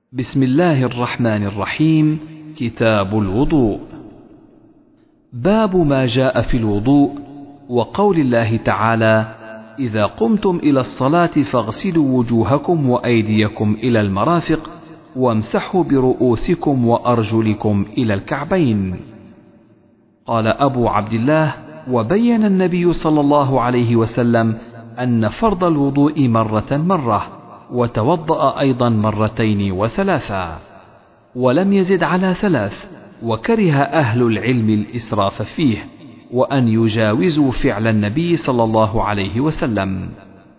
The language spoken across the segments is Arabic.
بسم الله الرحمن الرحيم. كتاب الوضوء. باب ما جاء في الوضوء وقول الله تعالى: إذا قمتم إلى الصلاة فاغسلوا وجوهكم وأيديكم إلى المرافق وامسحوا برؤوسكم وأرجلكم إلى الكعبين. قال أبو عبد الله: وبين النبي صلى الله عليه وسلم أن فرض الوضوء مرة، وتوضأ أيضا مرتين وثلاثا، ولم يزد على 3، وكره أهل العلم الإسراف فيه، وأن يجاوزوا فعل النبي صلى الله عليه وسلم.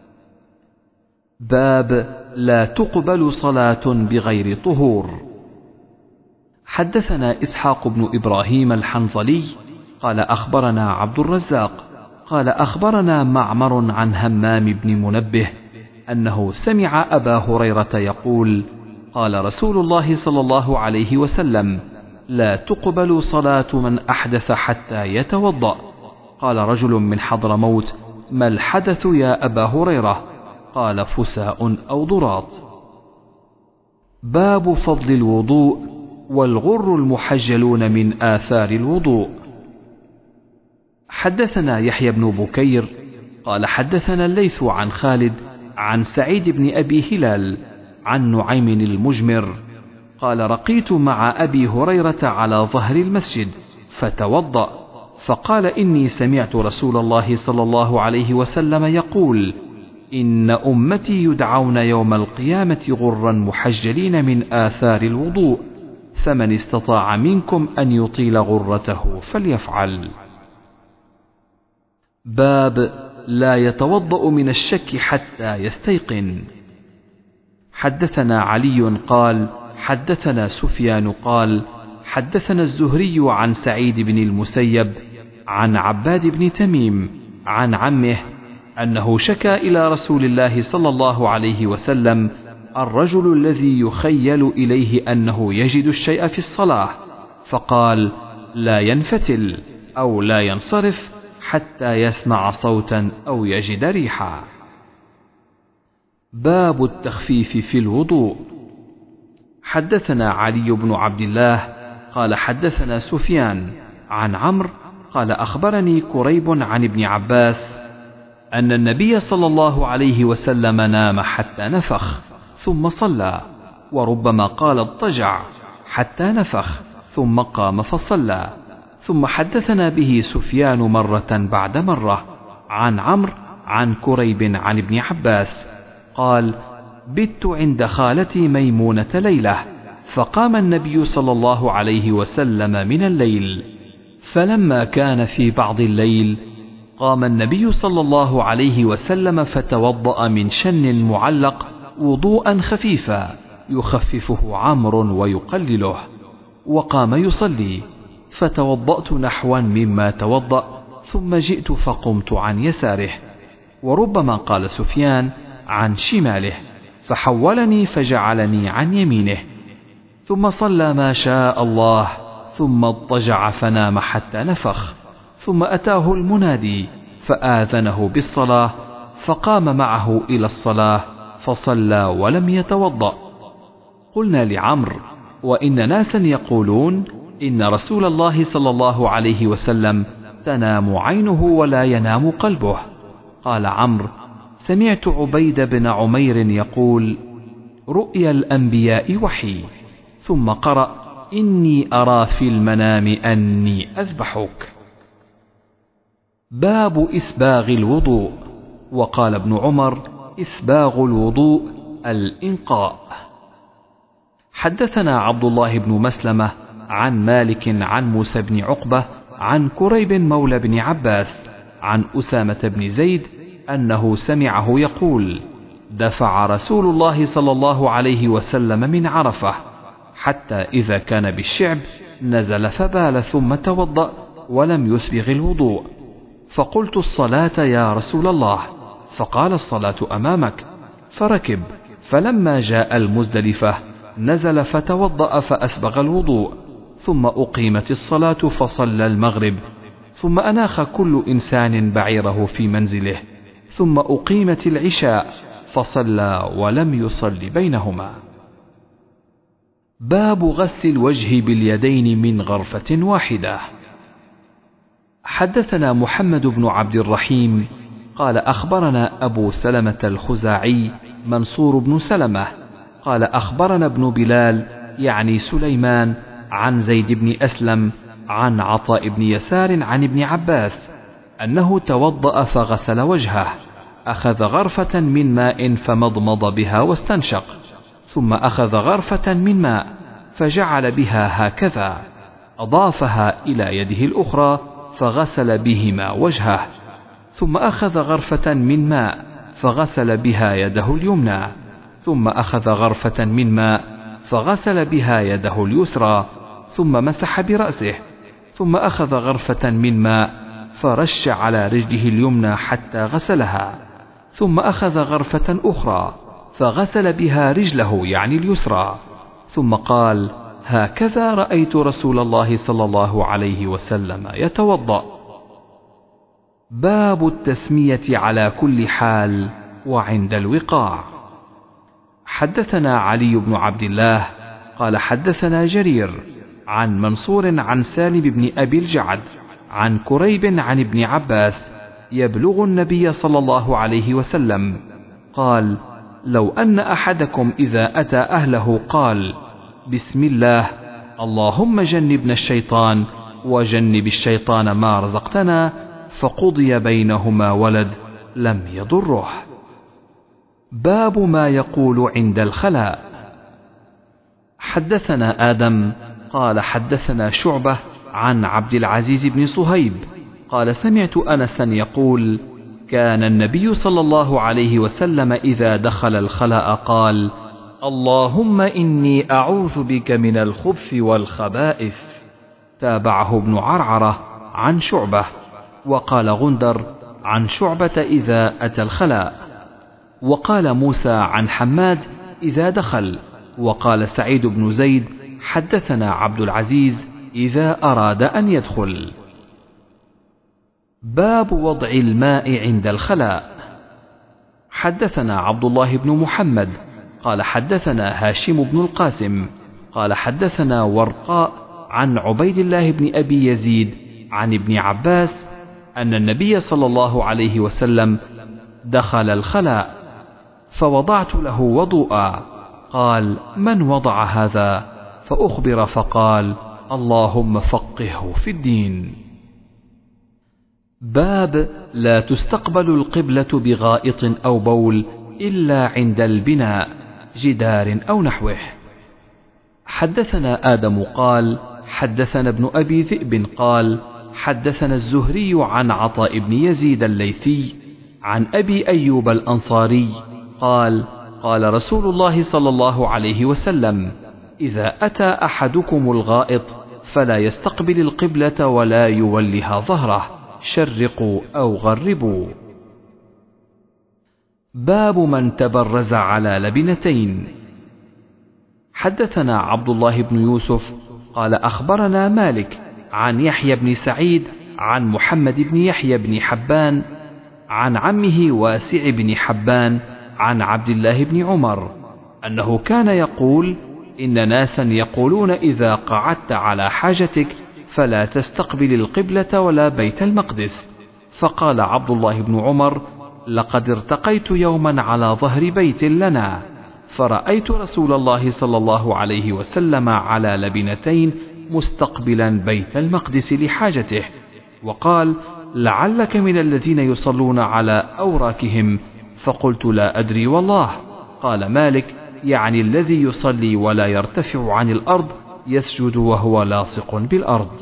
باب لا تقبل صلاة بغير طهور. حدثنا إسحاق بن إبراهيم الحنظلي قال أخبرنا عبد الرزاق قال أخبرنا معمر عن همام بن منبه أنه سمع أبا هريرة يقول: قال رسول الله صلى الله عليه وسلم: لا تقبل صلاة من أحدث حتى يتوضأ. قال رجل من حضرموت: ما الحدث يا أبا هريرة؟ قال: فساء أو ضراط. باب فضل الوضوء والغر المحجلون من آثار الوضوء. حدثنا يحيى بن بكير قال حدثنا الليث عن خالد عن سعيد بن أبي هلال عن نعيم المجمر قال: رقيت مع أبي هريرة على ظهر المسجد فتوضأ، فقال: إني سمعت رسول الله صلى الله عليه وسلم يقول: إن أمتي يدعون يوم القيامة غرا محجلين من آثار الوضوء، فمن استطاع منكم أن يطيل غرته فليفعل. باب لا يتوضأ من الشك حتى يستيقن. حدثنا علي قال حدثنا سفيان قال حدثنا الزهري عن سعيد بن المسيب عن عباد بن تميم عن عمه أنه شكى إلى رسول الله صلى الله عليه وسلم الرجل الذي يخيل إليه أنه يجد الشيء في الصلاة، فقال: لا ينفتل أو لا ينصرف حتى يسمع صوتا أو يجد ريحا. باب التخفيف في الوضوء. حدثنا علي بن عبد الله قال حدثنا سفيان عن عمرو قال أخبرني كريب عن ابن عباس أن النبي صلى الله عليه وسلم نام حتى نفخ ثم صلى، وربما قال اضطجع حتى نفخ ثم قام فصلى. ثم حدثنا به سفيان مرة بعد مرة عن عمرو عن كريب عن ابن عباس قال: بت عند خالتي ميمونة ليلة، فقام النبي صلى الله عليه وسلم من الليل، فلما كان في بعض الليل قام النبي صلى الله عليه وسلم فتوضأ من شن معلق وضوءا خفيفا يخففه عمرو ويقلله، وقام يصلي، فتوضأت نحوا مما توضأ، ثم جئت فقمت عن يساره، وربما قال سفيان عن شماله، فحولني فجعلني عن يمينه، ثم صلى ما شاء الله، ثم اضطجع فنام حتى نفخ، ثم أتاه المنادي فآذنه بالصلاة، فقام معه إلى الصلاة فصلى ولم يتوضأ. قلنا لعمرو: وإن ناسا يقولون إن رسول الله صلى الله عليه وسلم تنام عينه ولا ينام قلبه. قال عمرو: سمعت عبيد بن عمير يقول: رؤيا الأنبياء وحي. ثم قرأ: إني أرى في المنام أني أذبحك. باب إسباغ الوضوء. وقال ابن عمر: إسباغ الوضوء الإنقاء. حدثنا عبد الله بن مسلمة عن مالك عن موسى بن عقبة عن كريب مولى بن عباس عن أسامة بن زيد أنه سمعه يقول: دفع رسول الله صلى الله عليه وسلم من عرفة حتى إذا كان بالشعب نزل فبال ثم توضأ ولم يسبغ الوضوء، فقلت: الصلاة يا رسول الله؟ فقال: الصلاة أمامك. فركب، فلما جاء المزدلفة نزل فتوضأ فأسبغ الوضوء، ثم أقيمت الصلاة فصلى المغرب، ثم أناخ كل إنسان بعيره في منزله، ثم أقيمت العشاء فصلى ولم يصل بينهما. باب غسل الوجه باليدين من غرفة واحدة. حدثنا محمد بن عبد الرحيم قال أخبرنا أبو سلمة الخزاعي منصور بن سلمة قال أخبرنا ابن بلال يعني سليمان عن زيد بن أسلم عن عطاء بن يسار عن ابن عباس أنه توضأ فغسل وجهه، أخذ غرفة من ماء فمضمض بها واستنشق، ثم أخذ غرفة من ماء فجعل بها هكذا، أضافها إلى يده الأخرى فغسل بهما وجهه، ثم أخذ غرفة من ماء فغسل بها يده اليمنى، ثم أخذ غرفة من ماء فغسل بها يده اليسرى، ثم مسح برأسه، ثم أخذ غرفة من ماء فرش على رجله اليمنى حتى غسلها، ثم أخذ غرفة أخرى فغسل بها رجله يعني اليسرى، ثم قال: هكذا رأيت رسول الله صلى الله عليه وسلم يتوضأ. باب التسمية على كل حال وعند الوقاع. حدثنا علي بن عبد الله قال حدثنا جرير عن منصور عن سالم بن أبي الجعد عن كريب عن ابن عباس يبلغ النبي صلى الله عليه وسلم قال: لو أن أحدكم إذا أتى أهله قال: بسم الله اللهم جنبنا الشيطان وجنب الشيطان ما رزقتنا، فقضي بينهما ولد لم يضره. باب ما يقول عند الخلاء. حدثنا آدم قال حدثنا شعبة عن عبد العزيز بن صهيب قال سمعت أنسا يقول: كان النبي صلى الله عليه وسلم إذا دخل الخلاء قال: اللهم إني أعوذ بك من الخبث والخبائث. تابعه ابن عرعرة عن شعبة، وقال غندر عن شعبة إذا أتى الخلاء، وقال موسى عن حماد إذا دخل، وقال سعيد بن زيد حدثنا عبد العزيز إذا أراد أن يدخل. باب وضع الماء عند الخلاء. حدثنا عبد الله بن محمد قال حدثنا هاشم بن القاسم قال حدثنا ورقاء عن عبيد الله بن أبي يزيد عن ابن عباس أن النبي صلى الله عليه وسلم دخل الخلاء فوضعت له وضوءا، قال: من وضع هذا؟ فأخبر فقال: اللهم فقهه في الدين. باب لا تستقبل القبلة بغائط أو بول إلا عند البناء، جدار أو نحوه. حدثنا آدم قال حدثنا ابن أبي ذئب قال حدثنا الزهري عن عطاء بن يزيد الليثي عن أبي أيوب الأنصاري قال: قال رسول الله صلى الله عليه وسلم: إذا أتى أحدكم الغائط فلا يستقبل القبلة ولا يولها ظهره، شرقوا أو غربوا. باب من تبرز على لبنتين. حدثنا عبد الله بن يوسف قال أخبرنا مالك عن يحيى بن سعيد عن محمد بن يحيى بن حبان عن عمه واسع بن حبان عن عبد الله بن عمر أنه كان يقول: إن ناسا يقولون إذا قعدت على حاجتك فلا تستقبل القبلة ولا بيت المقدس. فقال عبد الله بن عمر: لقد ارتقيت يوما على ظهر بيت لنا فرأيت رسول الله صلى الله عليه وسلم على لبنتين مستقبلا بيت المقدس لحاجته، وقال: لعلك من الذين يصلون على أوراكهم. فقلت: لا أدري والله. قال مالك: يعني الذي يصلي ولا يرتفع عن الأرض يسجد وهو لاصق بالأرض.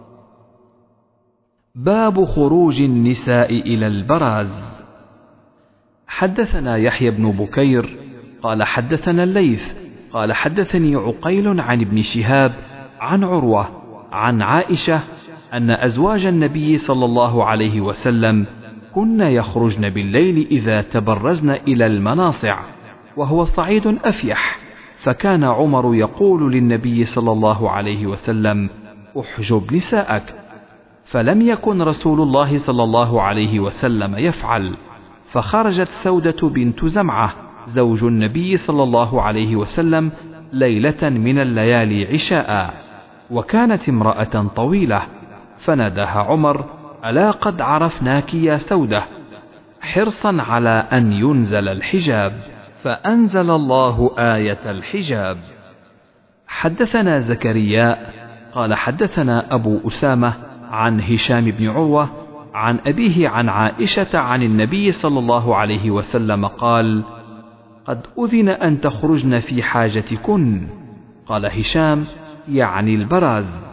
باب خروج النساء إلى البراز. حدثنا يحيى بن بكير قال حدثنا الليث قال حدثني عقيل عن ابن شهاب عن عروة عن عائشة أن أزواج النبي صلى الله عليه وسلم كن يخرجن بالليل إذا تبرزن إلى المناصع، وهو صعيد أفيح، فكان عمر يقول للنبي صلى الله عليه وسلم: احجب نساءك، فلم يكن رسول الله صلى الله عليه وسلم يفعل. فخرجت سودة بنت زمعة زوج النبي صلى الله عليه وسلم ليلة من الليالي عشاء، وكانت امرأة طويلة، فناداها عمر: ألا قد عرفناك يا سودة، حرصا على أن ينزل الحجاب، فأنزل الله آية الحجاب. حدثنا زكريا قال حدثنا أبو أسامة عن هشام بن عروة عن أبيه عن عائشة عن النبي صلى الله عليه وسلم قال: قد أذن أن تخرجن في حاجتكن. قال هشام: يعني البراز.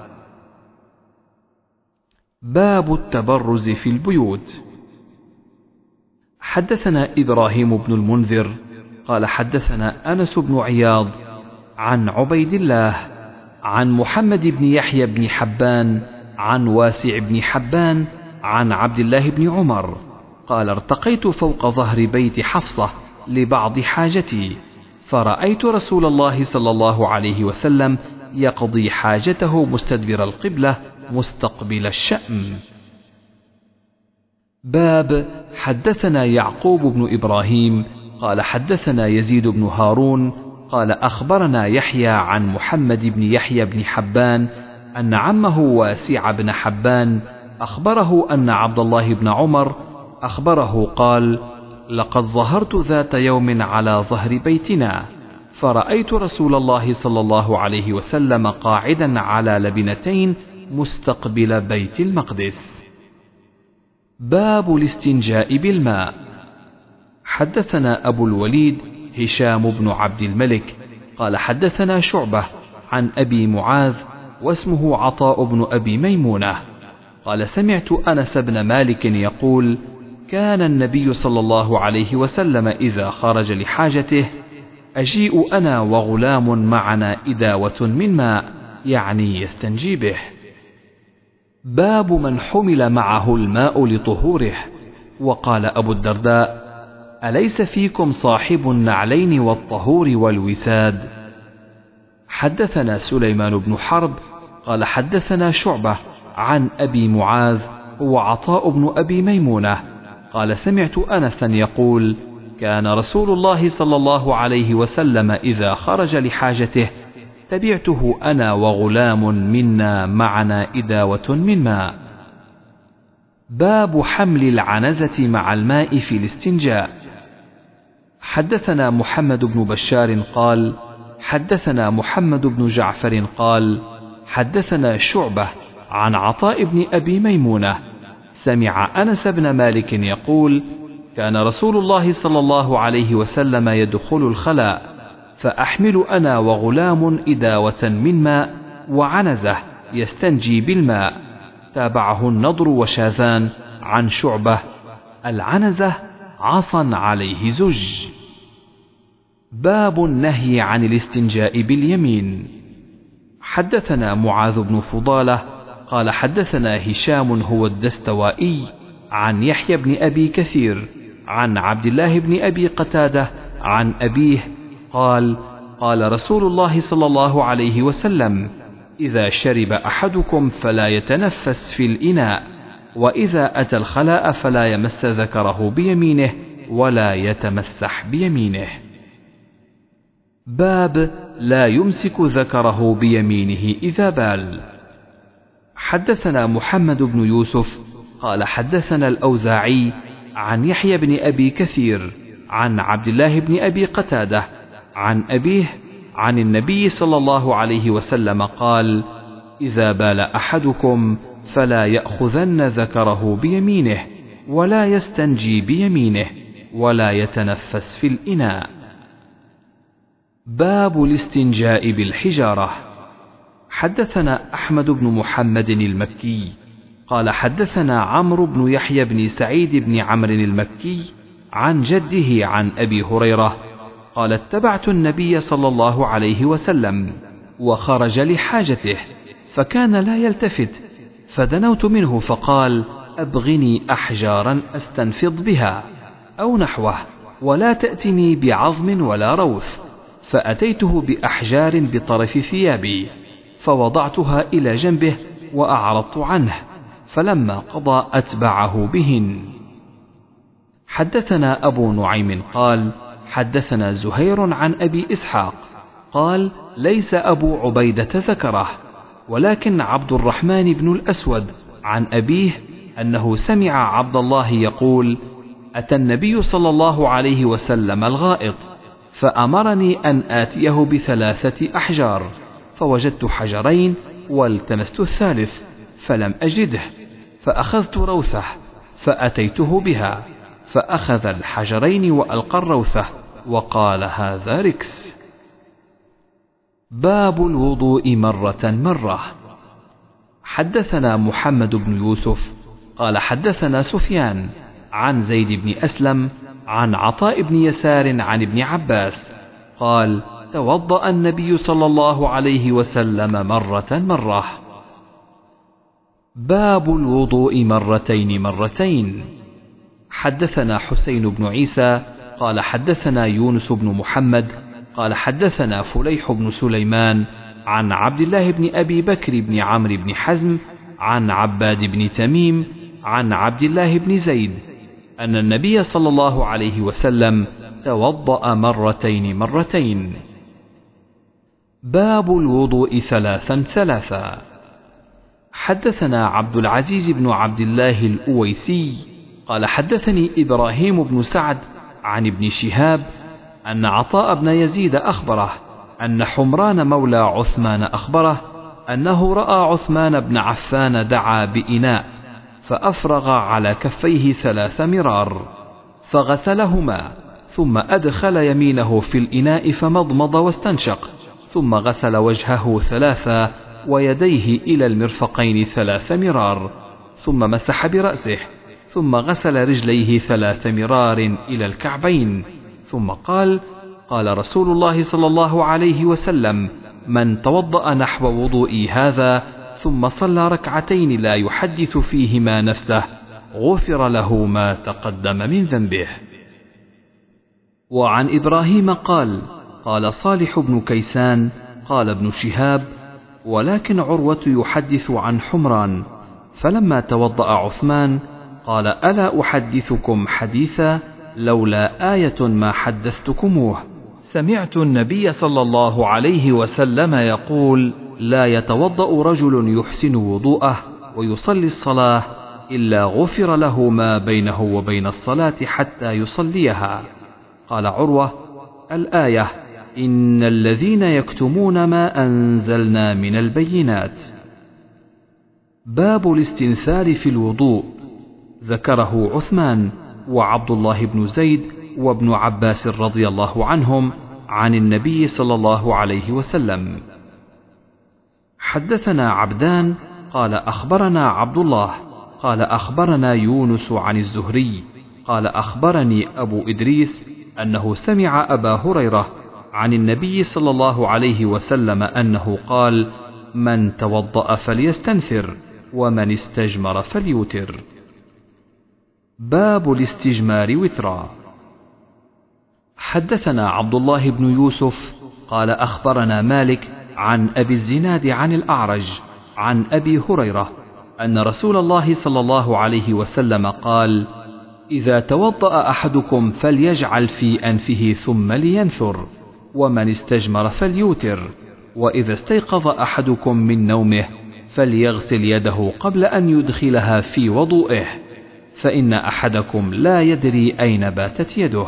باب التبرز في البيوت. حدثنا إبراهيم بن المنذر قال حدثنا أنس بن عياض عن عبيد الله عن محمد بن يحيى بن حبان عن واسع بن حبان عن عبد الله بن عمر قال: ارتقيت فوق ظهر بيت حفصة لبعض حاجتي، فرأيت رسول الله صلى الله عليه وسلم يقضي حاجته مستدبر القبلة مستقبل الشأم. باب حدثنا يعقوب بن إبراهيم قال حدثنا يزيد بن هارون قال أخبرنا يحيى عن محمد بن يحيى بن حبان أن عمه واسع بن حبان أخبره أن عبد الله بن عمر أخبره قال: لقد ظهرت ذات يوم على ظهر بيتنا، فرأيت رسول الله صلى الله عليه وسلم قاعدا على لبنتين مستقبل بيت المقدس. باب الاستنجاء بالماء. حدثنا أبو الوليد هشام بن عبد الملك قال حدثنا شعبة عن أبي معاذ واسمه عطاء بن أبي ميمونة قال: سمعت أنس بن مالك يقول: كان النبي صلى الله عليه وسلم إذا خرج لحاجته أجيء أنا وغلام معنا إداوة من ماء، يعني يستنجي به. باب من حمل معه الماء لطهوره. وقال أبو الدرداء: أليس فيكم صاحب النعلين والطهور والوساد؟ حدثنا سليمان بن حرب قال حدثنا شعبة عن أبي معاذ وعطاء بن أبي ميمونة قال: سمعت أنسا يقول: كان رسول الله صلى الله عليه وسلم إذا خرج لحاجته تبعته أنا وغلام منا معنا إداوة من ماء. باب حمل العنزة مع الماء في الاستنجاء. حدثنا محمد بن بشار قال حدثنا محمد بن جعفر قال حدثنا شعبة عن عطاء بن أبي ميمونة سمع أنس بن مالك يقول: كان رسول الله صلى الله عليه وسلم يدخل الخلاء، فأحمل أنا وغلام إداوة من ماء وعنزة يستنجي بالماء. تابعه النضر وشاذان عن شعبة: العنزة عصا عليه زج. باب النهي عن الاستنجاء باليمين. حدثنا معاذ بن فضالة قال حدثنا هشام هو الدستوائي عن يحيى بن أبي كثير عن عبد الله بن أبي قتادة عن أبيه قال: قال رسول الله صلى الله عليه وسلم: إذا شرب أحدكم فلا يتنفس في الإناء، وإذا أتى الخلاء فلا يمس ذكره بيمينه ولا يتمسح بيمينه. باب لا يمسك ذكره بيمينه إذا بال. حدثنا محمد بن يوسف قال حدثنا الأوزاعي عن يحيى بن أبي كثير عن عبد الله بن أبي قتادة عن أبيه عن النبي صلى الله عليه وسلم قال: إذا بال أحدكم فلا يأخذن ذكره بيمينه ولا يستنجي بيمينه ولا يتنفس في الإناء. باب الاستنجاء بالحجارة. حدثنا أحمد بن محمد المكي قال حدثنا عمرو بن يحيى بن سعيد بن عمرو المكي عن جده عن أبي هريرة قال: اتبعت النبي صلى الله عليه وسلم وخرج لحاجته فكان لا يلتفت، فدنوت منه فقال: أبغني أحجارا أستنفض بها أو نحوه، ولا تأتني بعظم ولا روث. فأتيته بأحجار بطرف ثيابي فوضعتها إلى جنبه وأعرضت عنه، فلما قضى أتبعه بهن. حدثنا أبو نعيم قال حدثنا زهير عن أبي إسحاق قال: ليس أبو عبيدة ذكره، ولكن عبد الرحمن بن الأسود عن أبيه أنه سمع عبد الله يقول: أتى النبي صلى الله عليه وسلم الغائط، فأمرني أن آتيه ب3 أحجار، فوجدت حجرين والتمست الثالث فلم أجده، فأخذت روثة فأتيته بها، فأخذ الحجرين وألقى الروثة وقال: هذا ركس. باب الوضوء مرة. حدثنا محمد بن يوسف قال حدثنا سفيان عن زيد بن أسلم عن عطاء بن يسار عن ابن عباس قال: توضأ النبي صلى الله عليه وسلم مرة. باب الوضوء مرتين. حدثنا حسين بن عيسى قال حدثنا يونس بن محمد قال حدثنا فليح بن سليمان عن عبد الله بن أبي بكر بن عمرو بن حزم عن عباد بن تميم عن عبد الله بن زيد أن النبي صلى الله عليه وسلم توضأ مرتين. باب الوضوء 3. حدثنا عبد العزيز بن عبد الله الأويسي قال حدثني إبراهيم بن سعد عن ابن شهاب أن عطاء بن يزيد أخبره أن حمران مولى عثمان أخبره أنه رأى عثمان بن عفان دعا بإناء فأفرغ على كفيه 3 مرار فغسلهما، ثم أدخل يمينه في الإناء فمضمض واستنشق، ثم غسل وجهه 3 ويديه إلى المرفقين 3 مرار، ثم مسح برأسه، ثم غسل رجليه 3 مرار إلى الكعبين، ثم قال: قال رسول الله صلى الله عليه وسلم: من توضأ نحو وضوئي هذا ثم صلى 2 لا يحدث فيهما نفسه غفر له ما تقدم من ذنبه. وعن إبراهيم قال صالح بن كيسان قال ابن شهاب: ولكن عروة يحدث عن حمران، فلما توضأ عثمان قال: ألا أحدثكم حديثا لولا آية ما حدثتكموه، سمعت النبي صلى الله عليه وسلم يقول: لا يتوضأ رجل يحسن وضوءه ويصلي الصلاة إلا غفر له ما بينه وبين الصلاة حتى يصليها. قال عروة: الآية: إن الذين يكتمون ما أنزلنا من البينات. باب الاستنثار في الوضوء، ذكره عثمان وعبد الله بن زيد وابن عباس رضي الله عنهم عن النبي صلى الله عليه وسلم. حدثنا عبدان قال أخبرنا عبد الله قال أخبرنا يونس عن الزهري قال أخبرني أبو إدريس أنه سمع أبا هريرة عن النبي صلى الله عليه وسلم أنه قال: من توضأ فليستنثر، ومن استجمر فليوتر. باب الاستجمار وترا. حدثنا عبد الله بن يوسف قال أخبرنا مالك عن أبي الزناد عن الأعرج عن أبي هريرة أن رسول الله صلى الله عليه وسلم قال: إذا توضأ أحدكم فليجعل في أنفه ثم لينثر، ومن استجمر فليوتر، وإذا استيقظ أحدكم من نومه فليغسل يده قبل أن يدخلها في وضوئه، فإن أحدكم لا يدري أين باتت يده.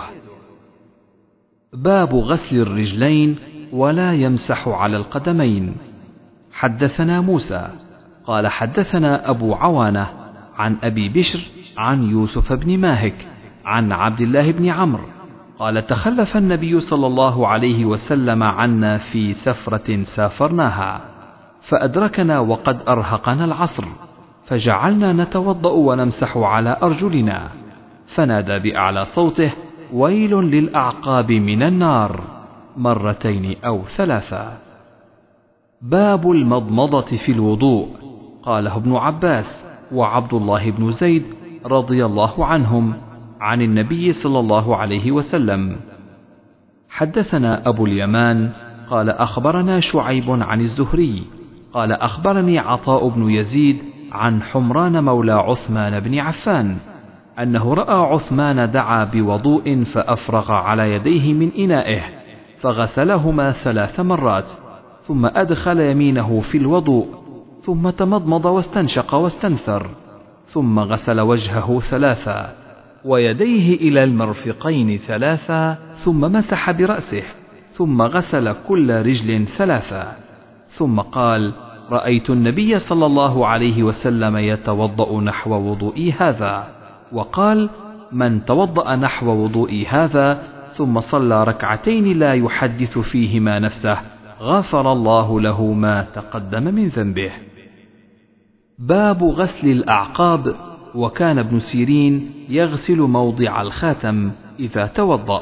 باب غسل الرجلين ولا يمسح على القدمين. حدثنا موسى قال حدثنا أبو عوانة عن أبي بشر عن يوسف بن ماهك عن عبد الله بن عمرو قال: تخلف النبي صلى الله عليه وسلم عنا في سفرة سافرناها، فأدركنا وقد أرهقنا العصر، فجعلنا نتوضأ ونمسح على أرجلنا، فنادى بأعلى صوته: ويل للأعقاب من النار، 2 أو 3. باب المضمضة في الوضوء. قاله ابن عباس وعبد الله بن زيد رضي الله عنهم عن النبي صلى الله عليه وسلم. حدثنا أبو اليمان قال أخبرنا شعيب عن الزهري قال أخبرني عطاء بن يزيد عن حمران مولى عثمان بن عفان أنه رأى عثمان دعا بوضوء فأفرغ على يديه من إنائه، فغسلهما 3 مرات، ثم أدخل يمينه في الوضوء، ثم تمضمض واستنشق واستنثر، ثم غسل وجهه 3 ويديه إلى المرفقين 3، ثم مسح برأسه، ثم غسل كل رجل 3، ثم قال: رأيت النبي صلى الله عليه وسلم يتوضأ نحو وضوئي هذا. وقال: من توضأ نحو وضوئي هذا ثم صلى ركعتين لا يحدث فيهما نفسه غفر الله له ما تقدم من ذنبه. باب غسل الأعقاب. وكان ابن سيرين يغسل موضع الخاتم إذا توضأ.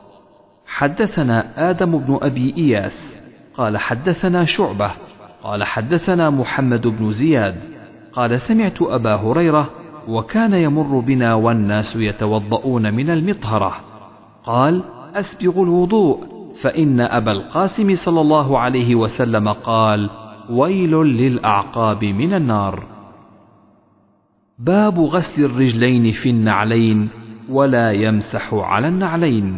حدثنا آدم بن أبي إياس قال حدثنا شعبة قال حدثنا محمد بن زياد قال سمعت أبا هريرة وكان يمر بنا والناس يتوضؤون من المطهرة، قال: أسبغ الوضوء، فإن أبا القاسم صلى الله عليه وسلم قال: ويل للأعقاب من النار. باب غسل الرجلين في النعلين ولا يمسح على النعلين.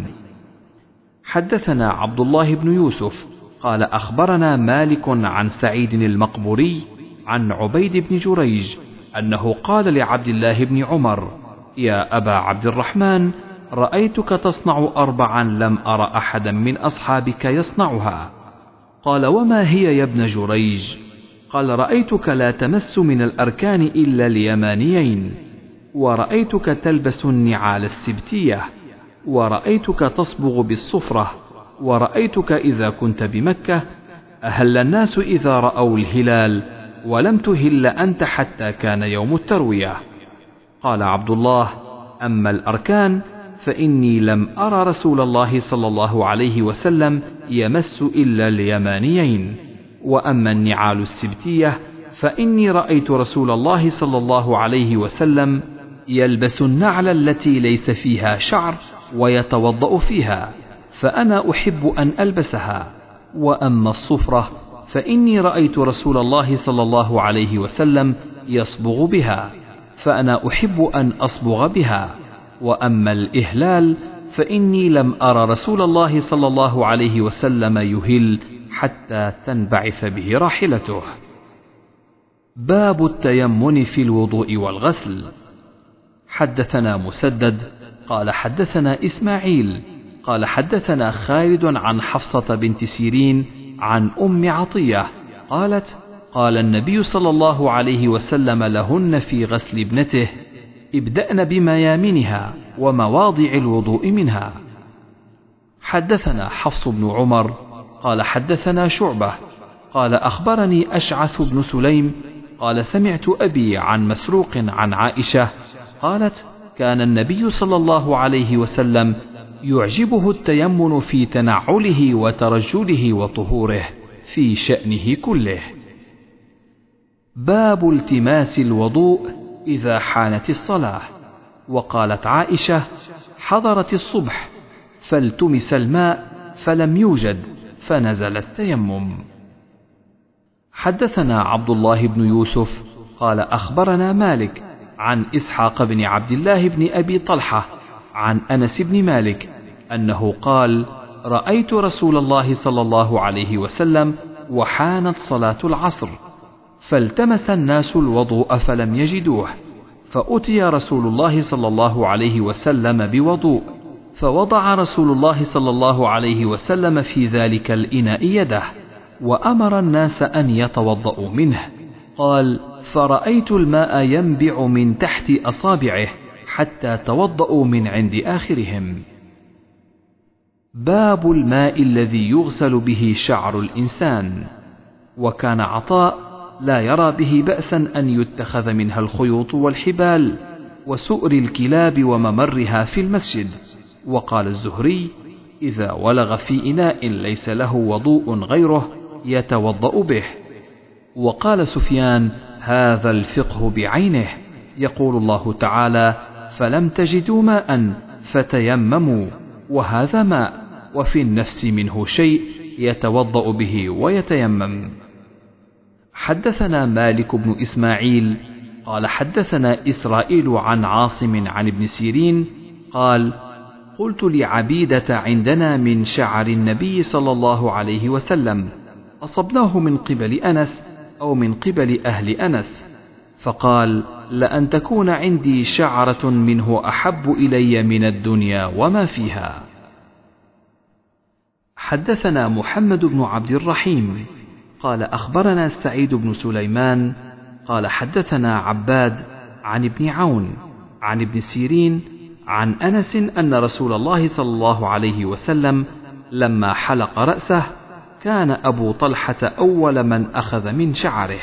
حدثنا عبد الله بن يوسف قال أخبرنا مالك عن سعيد المقبوري عن عبيد بن جريج أنه قال لعبد الله بن عمر: يا أبا عبد الرحمن، رأيتك تصنع 4 لم أر أحدا من أصحابك يصنعها. قال: وما هي يا ابن جريج؟ قال: رأيتك لا تمس من الأركان إلا اليمانيين، ورأيتك تلبس النعال السبتية، ورأيتك تصبغ بالصفرة، ورأيتك إذا كنت بمكة أهل الناس إذا رأوا الهلال، ولم تهل أنت حتى كان يوم التروية. قال عبد الله: أما الأركان فإني لم أرى رسول الله صلى الله عليه وسلم يمس إلا اليمانيين، وأما النعال السبتية فإني رأيت رسول الله صلى الله عليه وسلم يلبس النعل التي ليس فيها شعر ويتوضأ فيها، فأنا أحب أن ألبسها. وأما الصفرة فإني رأيت رسول الله صلى الله عليه وسلم يصبغ بها، فأنا أحب أن أصبغ بها. وأما الإهلال فإني لم أرى رسول الله صلى الله عليه وسلم يهل حتى تنبعث به راحلته. باب التيمم في الوضوء والغسل. حدثنا مسدد قال حدثنا إسماعيل قال حدثنا خالد عن حفصة بنت سيرين عن أم عطية قالت: قال النبي صلى الله عليه وسلم لهن في غسل ابنته: ابدأن بميامنها ومواضع الوضوء منها. حدثنا حفص بن عمر قال حدثنا شعبة قال أخبرني أشعث بن سليم قال سمعت أبي عن مسروق عن عائشة قالت: كان النبي صلى الله عليه وسلم يعجبه التيمن في تنعله وترجله وطهوره في شأنه كله. باب التماس الوضوء إذا حانت الصلاة. وقالت عائشة: حضرت الصبح فالتمس الماء فلم يوجد فنزل التيمم. حدثنا عبد الله بن يوسف قال أخبرنا مالك عن إسحاق بن عبد الله بن أبي طلحة عن أنس بن مالك أنه قال: رأيت رسول الله صلى الله عليه وسلم وحانت صلاة العصر، فالتمس الناس الوضوء فلم يجدوه، فأتي رسول الله صلى الله عليه وسلم بوضوء، فوضع رسول الله صلى الله عليه وسلم في ذلك الإناء يده، وأمر الناس أن يتوضأوا منه. قال: فرأيت الماء ينبع من تحت أصابعه حتى توضأوا من عند آخرهم. باب الماء الذي يغسل به شعر الإنسان. وكان عطاء لا يرى به بأسا أن يتخذ منها الخيوط والحبال وسؤر الكلاب وممرها في المسجد. وقال الزهري: إذا ولغ في إناء ليس له وضوء غيره يتوضأ به. وقال سفيان: هذا الفقه بعينه، يقول الله تعالى: فلم تجدوا ماء فتيمموا، وهذا ماء وفي النفس منه شيء يتوضأ به ويتيمم. حدثنا مالك بن إسماعيل قال حدثنا إسرائيل عن عاصم عن ابن سيرين قال: قلت لعبيدة عندنا من شعر النبي صلى الله عليه وسلم، أصبناه من قبل أنس أو من قبل أهل أنس؟ فقال: لأن تكون عندي شعرة منه أحب إلي من الدنيا وما فيها. حدثنا محمد بن عبد الرحيم قال أخبرنا سعيد بن سليمان قال حدثنا عباد عن ابن عون عن ابن سيرين عن أنس أن رسول الله صلى الله عليه وسلم لما حلق رأسه كان أبو طلحة أول من أخذ من شعره.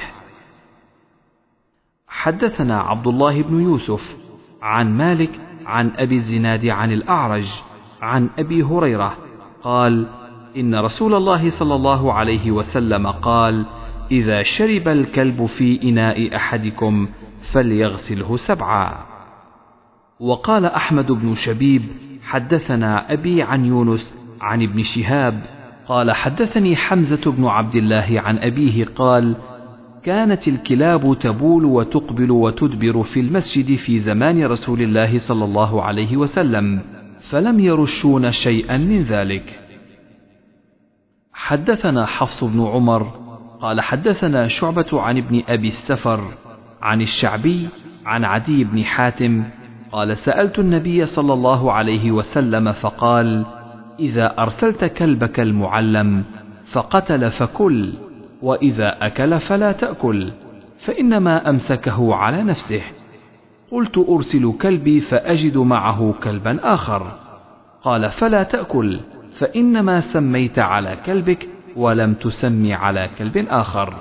حدثنا عبد الله بن يوسف عن مالك عن أبي الزناد عن الأعرج عن أبي هريرة قال: إن رسول الله صلى الله عليه وسلم قال: إذا شرب الكلب في إناء أحدكم فليغسله 7. وقال أحمد بن شبيب: حدثنا أبي عن يونس عن ابن شهاب قال حدثني حمزة بن عبد الله عن أبيه قال: كانت الكلاب تبول وتقبل وتدبر في المسجد في زمان رسول الله صلى الله عليه وسلم، فلم يرشون شيئا من ذلك. حدثنا حفص بن عمر قال حدثنا شعبة عن ابن أبي السفر عن الشعبي عن عدي بن حاتم قال: سألت النبي صلى الله عليه وسلم فقال: إذا أرسلت كلبك المعلم فقتل فكل، وإذا أكل فلا تأكل، فإنما أمسكه على نفسه. قلت: أرسل كلبي فأجد معه كلبا آخر. قال: فلا تأكل، فإنما سميت على كلبك ولم تسم على كلب آخر.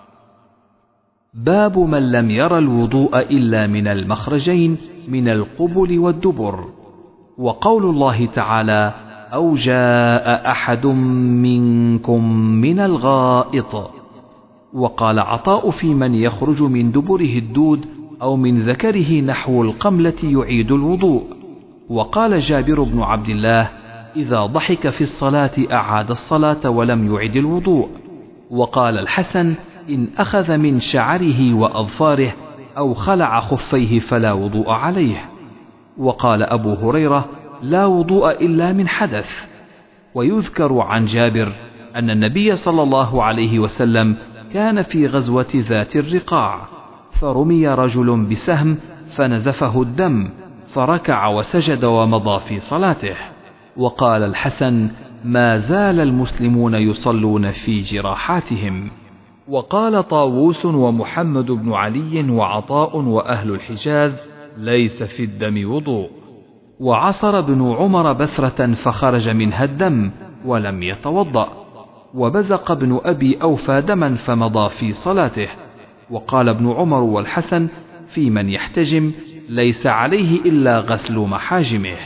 باب من لم ير الوضوء إلا من المخرجين من القبل والدبر. وقول الله تعالى: أو جاء أحد منكم من الغائط. وقال عطاء في من يخرج من دبره الدود أو من ذكره نحو القملة يعيد الوضوء. وقال جابر بن عبد الله: إذا ضحك في الصلاة أعاد الصلاة ولم يعد الوضوء. وقال الحسن: إن أخذ من شعره وأظفاره أو خلع خفيه فلا وضوء عليه. وقال أبو هريرة: لا وضوء إلا من حدث. ويذكر عن جابر أن النبي صلى الله عليه وسلم كان في غزوة ذات الرقاع، فرمي رجل بسهم فنزفه الدم، فركع وسجد ومضى في صلاته. وقال الحسن: ما زال المسلمون يصلون في جراحاتهم. وقال طاووس ومحمد بن علي وعطاء وأهل الحجاز: ليس في الدم وضوء. وعصر ابن عمر بثرة فخرج منها الدم ولم يتوضأ. وبزق ابن أبي أوفى دما فمضى في صلاته. وقال ابن عمر والحسن في من يحتجم: ليس عليه إلا غسل محاجمه.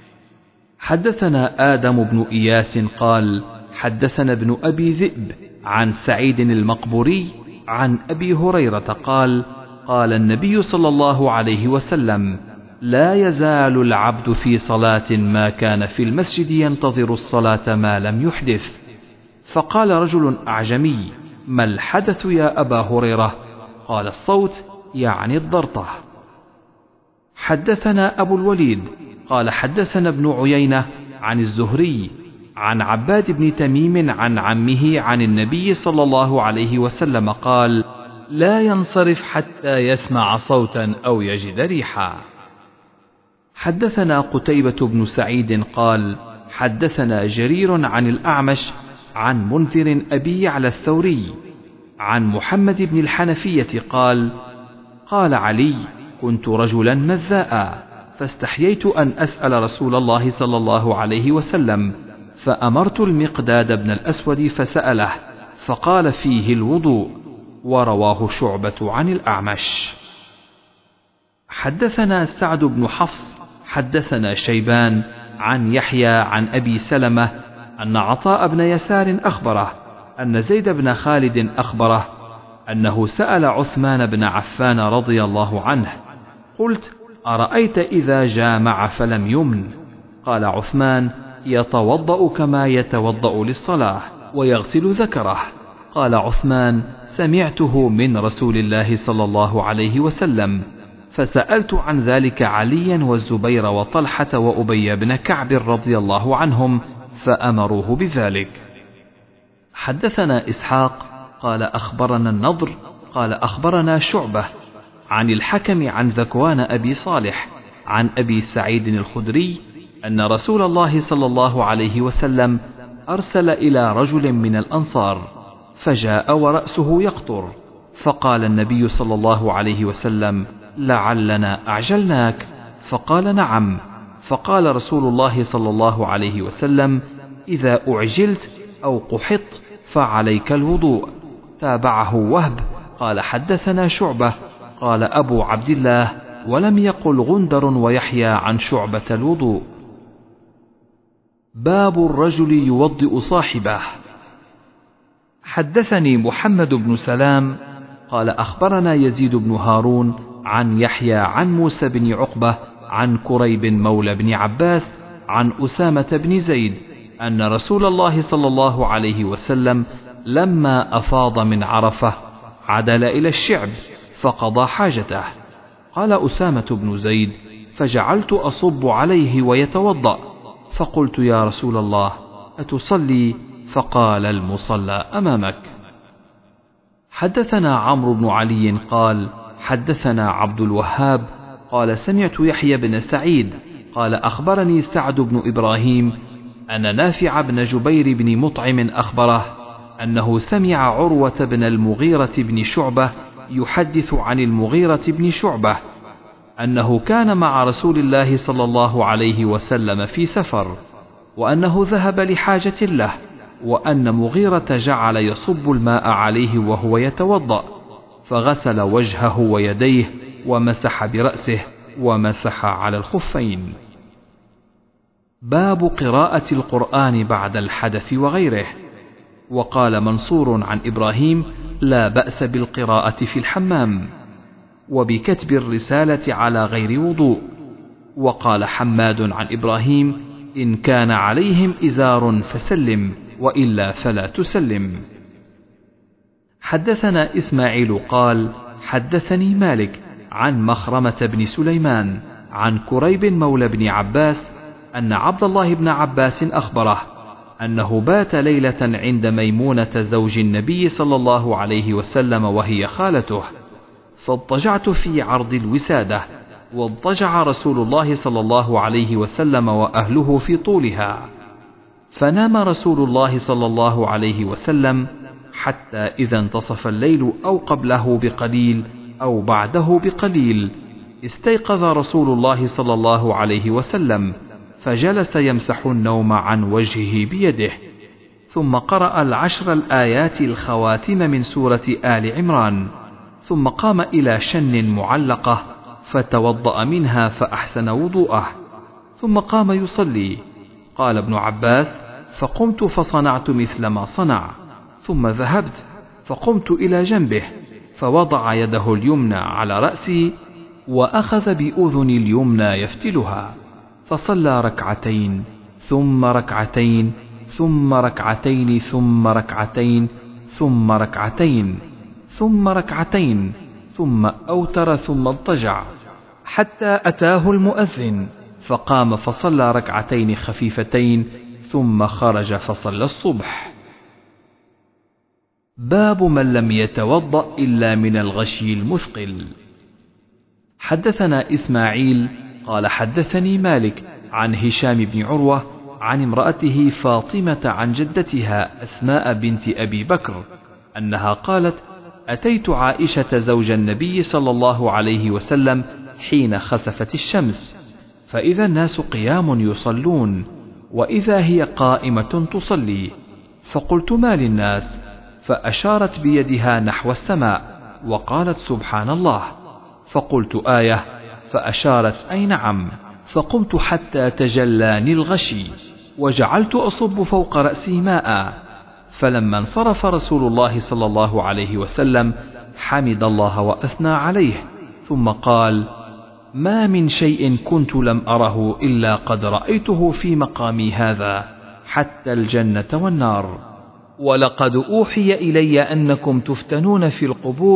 حدثنا آدم بن إياس قال حدثنا ابن أبي ذئب عن سعيد المقبوري عن أبي هريرة قال: قال النبي صلى الله عليه وسلم: لا يزال العبد في صلاة ما كان في المسجد ينتظر الصلاة ما لم يحدث. فقال رجل أعجمي: ما الحدث يا أبا هريرة؟ قال: الصوت، يعني الضرطة. حدثنا أبو الوليد قال حدثنا ابن عيينة عن الزهري عن عباد بن تميم عن عمه عن النبي صلى الله عليه وسلم قال: لا ينصرف حتى يسمع صوتا أو يجد ريحا. حدثنا قتيبة بن سعيد قال حدثنا جرير عن الأعمش عن منذر أبي على الثوري عن محمد بن الحنفية قال: قال علي: كنت رجلا مذاء، فاستحييت أن أسأل رسول الله صلى الله عليه وسلم، فأمرت المقداد بن الأسود فسأله، فقال فيه الوضوء. ورواه شعبة عن الأعمش. حدثنا سعد بن حفص حدثنا شيبان عن يحيى عن أبي سلمة أن عطاء بن يسار أخبره أن زيد بن خالد أخبره أنه سأل عثمان بن عفان رضي الله عنه: قلت: أرأيت إذا جامع فلم يمن؟ قال عثمان: يتوضأ كما يتوضأ للصلاة ويغسل ذكره. قال عثمان: سمعته من رسول الله صلى الله عليه وسلم. فسألت عن ذلك عليا والزبير وطلحة وأبي بن كعب رضي الله عنهم فأمروه بذلك. حدثنا إسحاق قال أخبرنا النضر قال أخبرنا شعبة عن الحكم عن ذكوان أبي صالح عن أبي سعيد الخدري أن رسول الله صلى الله عليه وسلم أرسل إلى رجل من الأنصار فجاء ورأسه يقطر، فقال النبي صلى الله عليه وسلم: لعلنا أعجلناك، فقال: نعم. فقال رسول الله صلى الله عليه وسلم: إذا أعجلت أو قحطت فعليك الوضوء. تابعه وهب قال حدثنا شعبة قال أبو عبد الله ولم يقل غندر ويحيى عن شعبة الوضوء. باب الرجل يوضئ صاحبه. حدثني محمد بن سلام قال أخبرنا يزيد بن هارون عن يحيى عن موسى بن عقبة عن كريب مولى بن عباس عن أسامة بن زيد أن رسول الله صلى الله عليه وسلم لما أفاض من عرفة عدل إلى الشعب فقضى حاجته. قال أسامة بن زيد: فجعلت أصب عليه ويتوضأ، فقلت: يا رسول الله أتصلي؟ فقال: المصلى أمامك. حدثنا عمرو بن علي قال حدثنا عبد الوهاب قال سمعت يحيى بن سعيد قال أخبرني سعد بن إبراهيم أن نافع بن جبير بن مطعم أخبره أنه سمع عروة بن المغيرة بن شعبة يحدث عن المغيرة بن شعبة أنه كان مع رسول الله صلى الله عليه وسلم في سفر، وأنه ذهب لحاجة له، وأن مغيرة جعل يصب الماء عليه وهو يتوضأ، فغسل وجهه ويديه ومسح برأسه ومسح على الخفين. باب قراءة القرآن بعد الحدث وغيره. وقال منصور عن إبراهيم: لا بأس بالقراءة في الحمام، وبكتب الرسالة على غير وضوء. وقال حماد عن إبراهيم: إن كان عليهم إزار فسلم، وإلا فلا تسلم. حدثنا إسماعيل قال حدثني مالك عن مخرمة بن سليمان عن كريب مولى بن عباس أن عبد الله بن عباس أخبره أنه بات ليلة عند ميمونة زوج النبي صلى الله عليه وسلم وهي خالته، فاضطجعت في عرض الوسادة، واضطجع رسول الله صلى الله عليه وسلم وأهله في طولها، فنام رسول الله صلى الله عليه وسلم حتى إذا انتصف الليل أو قبله بقليل أو بعده بقليل استيقظ رسول الله صلى الله عليه وسلم فجلس يمسح النوم عن وجهه بيده، ثم قرأ العشر الآيات الخواتم من سورة آل عمران، ثم قام إلى شن معلقة فتوضأ منها فأحسن وضوءه، ثم قام يصلي. قال ابن عباس: فقمت فصنعت مثل ما صنع، ثم ذهبت فقمت إلى جنبه فوضع يده اليمنى على رأسي وأخذ بأذني اليمنى يفتلها، فصلى ركعتين ثم ركعتين ثم ركعتين ثم ركعتين ثم ركعتين ثم ركعتين ثم أوتر ثم اضطجع حتى أتاه المؤذن، فقام فصلى ركعتين خفيفتين ثم خرج فصلى الصبح. باب من لم يتوضأ إلا من الغشي المثقل. حدثنا إسماعيل قال حدثني مالك عن هشام بن عروة عن امرأته فاطمة عن جدتها أسماء بنت أبي بكر أنها قالت: أتيت عائشة زوج النبي صلى الله عليه وسلم حين خسفت الشمس، فإذا الناس قيام يصلون، وإذا هي قائمة تصلي، فقلت: ما للناس؟ فأشارت بيدها نحو السماء وقالت: سبحان الله. فقلت: آية؟ فأشارت: أي نعم. فقمت حتى تجلاني الغشي وجعلت أصب فوق رأسي ماء، فلما انصرف رسول الله صلى الله عليه وسلم حمد الله وأثنى عليه، ثم قال: ما من شيء كنت لم أره إلا قد رأيته في مقامي هذا، حتى الجنة والنار، ولقد أوحي إلي أنكم تفتنون في القبور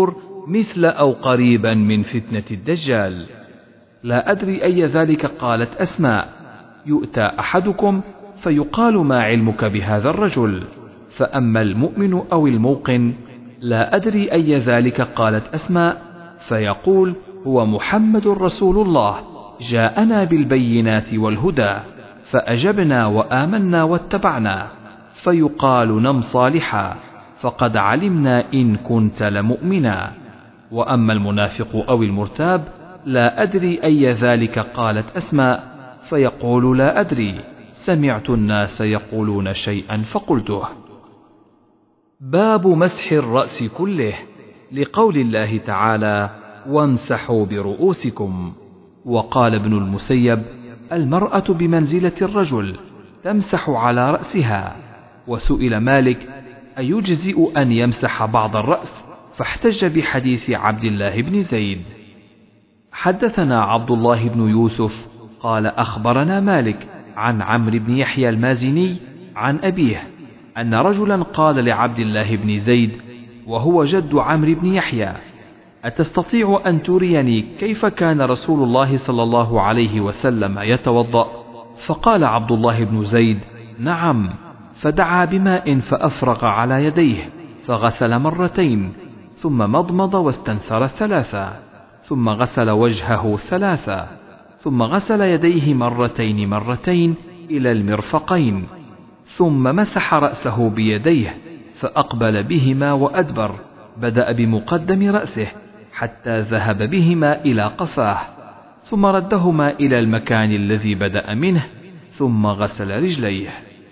مثل أو قريبا من فتنة الدجال. لا أدري أي ذلك قالت أسماء. يؤتى أحدكم فيقال ما علمك بهذا الرجل؟ فأما المؤمن أو الموقن لا أدري أي ذلك قالت أسماء، فيقول هو محمد رسول الله جاءنا بالبينات والهدى، فأجبنا وآمنا واتبعنا. فيقال نم صالحا فقد علمنا إن كنت لمؤمنا. وأما المنافق أو المرتاب لا أدري أي ذلك قالت أسماء، فيقول لا أدري، سمعت الناس يقولون شيئا فقلته. باب مسح الرأس كله، لقول الله تعالى وامسحوا برؤوسكم. وقال ابن المسيب المرأة بمنزلة الرجل تمسح على رأسها. وسئل مالك أيجزئ أن يمسح بعض الرأس؟ فاحتج بحديث عبد الله بن زيد. حدثنا عبد الله بن يوسف قال أخبرنا مالك عن عمرو بن يحيى المازني عن أبيه أن رجلا قال لعبد الله بن زيد وهو جد عمرو بن يحيى أتستطيع أن تريني كيف كان رسول الله صلى الله عليه وسلم يتوضأ؟ فقال عبد الله بن زيد نعم. فدعا بماء فأفرغ على يديه فغسل مرتين، ثم مضمض واستنثر ثلاثا، ثم غسل وجهه ثلاثا، ثم غسل يديه مرتين إلى المرفقين، ثم مسح رأسه بيديه فأقبل بهما وأدبر، بدأ بمقدم رأسه حتى ذهب بهما إلى قفاه، ثم ردهما إلى المكان الذي بدأ منه، ثم غسل رجليه.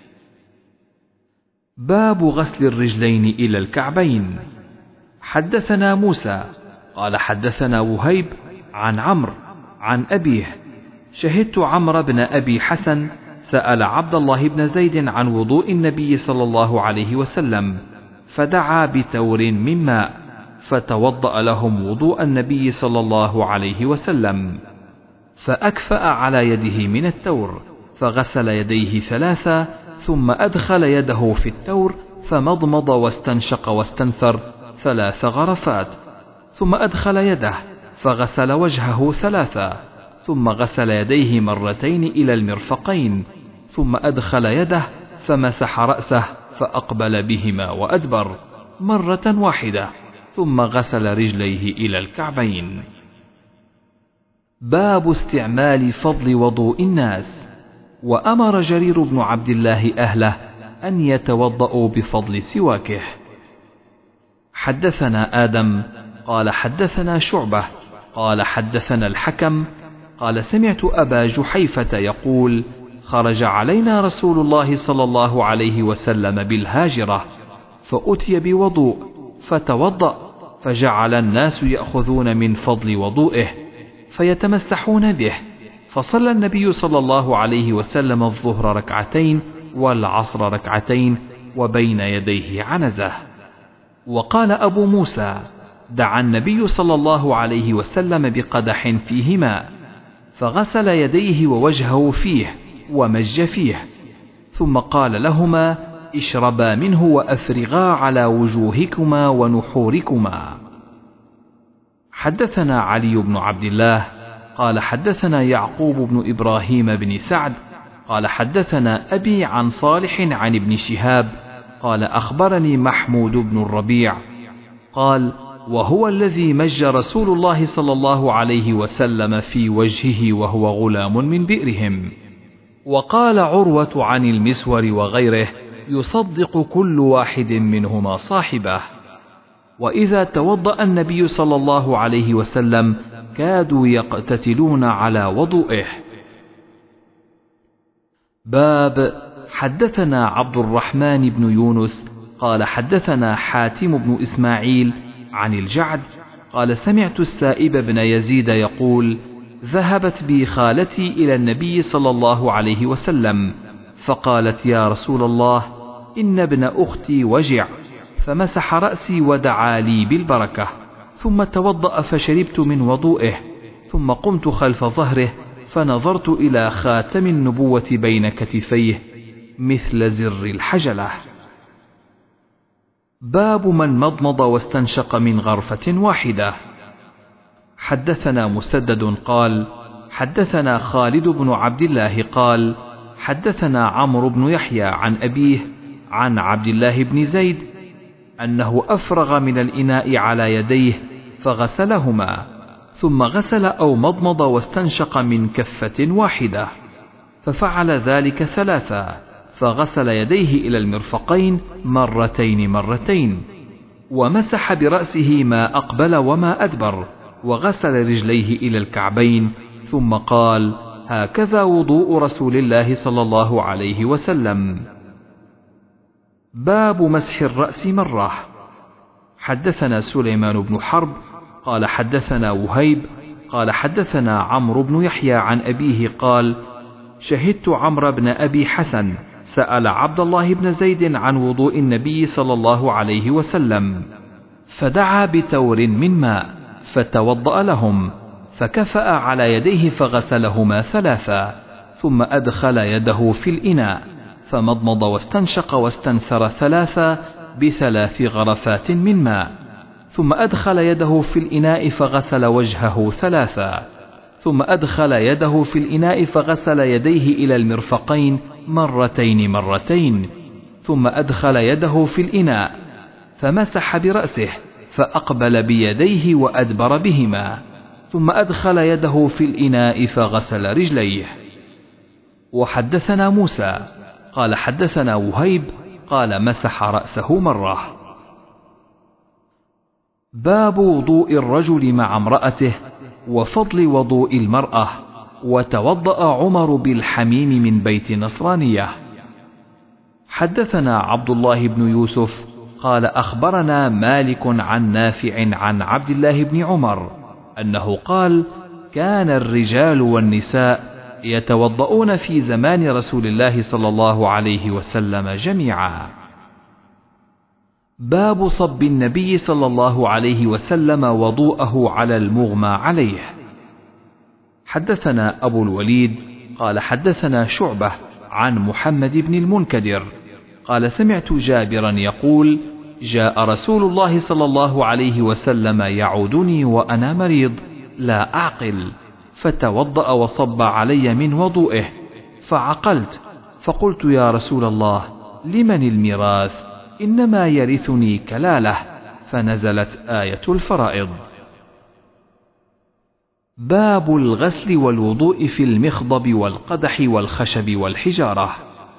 باب غسل الرجلين إلى الكعبين. حدثنا موسى قال حدثنا وهيب عن عمرو عن أبيه شهدت عمرو بن أبي حسن سأل عبد الله بن زيد عن وضوء النبي صلى الله عليه وسلم، فدعا بتور من ماء فتوضأ لهم وضوء النبي صلى الله عليه وسلم، فأكفأ على يده من التور فغسل يديه ثلاثا، ثم أدخل يده في التور فمضمض واستنشق واستنثر 3 غرفات، ثم أدخل يده فغسل وجهه ثلاثا، ثم غسل يديه مرتين إلى المرفقين، ثم أدخل يده فمسح رأسه فأقبل بهما وأدبر مرة واحدة، ثم غسل رجليه إلى الكعبين. باب استعمال فضل وضوء الناس. وأمر جرير بن عبد الله أهله أن يتوضأوا بفضل سواكه. حدثنا آدم قال حدثنا شعبة قال حدثنا الحكم قال سمعت أبا جحيفة يقول خرج علينا رسول الله صلى الله عليه وسلم بالهاجرة، فأتي بوضوء فتوضأ، فجعل الناس يأخذون من فضل وضوئه فيتمسحون به، فصلى النبي صلى الله عليه وسلم الظهر ركعتين والعصر ركعتين وبين يديه عنزة. وقال أبو موسى دعا النبي صلى الله عليه وسلم بقدح فيه ماء فغسل يديه ووجهه فيه ومج فيه، ثم قال لهما اشربا منه وأفرغا على وجوهكما ونحوركما. حدثنا علي بن عبد الله قال حدثنا يعقوب بن إبراهيم بن سعد قال حدثنا أبي عن صالح عن ابن شهاب قال أخبرني محمود بن الربيع قال وهو الذي مج رسول الله صلى الله عليه وسلم في وجهه وهو غلام من بئرهم. وقال عروة عن المسور وغيره يصدق كل واحد منهما صاحبه. وإذا توضأ النبي صلى الله عليه وسلم كادوا يقتتلون على وضوئه. باب حدثنا عبد الرحمن بن يونس قال حدثنا حاتم بن إسماعيل عن الجعد قال سمعت السائب بن يزيد يقول ذهبت بي خالتي إلى النبي صلى الله عليه وسلم فقالت يا رسول الله إن ابن أختي وجع، فمسح رأسي ودعا لي بالبركة، ثم توضأ فشربت من وضوئه، ثم قمت خلف ظهره فنظرت إلى خاتم النبوة بين كتفيه مثل زر الحجلة. باب من مضمض واستنشق من غرفة واحدة. حدثنا مسدد قال حدثنا خالد بن عبد الله قال حدثنا عمرو بن يحيى عن أبيه عن عبد الله بن زيد أنه أفرغ من الإناء على يديه فغسلهما، ثم غسل أو مضمض واستنشق من كفة واحدة، ففعل ذلك ثلاثا، فغسل يديه إلى المرفقين مرتين، ومسح برأسه ما أقبل وما أدبر، وغسل رجليه إلى الكعبين، ثم قال: هكذا وضوء رسول الله صلى الله عليه وسلم. باب مسح الرأس مرة. حدثنا سليمان بن حرب قال حدثنا وهيب قال حدثنا عمرو بن يحيى عن أبيه قال: شهدت عمرو بن أبي حسن سأل عبد الله بن زيد عن وضوء النبي صلى الله عليه وسلم، فدعا بتور من ماء فتوضأ لهم، فكفأ على يديه فغسلهما ثلاثا، ثم أدخل يده في الإناء فمضمض واستنشق واستنثر ثلاثا ب3 غرفات من ماء، ثم أدخل يده في الإناء فغسل وجهه ثلاثا، ثم أدخل يده في الإناء فغسل يديه إلى المرفقين مرتين، ثم أدخل يده في الإناء فمسح برأسه فأقبل بيديه وأدبر بهما، ثم أدخل يده في الإناء فغسل رجليه. وحدثنا موسى قال حدثنا وهيب قال مسح رأسه مرة. باب وضوء الرجل مع امرأته وفضل وضوء المرأة. وتوضأ عمر بالحميم من بيت نصرانية. حدثنا عبد الله بن يوسف قال أخبرنا مالك عن نافع عن عبد الله بن عمر أنه قال: كان الرجال والنساء يتوضؤون في زمان رسول الله صلى الله عليه وسلم جميعا. باب صب النبي صلى الله عليه وسلم وضوءه على المغمى عليه. حدثنا أبو الوليد قال حدثنا شعبة عن محمد بن المنكدر قال سمعت جابرا يقول: جاء رسول الله صلى الله عليه وسلم يعودني وأنا مريض لا أعقل، فتوضأ وصب علي من وضوئه، فعقلت فقلت: يا رسول الله، لمن الميراث؟ إنما يرثني كلالة، فنزلت آية الفرائض. باب الغسل والوضوء في المخضب والقدح والخشب والحجارة.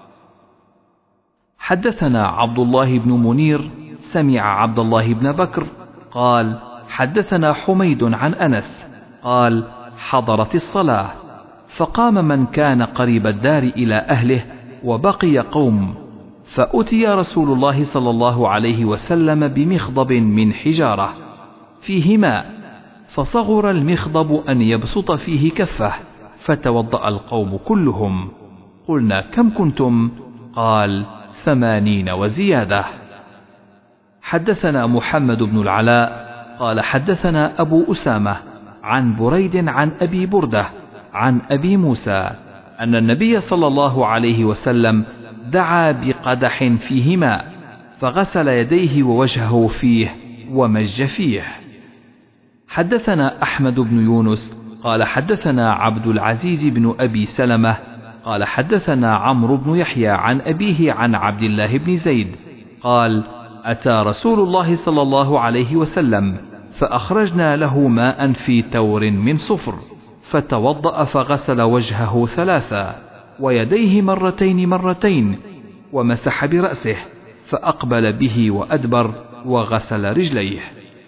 حدثنا عبد الله بن منير سمع عبد الله بن بكر قال حدثنا حميد عن أنس قال: حضرت الصلاة، فقام من كان قريب الدار إلى أهله وبقي قوم، فأتي رسول الله صلى الله عليه وسلم بمخضب من حجارة فيه ماء، فصغر المخضب أن يبسط فيه كفه، فتوضأ القوم كلهم. قلنا: كم كنتم؟ قال: 80 وزيادة. حدثنا محمد بن العلاء قال حدثنا أبو أسامة عن بريد عن أبي بردة عن أبي موسى أن النبي صلى الله عليه وسلم دعا بقدح فيه ماء، فغسل يديه ووجهه فيه ومج فيه. حدثنا أحمد بن يونس قال حدثنا عبد العزيز بن أبي سلمة قال حدثنا عمرو بن يحيى عن أبيه عن عبد الله بن زيد قال: أتى رسول الله صلى الله عليه وسلم فأخرجنا له ماء في تور من صفر، فتوضأ فغسل وجهه ثلاثا ويديه مرتين، ومسح برأسه فأقبل به وأدبر وغسل رجليه.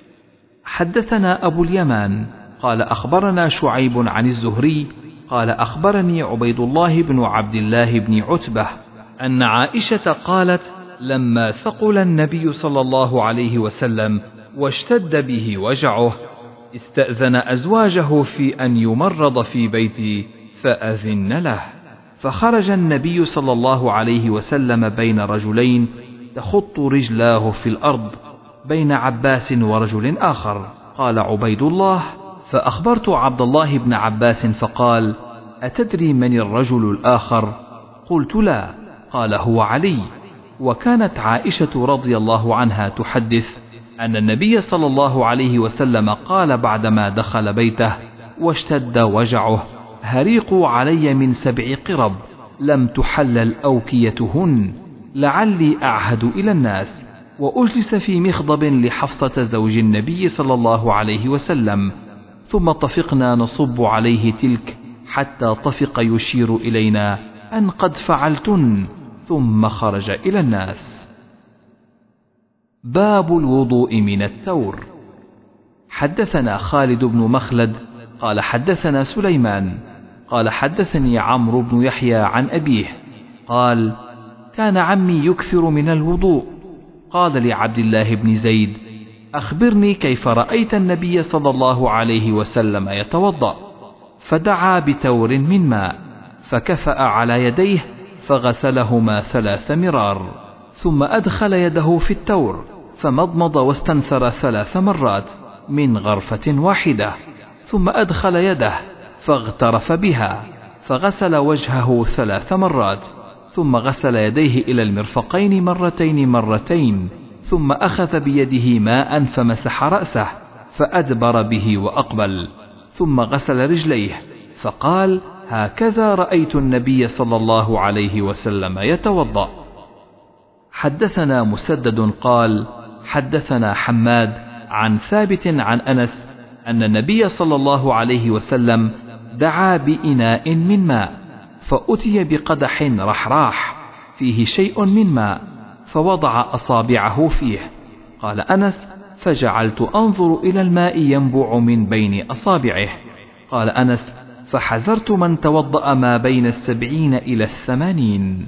حدثنا أبو اليمان قال أخبرنا شعيب عن الزهري قال أخبرني عبيد الله بن عبد الله بن عتبة أن عائشة قالت: لما ثقل النبي صلى الله عليه وسلم واشتد به وجعه استأذن أزواجه في أن يمرض في بيتي فأذن له، فخرج النبي صلى الله عليه وسلم بين رجلين تخط رجلاه في الأرض بين عباس ورجل آخر. قال عبيد الله: فأخبرت عبد الله بن عباس فقال: أتدري من الرجل الآخر؟ قلت: لا. قال: هو علي. وكانت عائشة رضي الله عنها تحدث أن النبي صلى الله عليه وسلم قال بعدما دخل بيته واشتد وجعه: هريقوا علي من 7 قرب لم تحلل أوكيتهن لعلي أعهد إلى الناس، وأجلس في مخضب لحفصة زوج النبي صلى الله عليه وسلم، ثم طفقنا نصب عليه تلك حتى طفق يشير إلينا أن قد فعلتن، ثم خرج إلى الناس. باب الوضوء من الثور. حدثنا خالد بن مخلد قال حدثنا سليمان قال حدثني عمرو بن يحيى عن أبيه قال: كان عمي يكثر من الوضوء، قال لعبد الله بن زيد: أخبرني كيف رأيت النبي صلى الله عليه وسلم يتوضأ؟ فدعا بتور من ماء فكفأ على يديه فغسلهما 3 مرار، ثم أدخل يده في التور فمضمض واستنثر 3 مرات من غرفة واحدة، ثم أدخل يده فاغترف بها فغسل وجهه 3 مرات، ثم غسل يديه إلى المرفقين مرتين، ثم أخذ بيده ماء فمسح رأسه فأدبر به وأقبل، ثم غسل رجليه فقال: هكذا رأيت النبي صلى الله عليه وسلم يتوضأ. حدثنا مسدد قال حدثنا حماد عن ثابت عن أنس أن النبي صلى الله عليه وسلم دعا بإناء من ماء فأتي بقدح رحراح فيه شيء من ماء فوضع أصابعه فيه. قال أنس: فجعلت أنظر إلى الماء ينبع من بين أصابعه. قال أنس: فحذرت من توضأ ما بين 70 إلى 80.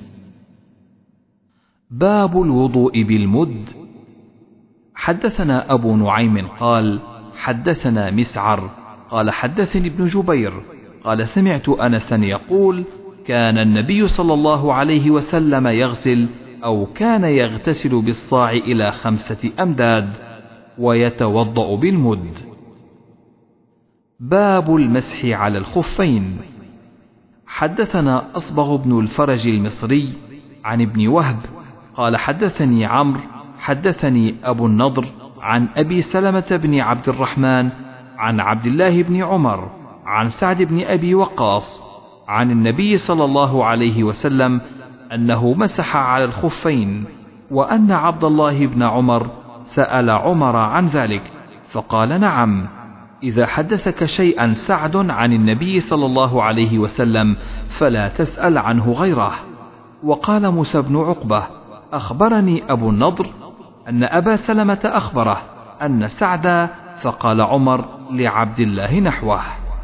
باب الوضوء بالمد. حدثنا أبو نعيم قال حدثنا مسعر قال حدثني ابن جبير قال سمعت أنسا يقول: كان النبي صلى الله عليه وسلم يغسل أو كان يغتسل بالصاع إلى 5 أمداد ويتوضأ بالمد. باب المسح على الخفين. حدثنا أصبغ بن الفرج المصري عن ابن وهب قال حدثني عمرو حدثني أبو النضر عن أبي سلمة بن عبد الرحمن عن عبد الله بن عمر عن سعد بن أبي وقاص عن النبي صلى الله عليه وسلم أنه مسح على الخفين، وأن عبد الله بن عمر سأل عمر عن ذلك فقال: نعم، إذا حدثك شيئا سعد عن النبي صلى الله عليه وسلم فلا تسأل عنه غيره. وقال موسى بن عقبة: أخبرني أبو النضر أن أبا سلمة أخبره أن سعدا، فقال عمر لعبد الله نحوه.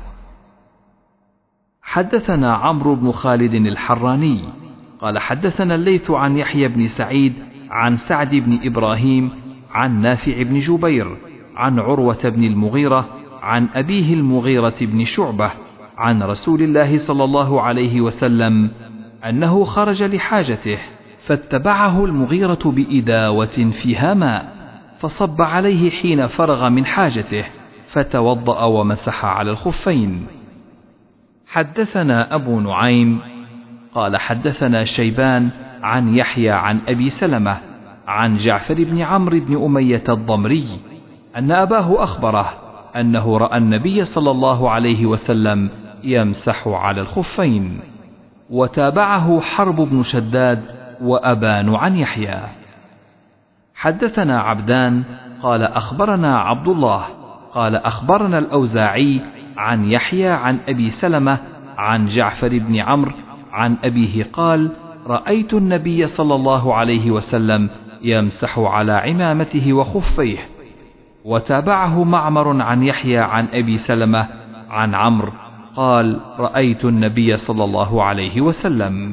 حدثنا عمرو بن خالد الحراني قال حدثنا الليث عن يحيى بن سعيد عن سعد بن إبراهيم عن نافع بن جبير عن عروة بن المغيرة عن أبيه المغيرة بن شعبة عن رسول الله صلى الله عليه وسلم أنه خرج لحاجته فاتبعه المغيرة بإداوة فيها ماء فصب عليه حين فرغ من حاجته فتوضأ ومسح على الخفين. حدثنا أبو نعيم قال حدثنا شيبان عن يحيى عن أبي سلمة عن جعفر بن عمرو بن أمية الضمري أن أباه أخبره أنه رأى النبي صلى الله عليه وسلم يمسح على الخفين. وتابعه حرب بن شداد وأبان عن يحيى. حدثنا عبدان قال أخبرنا عبد الله قال أخبرنا الأوزاعي عن يحيى عن أبي سلمة عن جعفر بن عمرو عن أبيه قال: رأيت النبي صلى الله عليه وسلم يمسح على عمامته وخفيه. وتابعه معمر عن يحيى عن أبي سلمة عن عمرو قال: رأيت النبي صلى الله عليه وسلم.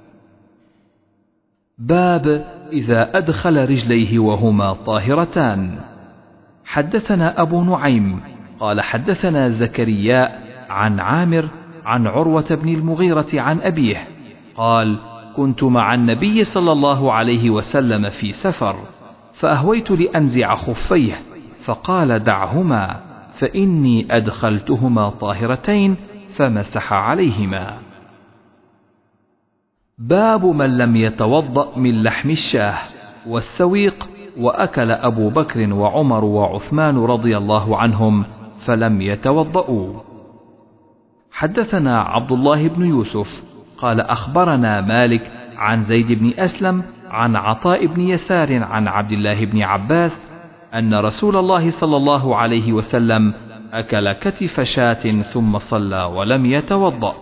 باب إذا أدخل رجليه وهما طاهرتان. حدثنا أبو نعيم قال حدثنا زكريا عن عامر عن عروة بن المغيرة عن أبيه قال: كنت مع النبي صلى الله عليه وسلم في سفر فأهويت لأنزع خفيه فقال: دعهما فإني أدخلتهما طاهرتين، فمسح عليهما. باب من لم يتوضأ من لحم الشاه والسويق وأكل أبو بكر وعمر وعثمان رضي الله عنهم فلم يتوضأوا. حدثنا عبد الله بن يوسف قال أخبرنا مالك عن زيد بن أسلم عن عطاء بن يسار عن عبد الله بن عباس أن رسول الله صلى الله عليه وسلم أكل كتف شاة ثم صلى ولم يتوضأ.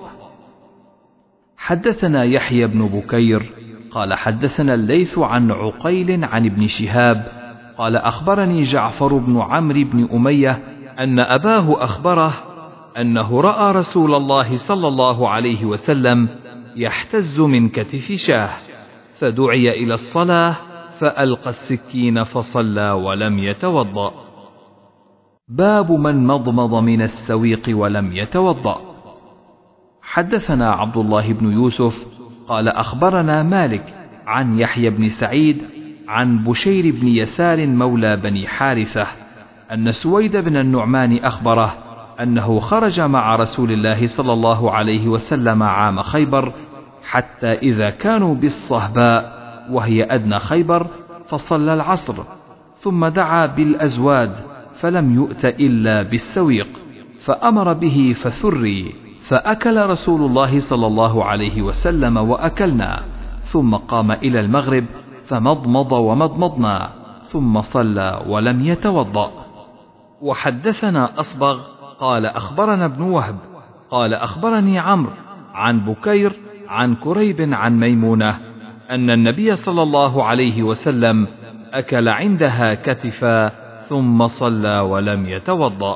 حدثنا يحيى بن بكير قال حدثنا الليث عن عقيل عن ابن شهاب قال أخبرني جعفر بن عمرو بن أمية أن أباه أخبره أنه رأى رسول الله صلى الله عليه وسلم يحتز من كتف شاه فدعي إلى الصلاة فألقى السكين فصلى ولم يتوضأ. باب من مضمض من السويق ولم يتوضأ. حدثنا عبد الله بن يوسف قال أخبرنا مالك عن يحيى بن سعيد عن بشير بن يسار مولى بني حارثة أن سويد بن النعمان أخبره أنه خرج مع رسول الله صلى الله عليه وسلم عام خيبر حتى إذا كانوا بالصهباء وهي أدنى خيبر فصلى العصر ثم دعا بالأزواد فلم يؤت إلا بالسويق فأمر به فثري فأكل رسول الله صلى الله عليه وسلم وأكلنا ثم قام إلى المغرب فمضمض ومضمضنا ثم صلى ولم يتوضأ. وحدثنا أصبغ قال أخبرنا ابن وهب قال أخبرني عمرو عن بكير عن كريب عن ميمونة أن النبي صلى الله عليه وسلم أكل عندها كتفا ثم صلى ولم يتوضأ.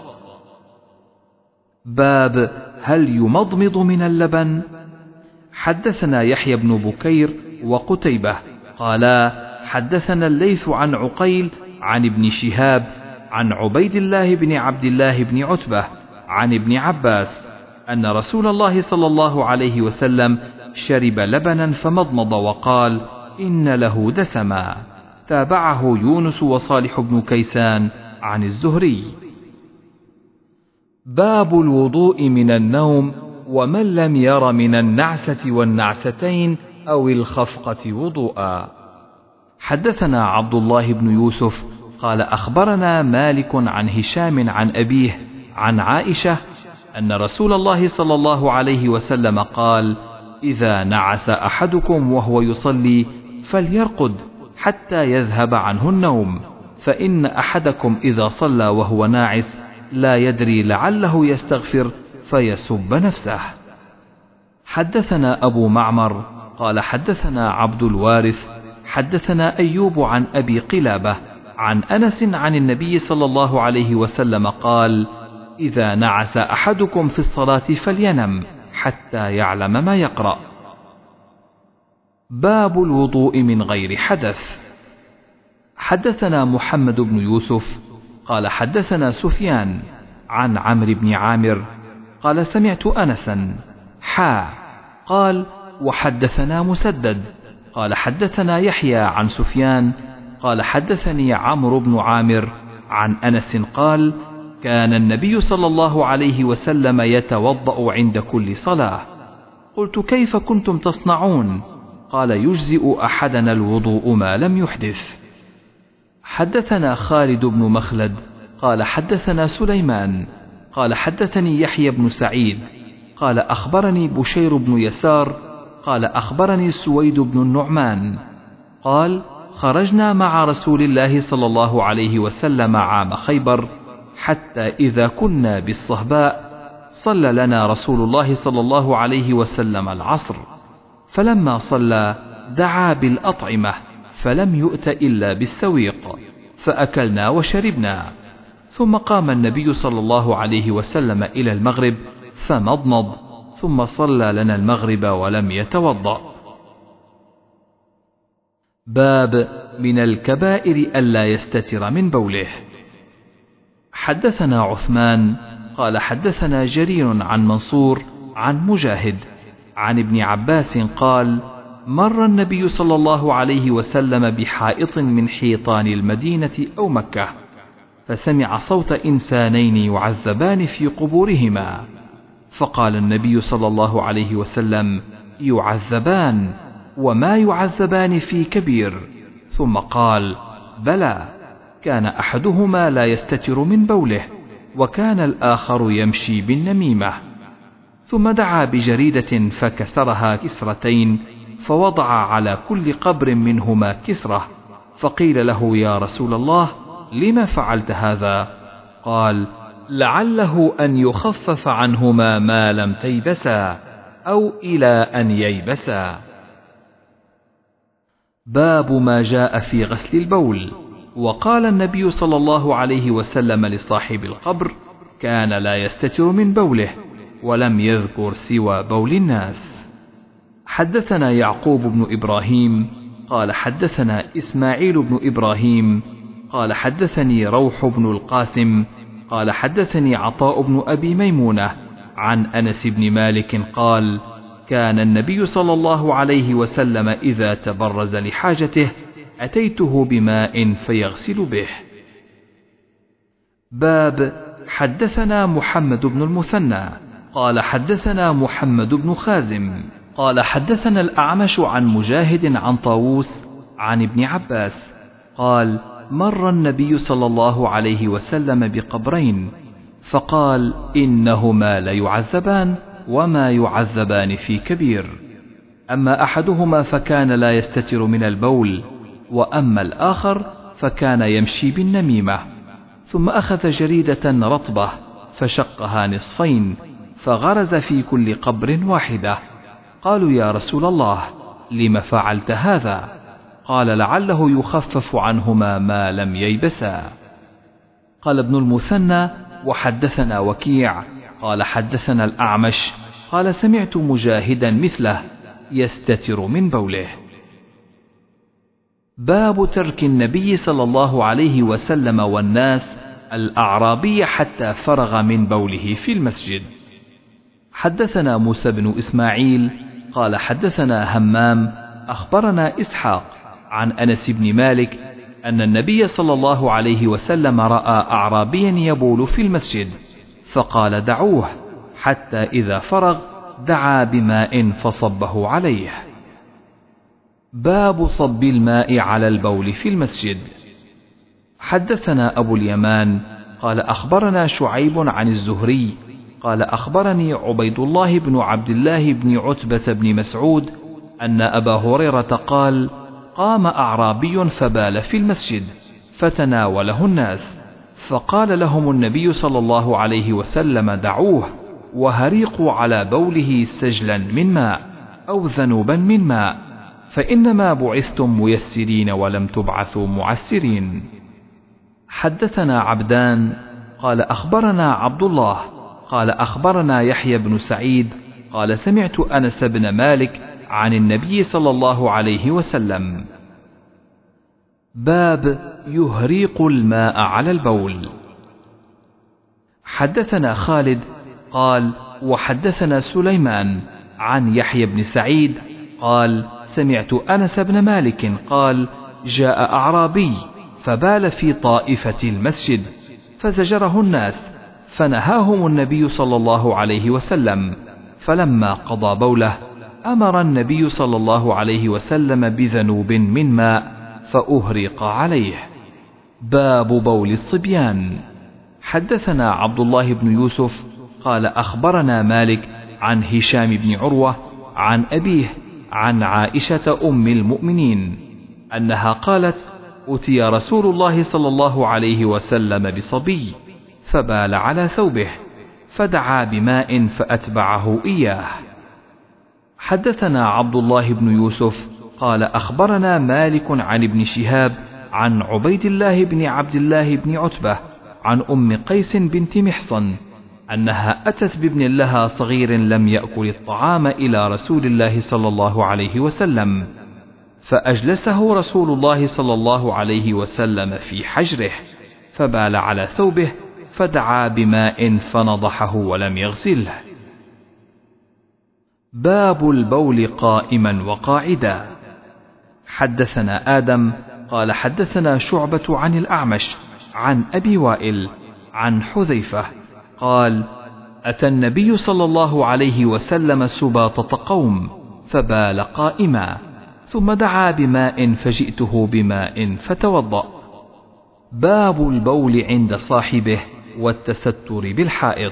باب هل يمضمض من اللبن؟ حدثنا يحيى بن بكير وقتيبة قالا حدثنا الليث عن عقيل عن ابن شهاب عن عبيد الله بن عبد الله بن عتبة عن ابن عباس أن رسول الله صلى الله عليه وسلم شرب لبنا فمضمض وقال إن له دسما. تابعه يونس وصالح بن كيسان عن الزهري. باب الوضوء من النوم ومن لم ير من النعسة والنعستين أو الخفقة وضوءا. حدثنا عبد الله بن يوسف قال أخبرنا مالك عن هشام عن أبيه عن عائشة أن رسول الله صلى الله عليه وسلم قال إذا نعس أحدكم وهو يصلي فليرقد حتى يذهب عنه النوم فإن أحدكم إذا صلى وهو ناعس لا يدري لعله يستغفر فيسب نفسه. حدثنا أبو معمر قال حدثنا عبد الوارث حدثنا أيوب عن أبي قلابة عن أنس عن النبي صلى الله عليه وسلم قال إذا نعس أحدكم في الصلاة فلينم حتى يعلم ما يقرأ. باب الوضوء من غير حدث. حدثنا محمد بن يوسف قال حدثنا سفيان عن عمرو بن عامر قال سمعت أنسا قال وحدثنا مسدد قال حدثنا يحيى عن سفيان قال حدثني عمرو بن عامر عن أنس قال كان النبي صلى الله عليه وسلم يتوضأ عند كل صلاة. قلت كيف كنتم تصنعون؟ قال يجزئ أحدنا الوضوء ما لم يحدث. حدثنا خالد بن مخلد قال حدثنا سليمان قال حدثني يحيى بن سعيد قال أخبرني بشير بن يسار قال أخبرني سويد بن النعمان قال خرجنا مع رسول الله صلى الله عليه وسلم عام خيبر حتى إذا كنا بالصهباء صلى لنا رسول الله صلى الله عليه وسلم العصر فلما صلى دعا بالأطعمة فلم يؤت إلا بالسويق فأكلنا وشربنا ثم قام النبي صلى الله عليه وسلم إلى المغرب فمضمض ثم صلى لنا المغرب ولم يتوضأ. باب من الكبائر ألا يستتر من بوله. حدثنا عثمان قال حدثنا جرير عن منصور عن مجاهد عن ابن عباس قال مر النبي صلى الله عليه وسلم بحائط من حيطان المدينة أو مكة فسمع صوت إنسانين يعذبان في قبورهما فقال النبي صلى الله عليه وسلم يعذبان وما يعذبان في كبير؟ ثم قال: بلى، كان أحدهما لا يستتر من بوله، وكان الآخر يمشي بالنميمة. ثم دعا بجريدة فكسرها كسرتين، فوضع على كل قبر منهما كسرة، فقيل له: يا رسول الله، لم فعلت هذا؟ قال: لعله أن يخفف عنهما ما لم تيبسا، أو إلى أن ييبسا. باب ما جاء في غسل البول. وقال النبي صلى الله عليه وسلم لصاحب القبر: كان لا يستتر من بوله، ولم يذكر سوى بول الناس. حدثنا يعقوب بن إبراهيم قال حدثنا إسماعيل بن إبراهيم قال حدثني روح بن القاسم قال حدثني عطاء بن أبي ميمونة عن أنس بن مالك قال: كان النبي صلى الله عليه وسلم إذا تبرز لحاجته أتيته بماء فيغسل به. باب حدثنا محمد بن المثنى قال حدثنا محمد بن خازم قال حدثنا الأعمش عن مجاهد عن طاووس عن ابن عباس قال: مر النبي صلى الله عليه وسلم بقبرين، فقال: إنهما ليعذبان، وما يعذبان في كبير. أما أحدهما فكان لا يستتر من البول، وأما الآخر فكان يمشي بالنميمة. ثم أخذ جريدة رطبة فشقها نصفين، فغرز في كل قبر واحدة. قالوا: يا رسول الله، لم فعلت هذا؟ قال: لعله يخفف عنهما ما لم ييبسا. قال ابن المثنى: وحدثنا وكيع قال حدثنا الأعمش قال: سمعت مجاهدا مثله يستتر من بوله. باب ترك النبي صلى الله عليه وسلم والناس الأعرابي حتى فرغ من بوله في المسجد. حدثنا موسى بن إسماعيل قال حدثنا همام أخبرنا إسحاق عن أنس بن مالك أن النبي صلى الله عليه وسلم رأى أعرابيا يبول في المسجد، فقال: دعوه، حتى إذا فرغ دعا بماء فصبه عليه. باب صب الماء على البول في المسجد. حدثنا أبو اليمان قال أخبرنا شعيب عن الزهري قال أخبرني عبيد الله بن عبد الله بن عتبة بن مسعود أن أبا هريرة قال: قام أعرابي فبال في المسجد، فتناوله الناس، فقال لهم النبي صلى الله عليه وسلم: دعوه، وهريقوا على بوله سجلا من ماء أو ذنوبا من ماء، فإنما بعثتم ميسرين ولم تبعثوا معسرين. حدثنا عبدان قال أخبرنا عبد الله قال أخبرنا يحيى بن سعيد قال سمعت أنس بن مالك عن النبي صلى الله عليه وسلم. باب يهريق الماء على البول. حدثنا خالد قال وحدثنا سليمان عن يحيى بن سعيد قال سمعت أنس بن مالك قال: جاء أعرابي فبال في طائفة المسجد، فزجره الناس، فنهاهم النبي صلى الله عليه وسلم، فلما قضى بوله أمر النبي صلى الله عليه وسلم بذنوب من ماء فأهرق عليه. باب بول الصبيان. حدثنا عبد الله بن يوسف قال أخبرنا مالك عن هشام بن عروة عن أبيه عن عائشة أم المؤمنين أنها قالت: أتي رسول الله صلى الله عليه وسلم بصبي فبال على ثوبه، فدعا بماء فأتبعه إياه. حدثنا عبد الله بن يوسف قال أخبرنا مالك عن ابن شهاب عن عبيد الله بن عبد الله بن عتبة عن أم قيس بنت محصن أنها أتت بابن لها صغير لم يأكل الطعام إلى رسول الله صلى الله عليه وسلم، فأجلسه رسول الله صلى الله عليه وسلم في حجره، فبال على ثوبه، فدعا بماء فنضحه ولم يغسله. باب البول قائما وقاعدا. حدثنا آدم قال حدثنا شعبة عن الأعمش عن أبي وائل عن حذيفة قال: أتى النبي صلى الله عليه وسلم سباطة قوم فبال قائما، ثم دعا بماء فجئته بماء فتوضأ. باب البول عند صاحبه والتستر بالحائط.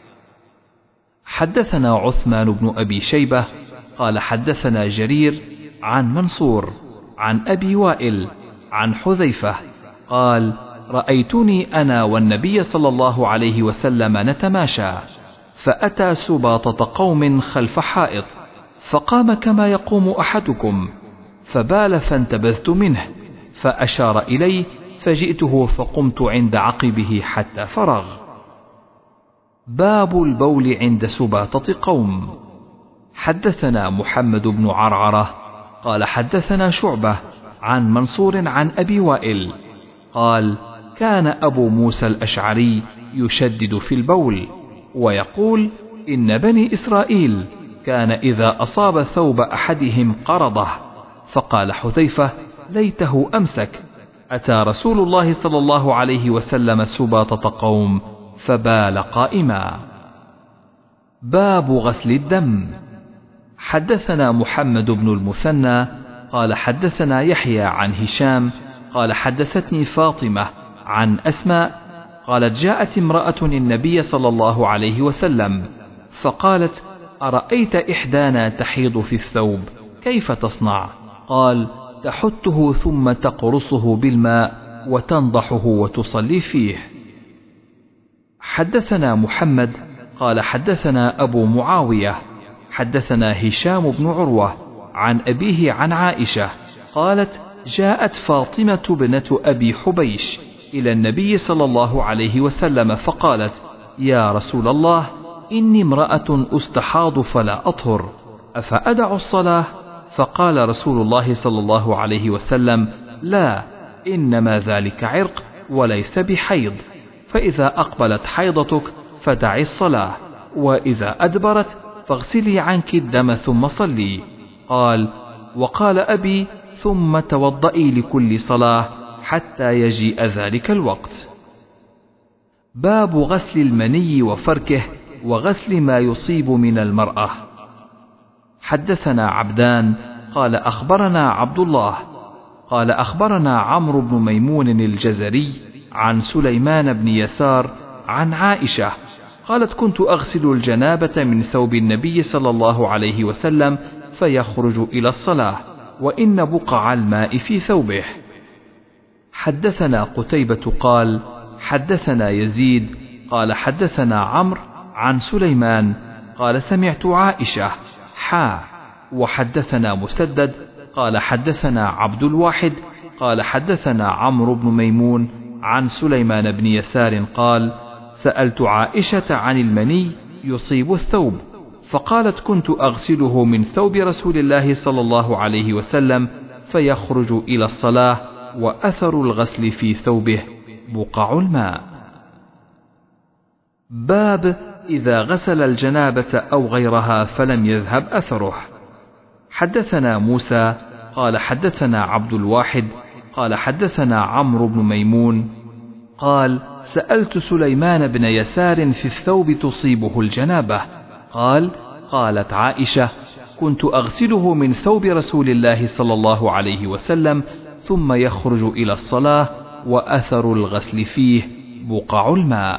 حدثنا عثمان بن أبي شيبة قال حدثنا جرير عن منصور عن أبي وائل عن حذيفة قال رأيتني أنا والنبي صلى الله عليه وسلم نتماشى، فأتى سباطة قوم خلف حائط، فقام كما يقوم أحدكم، فبال فانتبذت منه، فأشار إلي فجئته فقمت عند عقبه حتى فرغ. باب البول عند سباطة قوم. حدثنا محمد بن عرعرة قال حدثنا شعبة عن منصور عن أبي وائل قال كان أبو موسى الأشعري يشدد في البول ويقول إن بني إسرائيل كان إذا أصاب ثوب أحدهم قرضه، فقال حذيفة ليته أمسك، أتى رسول الله صلى الله عليه وسلم سباطة قوم فبال قائما. باب غسل الدم. حدثنا محمد بن المثنى قال حدثنا يحيى عن هشام قال حدثتني فاطمة عن أسماء قالت جاءت امرأة النبي صلى الله عليه وسلم فقالت أرأيت إحدانا تحيض في الثوب كيف تصنع؟ قال تحته ثم تقرصه بالماء وتنضحه وتصلي فيه. حدثنا محمد قال حدثنا أبو معاوية حدثنا هشام بن عروة عن أبيه عن عائشة قالت جاءت فاطمة بنت أبي حبيش إلى النبي صلى الله عليه وسلم فقالت يا رسول الله إني امرأة أستحاض فلا أطهر أفأدع الصلاة؟ فقال رسول الله صلى الله عليه وسلم لا، إنما ذلك عرق وليس بحيض، فإذا أقبلت حيضتك فدعي الصلاة، وإذا أدبرت فاغسلي عنك الدم ثم صلي. قال وقال أبي ثم توضئي لكل صلاة حتى يجيء ذلك الوقت. باب غسل المني وفركه وغسل ما يصيب من المرأة. حدثنا عبدان قال أخبرنا عبد الله قال أخبرنا عمرو بن ميمون الجزري عن سليمان بن يسار عن عائشة قالت كنت أغسل الجنابة من ثوب النبي صلى الله عليه وسلم فيخرج إلى الصلاة وإن بقع الماء في ثوبه. حدثنا قتيبة قال حدثنا يزيد قال حدثنا عمرو عن سليمان قال سمعت عائشة وحدثنا مسدد قال حدثنا عبد الواحد قال حدثنا عمرو بن ميمون عن سليمان بن يسار قال سألت عائشة عن المني يصيب الثوب فقالت كنت أغسله من ثوب رسول الله صلى الله عليه وسلم فيخرج إلى الصلاة وأثر الغسل في ثوبه بقع الماء. باب إذا غسل الجنابة أو غيرها فلم يذهب أثره. حدثنا موسى قال حدثنا عبد الواحد قال حدثنا عمرو بن ميمون قال سألت سليمان بن يسار في الثوب تصيبه الجنابة قالت عائشة كنت أغسله من ثوب رسول الله صلى الله عليه وسلم ثم يخرج إلى الصلاة وأثر الغسل فيه بقع الماء.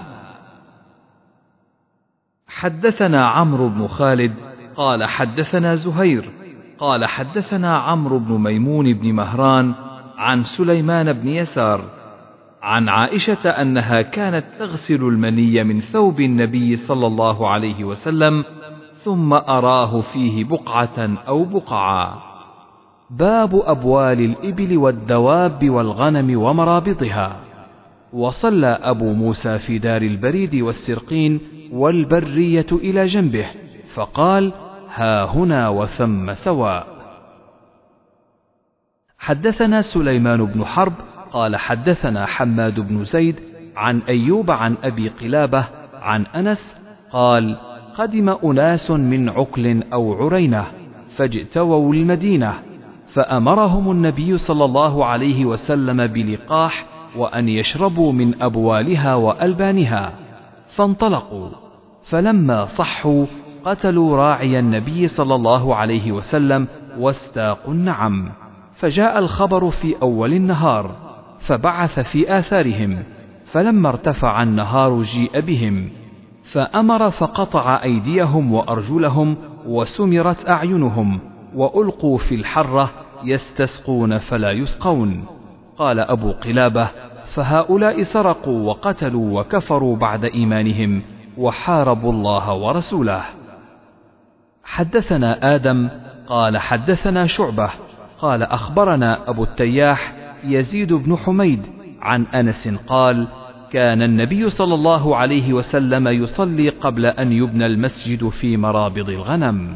حدثنا عمرو بن خالد قال حدثنا زهير قال حدثنا عمرو بن ميمون بن مهران عن سليمان بن يسار عن عائشة أنها كانت تغسل المني من ثوب النبي صلى الله عليه وسلم ثم أراه فيه بقعة أو بقعا. باب أبوال الإبل والدواب والغنم ومرابضها. وصلى أبو موسى في دار البريد والسرقين والبرية إلى جنبه فقال ها هنا وثم سواء. حدثنا سليمان بن حرب قال حدثنا حماد بن زيد عن أيوب عن أبي قلابة عن أنس قال قدم أناس من عقل أو عرينة فاجتووا المدينة فأمرهم النبي صلى الله عليه وسلم بلقاح وأن يشربوا من أبوالها وألبانها فانطلقوا، فلما صحوا قتلوا راعي النبي صلى الله عليه وسلم واستاقوا النعم. فجاء الخبر في أول النهار، فبعث في آثارهم، فلما ارتفع النهار جيء بهم، فأمر فقطع أيديهم وأرجلهم وسمرت أعينهم وألقوا في الحرة يستسقون فلا يسقون. قال أبو قلابة: فهؤلاء سرقوا وقتلوا وكفروا بعد إيمانهم وحاربوا الله ورسوله. حدثنا آدم قال حدثنا شعبة قال أخبرنا أبو التياح يزيد بن حميد عن أنس قال: كان النبي صلى الله عليه وسلم يصلي قبل أن يبنى المسجد في مرابض الغنم.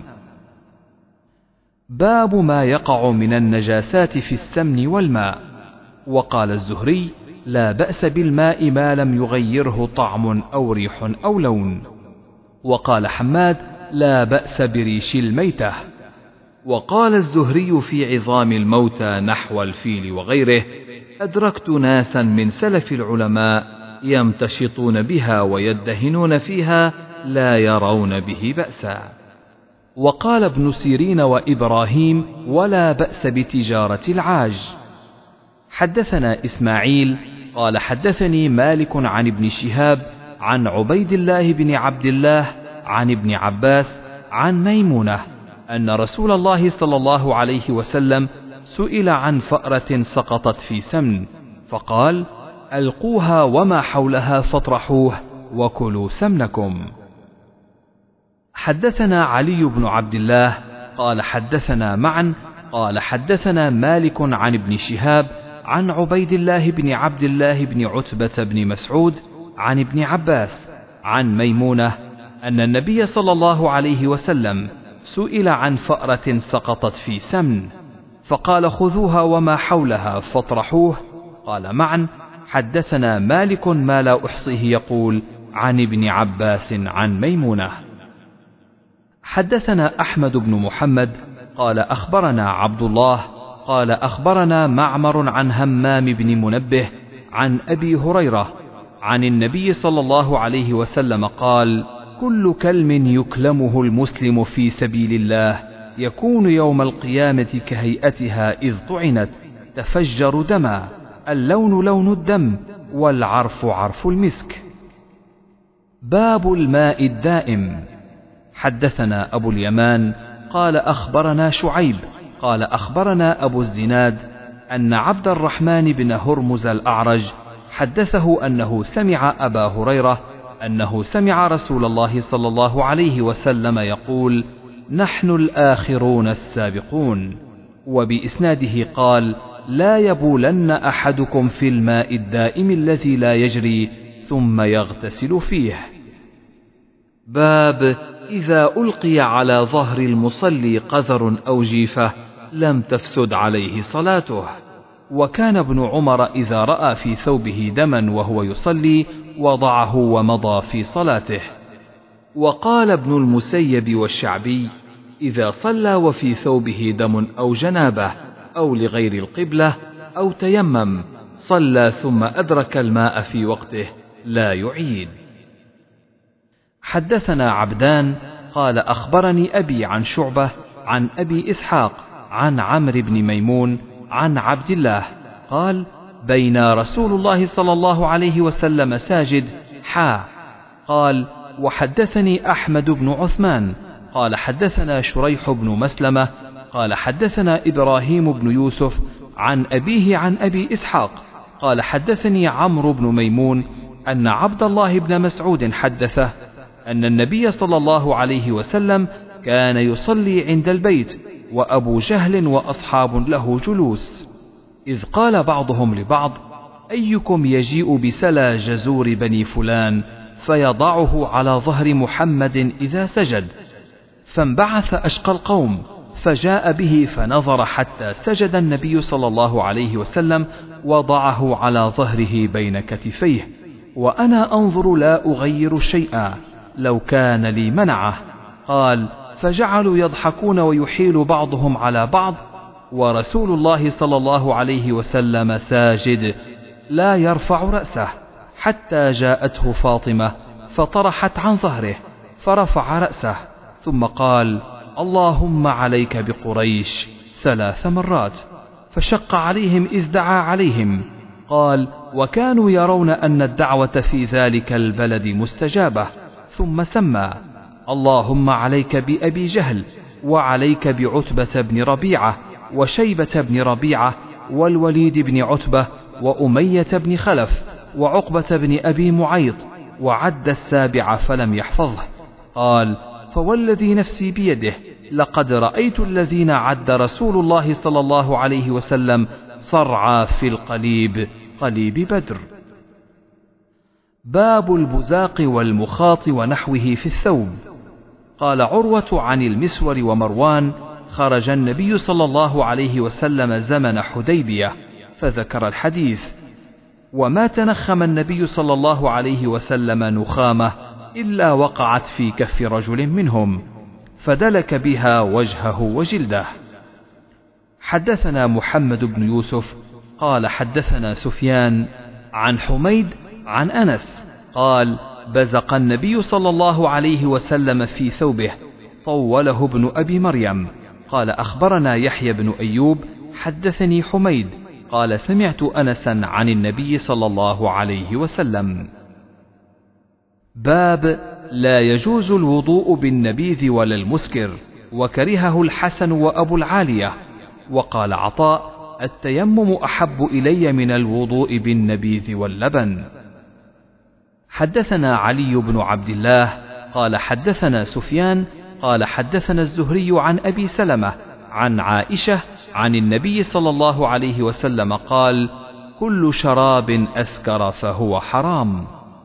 باب ما يقع من النجاسات في السمن والماء. وقال الزهري: لا بأس بالماء ما لم يغيره طعم أو ريح أو لون. وقال حماد: لا بأس بريش الميتة. وقال الزهري في عظام الموتى نحو الفيل وغيره: أدركت ناسا من سلف العلماء يمتشطون بها ويدهنون فيها لا يرون به بأسا. وقال ابن سيرين وإبراهيم: ولا بأس بتجارة العاج. حدثنا إسماعيل قال حدثني مالك عن ابن شهاب عن عبيد الله بن عبد الله عن ابن عباس عن ميمونة أن رسول الله صلى الله عليه وسلم سئل عن فأرة سقطت في سمن، فقال: ألقوها وما حولها فاطرحوه وكلوا سمنكم. حدثنا علي بن عبد الله قال حدثنا معا قال حدثنا مالك عن ابن شهاب عن عبيد الله بن عبد الله بن عتبة بن مسعود عن ابن عباس عن ميمونة أن النبي صلى الله عليه وسلم سئل عن فأرة سقطت في سمن، فقال: خذوها وما حولها فاطرحوه. قال معا: حدثنا مالك ما لا أحصيه يقول عن ابن عباس عن ميمونة. حدثنا أحمد بن محمد قال أخبرنا عبد الله قال أخبرنا معمر عن همام بن منبه عن أبي هريرة عن النبي صلى الله عليه وسلم قال: كل كلم يكلمه المسلم في سبيل الله يكون يوم القيامة كهيئتها إذ طعنت، تفجر دما، اللون لون الدم، والعرف عرف المسك. باب الماء الدائم. حدثنا أبو اليمان قال أخبرنا شعيب قال أخبرنا أبو الزناد أن عبد الرحمن بن هرمز الأعرج حدثه أنه سمع أبا هريرة أنه سمع رسول الله صلى الله عليه وسلم يقول: نحن الآخرون السابقون. وبإسناده قال: لا يبولن أحدكم في الماء الدائم الذي لا يجري ثم يغتسل فيه. باب إذا ألقي على ظهر المصلي قذر أو جيفة لم تفسد عليه صلاته. وكان ابن عمر إذا رأى في ثوبه دما وهو يصلي وضعه ومضى في صلاته. وقال ابن المسيب والشعبي: إذا صلى وفي ثوبه دم أو جنابة أو لغير القبلة أو تيمم صلى ثم أدرك الماء في وقته لا يعيد. حدثنا عبدان قال أخبرني أبي عن شعبة عن أبي إسحاق عن عمرو بن ميمون عن عبد الله قال: بين رسول الله صلى الله عليه وسلم ساجد قال: وحدثني أحمد بن عثمان قال حدثنا شريح بن مسلمة قال حدثنا إبراهيم بن يوسف عن أبيه عن أبي إسحاق قال حدثني عمرو بن ميمون أن عبد الله بن مسعود حدثه أن النبي صلى الله عليه وسلم كان يصلي عند البيت وأبو جهل وأصحاب له جلوس، إذ قال بعضهم لبعض: أيكم يجيء بسلا جزور بني فلان فيضعه على ظهر محمد إذا سجد؟ فانبعث أشقى القوم فجاء به فنظر حتى سجد النبي صلى الله عليه وسلم وضعه على ظهره بين كتفيه، وأنا أنظر لا أغير شيئا، لو كان لي منعه. قال: فجعلوا يضحكون ويحيل بعضهم على بعض، ورسول الله صلى الله عليه وسلم ساجد لا يرفع رأسه، حتى جاءته فاطمة فطرحت عن ظهره فرفع رأسه، ثم قال: اللهم عليك بقريش، 3 مرات، فشق عليهم إذ دعا عليهم. قال: وكانوا يرون أن الدعوة في ذلك البلد مستجابة. ثم سمى: اللهم عليك بأبي جهل، وعليك بعتبة بن ربيعة، وشيبة بن ربيعة، والوليد بن عتبة، وأمية بن خلف، وعقبة بن أبي معيط، وعد 7 فلم يحفظه. قال: فوالذي نفسي بيده لقد رأيت الذين عد رسول الله صلى الله عليه وسلم صرعى في القليب، قليب بدر. باب البزاق والمخاط ونحوه في الثوب. قال عروة عن المسور ومروان: خرج النبي صلى الله عليه وسلم زمن حديبية، فذكر الحديث. وما تنخم النبي صلى الله عليه وسلم نخامة إلا وقعت في كف رجل منهم، فدلك بها وجهه وجلده. حدثنا محمد بن يوسف قال حدثنا سفيان عن حميد عن أنس قال: بزق النبي صلى الله عليه وسلم في ثوبه، طوله ابن أبي مريم. قال: أخبرنا يحيى بن أيوب حدثني حميد قال: سمعت أنسا عن النبي صلى الله عليه وسلم. باب لا يجوز الوضوء بالنبيذ ولا المسكر، وكرهه الحسن وأبو العالية. وقال عطاء: التيمم أحب إلي من الوضوء بالنبيذ واللبن. حدثنا علي بن عبد الله قال حدثنا سفيان قال حدثنا الزهري عن أبي سلمة عن عائشة عن النبي صلى الله عليه وسلم قال: كل شراب أسكر فهو حرام.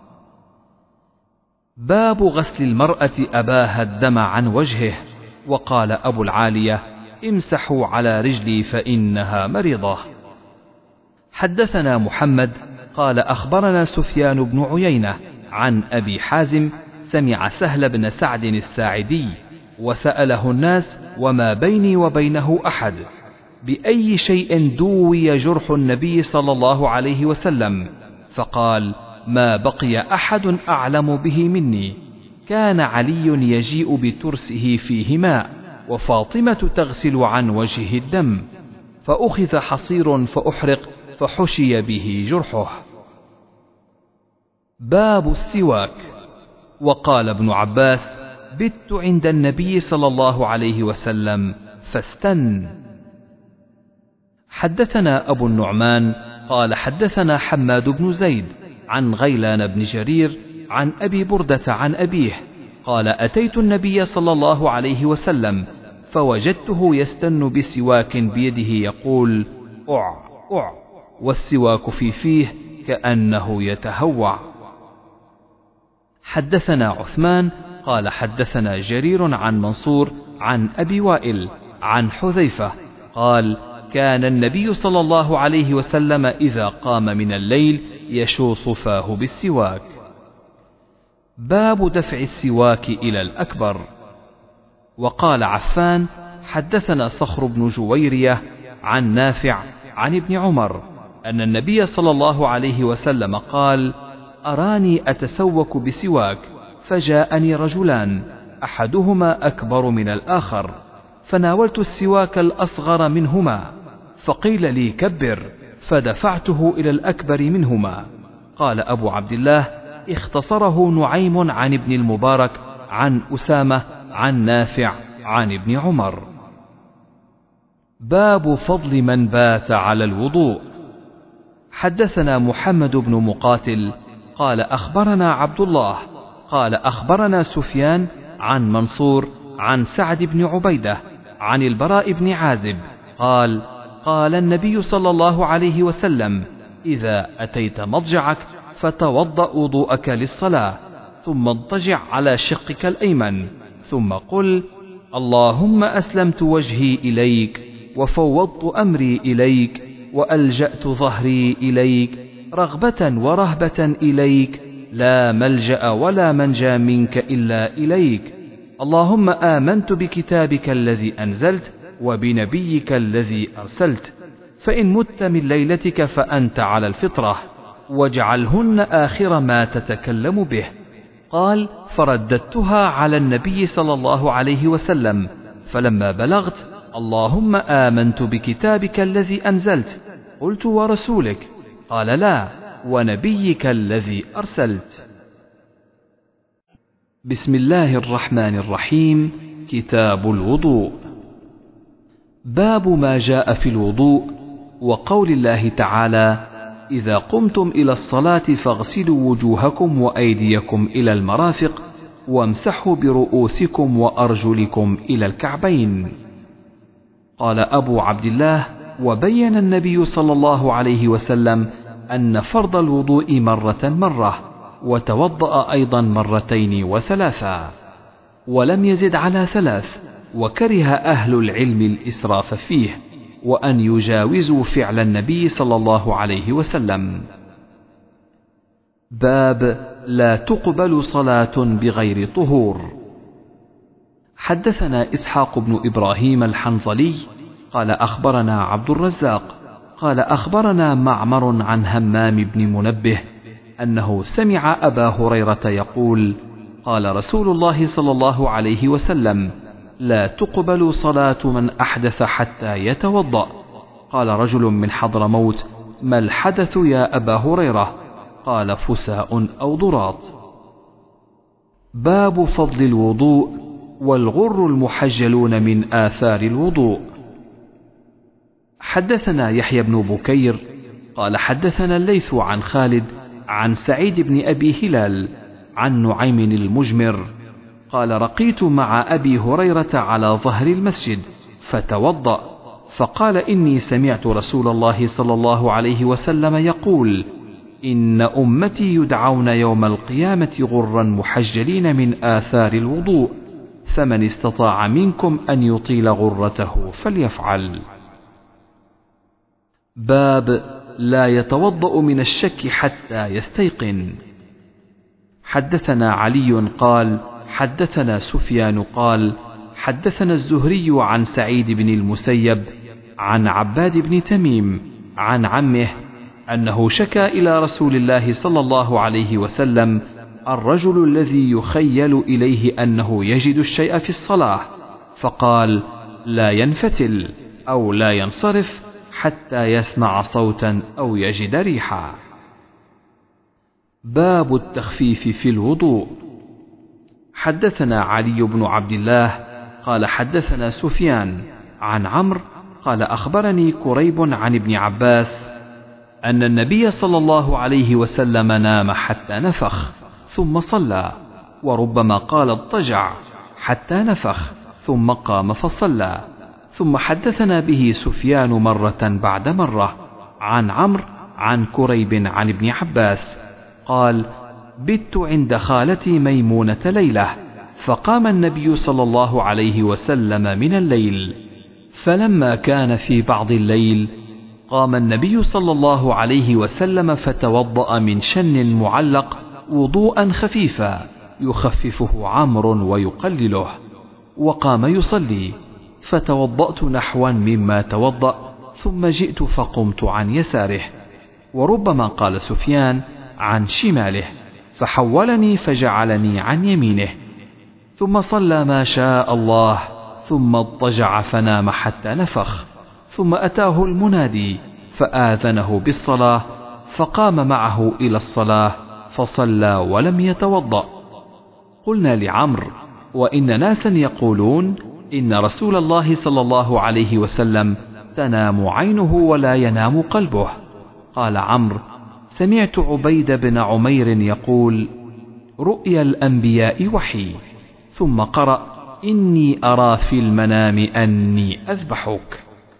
باب غسل المرأة أباها الدم عن وجهه. وقال أبو العالية: امسحوا على رجلي فإنها مرضة. حدثنا محمد قال أخبرنا سفيان بن عيينة عن أبي حازم سمع سهل بن سعد الساعدي وسأله الناس: وما بيني وبينه أحد؟ بأي شيء دوي جرح النبي صلى الله عليه وسلم؟ فقال: ما بقي أحد أعلم به مني. كان علي يجيء بترسه فيه ماء، وفاطمة تغسل عن وجهه الدم، فأخذ حصير فأحرق فحشي به جرحه. باب السواك. وقال ابن عباس: بت عند النبي صلى الله عليه وسلم فاستن. حدثنا أبو النعمان قال حدثنا حماد بن زيد عن غيلان بن جرير عن أبي بردة عن أبيه قال: أتيت النبي صلى الله عليه وسلم فوجدته يستن بسواك بيده يقول: أع أع، والسواك في فيه كأنه يتهوع. حدثنا عثمان قال حدثنا جرير عن منصور عن أبي وائل عن حذيفة قال: كان النبي صلى الله عليه وسلم إذا قام من الليل يشوص فاه بالسواك. باب دفع السواك إلى الأكبر. وقال عفان: حدثنا صخر بن جويرية عن نافع عن ابن عمر أن النبي صلى الله عليه وسلم قال: أراني أتسوك بسواك، فجاءني رجلان أحدهما أكبر من الآخر، فناولت السواك الأصغر منهما، فقيل لي: كبر، فدفعته إلى الأكبر منهما. قال أبو عبد الله: اختصره نعيم عن ابن المبارك عن أسامة عن نافع عن ابن عمر. باب فضل من بات على الوضوء. حدثنا محمد بن مقاتل قال أخبرنا عبد الله قال أخبرنا سفيان عن منصور عن سعد بن عبيدة عن البراء بن عازب قال: قال النبي صلى الله عليه وسلم: إذا أتيت مضجعك فتوضأ وضوءك للصلاة، ثم اضطجع على شقك الأيمن، ثم قل: اللهم أسلمت وجهي إليك، وفوضت أمري إليك، وألجأت ظهري إليك، رغبة ورهبة إليك، لا ملجأ ولا منجى منك إلا إليك. اللهم آمنت بكتابك الذي أنزلت وبنبيك الذي أرسلت، فإن مت من ليلتك فأنت على الفطرة، واجعلهن آخر ما تتكلم به. قال: فرددتها على النبي صلى الله عليه وسلم، فلما بلغت اللهم آمنت بكتابك الذي أنزلت. قلت ورسولك؟ قال لا، ونبيك الذي أرسلت. بسم الله الرحمن الرحيم. كتاب الوضوء. باب ما جاء في الوضوء وقول الله تعالى: إذا قمتم إلى الصلاة فاغسلوا وجوهكم وأيديكم إلى المرافق وامسحوا برؤوسكم وأرجلكم إلى الكعبين. قال أبو عبد الله: وبين النبي صلى الله عليه وسلم أن فرض الوضوء مرة، وتوضأ أيضا مرتين وثلاثا، ولم يزد على 3، وكره أهل العلم الإسراف فيه، وأن يجاوزوا فعل النبي صلى الله عليه وسلم. باب لا تقبل صلاة بغير طهور. حدثنا إسحاق بن إبراهيم الحنظلي قال أخبرنا عبد الرزاق قال أخبرنا معمر عن همام بن منبه أنه سمع أبا هريرة يقول: قال رسول الله صلى الله عليه وسلم: لا تقبل صلاة من أحدث حتى يتوضأ. قال رجل من حضرموت: ما الحدث يا أبا هريرة؟ قال: فساء أو ضراط. باب فضل الوضوء والغر المحجلون من آثار الوضوء. حدثنا يحيى بن بكير قال حدثنا الليث عن خالد عن سعيد بن أبي هلال عن نعيم المجمر قال: رقيت مع أبي هريرة على ظهر المسجد فتوضأ، فقال: إني سمعت رسول الله صلى الله عليه وسلم يقول: إن أمتي يدعون يوم القيامة غرا محجلين من آثار الوضوء، فمن استطاع منكم أن يطيل غرته فليفعل. باب لا يتوضأ من الشك حتى يستيقن. حدثنا علي قال حدثنا سفيان قال حدثنا الزهري عن سعيد بن المسيب عن عباد بن تميم عن عمه أنه شكى إلى رسول الله صلى الله عليه وسلم الرجل الذي يخيل إليه أنه يجد الشيء في الصلاة، فقال: لا ينفتل أو لا ينصرف حتى يسمع صوتا أو يجد ريحا. باب التخفيف في الوضوء. حدثنا علي بن عبد الله قال حدثنا سفيان عن عمرو قال أخبرني كريب عن ابن عباس أن النبي صلى الله عليه وسلم نام حتى نفخ ثم صلى، وربما قال اضطجع حتى نفخ ثم قام فصلى. ثم حدثنا به سفيان مرة بعد مرة عن عمرو عن كريب عن ابن عباس قال: بت عند خالتي ميمونة ليلة، فقام النبي صلى الله عليه وسلم من الليل، فلما كان في بعض الليل قام النبي صلى الله عليه وسلم فتوضأ من شن معلق وضوءا خفيفا يخففه عمرو ويقلله، وقام يصلي، فتوضأت نحوا مما توضأ، ثم جئت فقمت عن يساره، وربما قال سفيان عن شماله، فحولني فجعلني عن يمينه، ثم صلى ما شاء الله، ثم اضطجع فنام حتى نفخ، ثم أتاه المنادي فآذنه بالصلاة، فقام معه إلى الصلاة فصلى ولم يتوضأ. قلنا لعمرو: وإن ناسا يقولون إن رسول الله صلى الله عليه وسلم تنام عينه ولا ينام قلبه. قال عمرو: سمعت عبيد بن عمير يقول: رؤيا الأنبياء وحي. ثم قرأ: إني أرى في المنام أني أذبحك.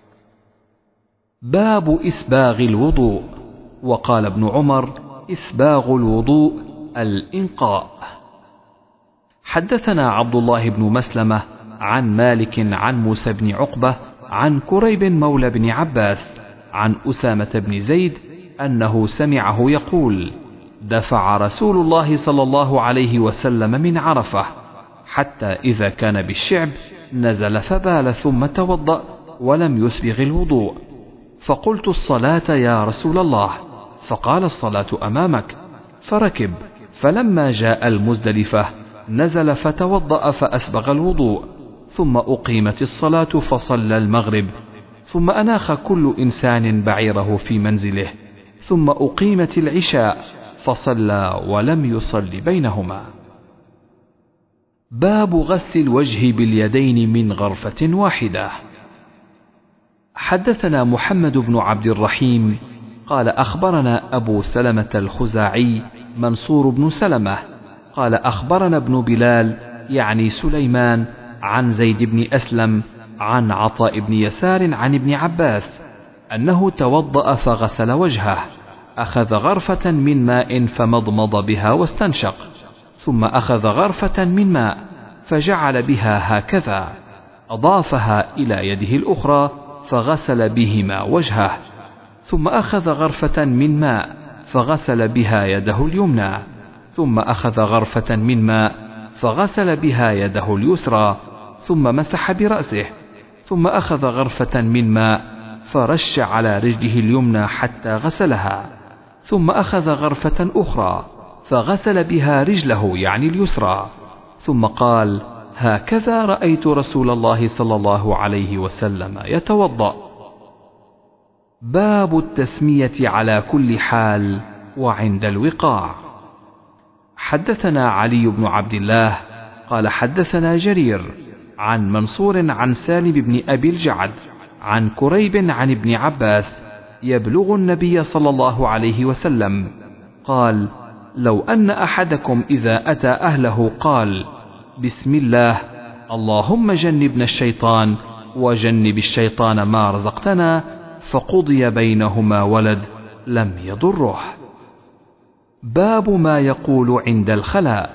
باب إسباغ الوضوء. وقال ابن عمر: إسباغ الوضوء الإنقاء. حدثنا عبد الله بن مسلمة عن مالك عن موسى بن عقبة عن كريب مولى بن عباس عن أسامة بن زيد أنه سمعه يقول: دفع رسول الله صلى الله عليه وسلم من عرفة حتى إذا كان بالشعب نزل فبال ثم توضأ ولم يسبغ الوضوء، فقلت: الصلاة يا رسول الله؟ فقال: الصلاة أمامك. فركب، فلما جاء المزدلفة نزل فتوضأ فأسبغ الوضوء، ثم أقيمت الصلاة فصلى المغرب، ثم أناخ كل إنسان بعيره في منزله، ثم أقيمت العشاء فصلى ولم يصل بينهما. باب غسل الوجه باليدين من غرفة واحدة. حدثنا محمد بن عبد الرحيم قال أخبرنا أبو سلمة الخزاعي منصور بن سلمة قال أخبرنا ابن بلال يعني سليمان عن زيد بن أسلم عن عطاء بن يسار عن ابن عباس أنه توضأ فغسل وجهه، أخذ غرفة من ماء فمضمض بها واستنشق، ثم أخذ غرفة من ماء فجعل بها هكذا، أضافها إلى يده الأخرى فغسل بهما وجهه، ثم أخذ غرفة من ماء فغسل بها يده اليمنى، ثم أخذ غرفة من ماء فغسل بها يده اليسرى، ثم مسح برأسه، ثم أخذ غرفة من ماء فرش على رجله اليمنى حتى غسلها، ثم أخذ غرفة أخرى فغسل بها رجله يعني اليسرى، ثم قال: هكذا رأيت رسول الله صلى الله عليه وسلم يتوضأ. باب التسمية على كل حال وعند الوقاع. حدثنا علي بن عبد الله قال حدثنا جرير عن منصور عن سالم بن أبي الجعد عن كريب عن ابن عباس يبلغ النبي صلى الله عليه وسلم قال: لو أن أحدكم إذا أتى أهله قال: بسم الله اللهم جنبنا الشيطان وجنب الشيطان ما رزقتنا، فقضي بينهما ولد لم يضره. باب ما يقول عند الخلاء.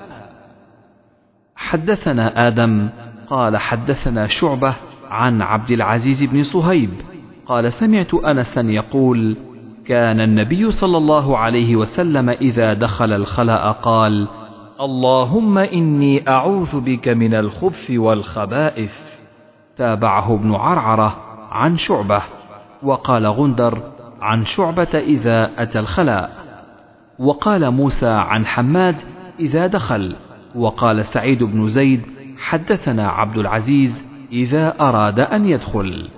حدثنا آدم قال حدثنا شعبة عن عبد العزيز بن صهيب قال سمعت أنسا يقول: كان النبي صلى الله عليه وسلم إذا دخل الخلاء قال: اللهم إني أعوذ بك من الخبث والخبائث. تابعه ابن عرعرة عن شعبة، وقال غندر عن شعبة إذا أتى الخلاء، وقال موسى عن حماد إذا دخل، وقال سعيد بن زيد حدثنا عبد العزيز إذا أراد أن يدخل.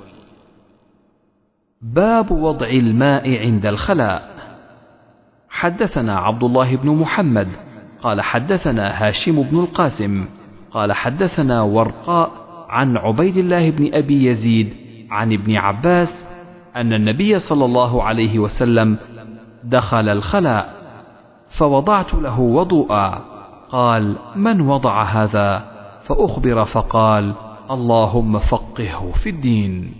باب وضع الماء عند الخلاء. حدثنا عبد الله بن محمد قال حدثنا هاشم بن القاسم قال حدثنا ورقاء عن عبيد الله بن أبي يزيد عن ابن عباس أن النبي صلى الله عليه وسلم دخل الخلاء فوضعت له وضوءا، قال: من وضع هذا؟ فأخبر فقال: اللهم فقهه في الدين.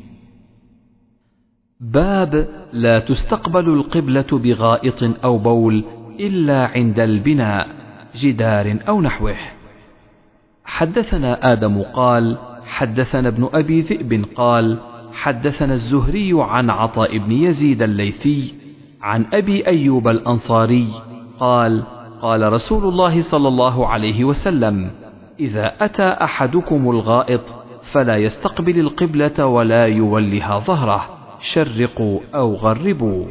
باب لا تستقبل القبلة بغائط أو بول إلا عند البناء، جدار أو نحوه. حدثنا آدم قال حدثنا ابن أبي ذئب قال حدثنا الزهري عن عطاء بن يزيد الليثي عن أبي أيوب الأنصاري قال: قال رسول الله صلى الله عليه وسلم: إذا أتى أحدكم الغائط فلا يستقبل القبلة ولا يولها ظهره، شرقوا أو غربوا.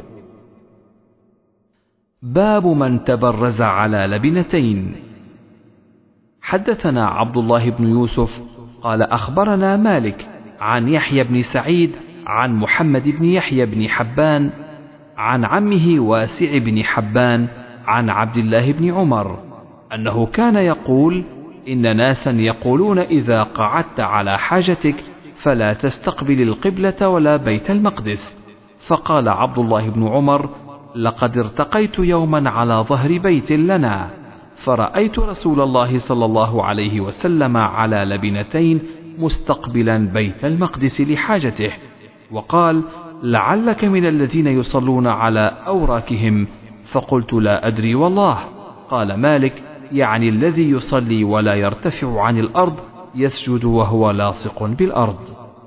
باب من تبرز على لبنتين. حدثنا عبد الله بن يوسف قال أخبرنا مالك عن يحيى بن سعيد عن محمد بن يحيى بن حبان عن عمه واسع بن حبان عن عبد الله بن عمر أنه كان يقول: إن ناسا يقولون إذا قعدت على حاجتك فلا تستقبل القبلة ولا بيت المقدس. فقال عبد الله بن عمر: لقد ارتقيت يوما على ظهر بيت لنا فرأيت رسول الله صلى الله عليه وسلم على لبنتين مستقبلا بيت المقدس لحاجته، وقال: لعلك من الذين يصلون على أوراكهم. فقلت: لا أدري والله. قال مالك: يعني الذي يصلي ولا يرتفع عن الأرض يسجد وهو لاصق بالأرض.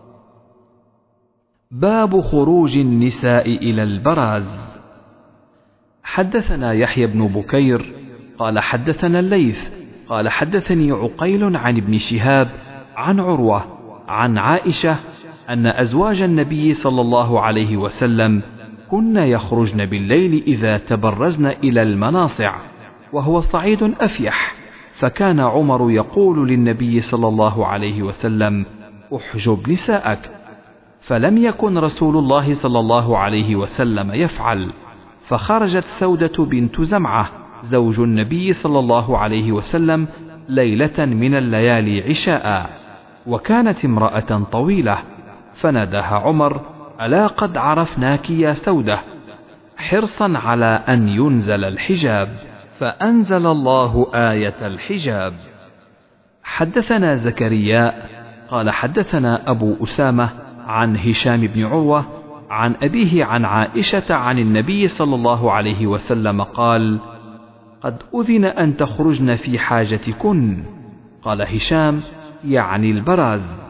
باب خروج النساء إلى البراز. حدثنا يحيى بن بكير قال حدثنا الليث قال حدثني عقيل عن ابن شهاب عن عروة عن عائشة أن أزواج النبي صلى الله عليه وسلم كن يخرجن بالليل إذا تبرزن إلى المناصع، وهو صعيد أفيح، فكان عمر يقول للنبي صلى الله عليه وسلم: احجب نساءك، فلم يكن رسول الله صلى الله عليه وسلم يفعل. فخرجت سودة بنت زمعة زوج النبي صلى الله عليه وسلم ليلة من الليالي عشاء، وكانت امرأة طويلة، فناداها عمر: ألا قد عرفناك يا سودة، حرصا على أن ينزل الحجاب، فأنزل الله آية الحجاب. حدثنا زكريا قال حدثنا أبو أسامة عن هشام بن عروة عن أبيه عن عائشة عن النبي صلى الله عليه وسلم قال: قد أذن أن تخرجن في حاجتكن. قال هشام: يعني البراز.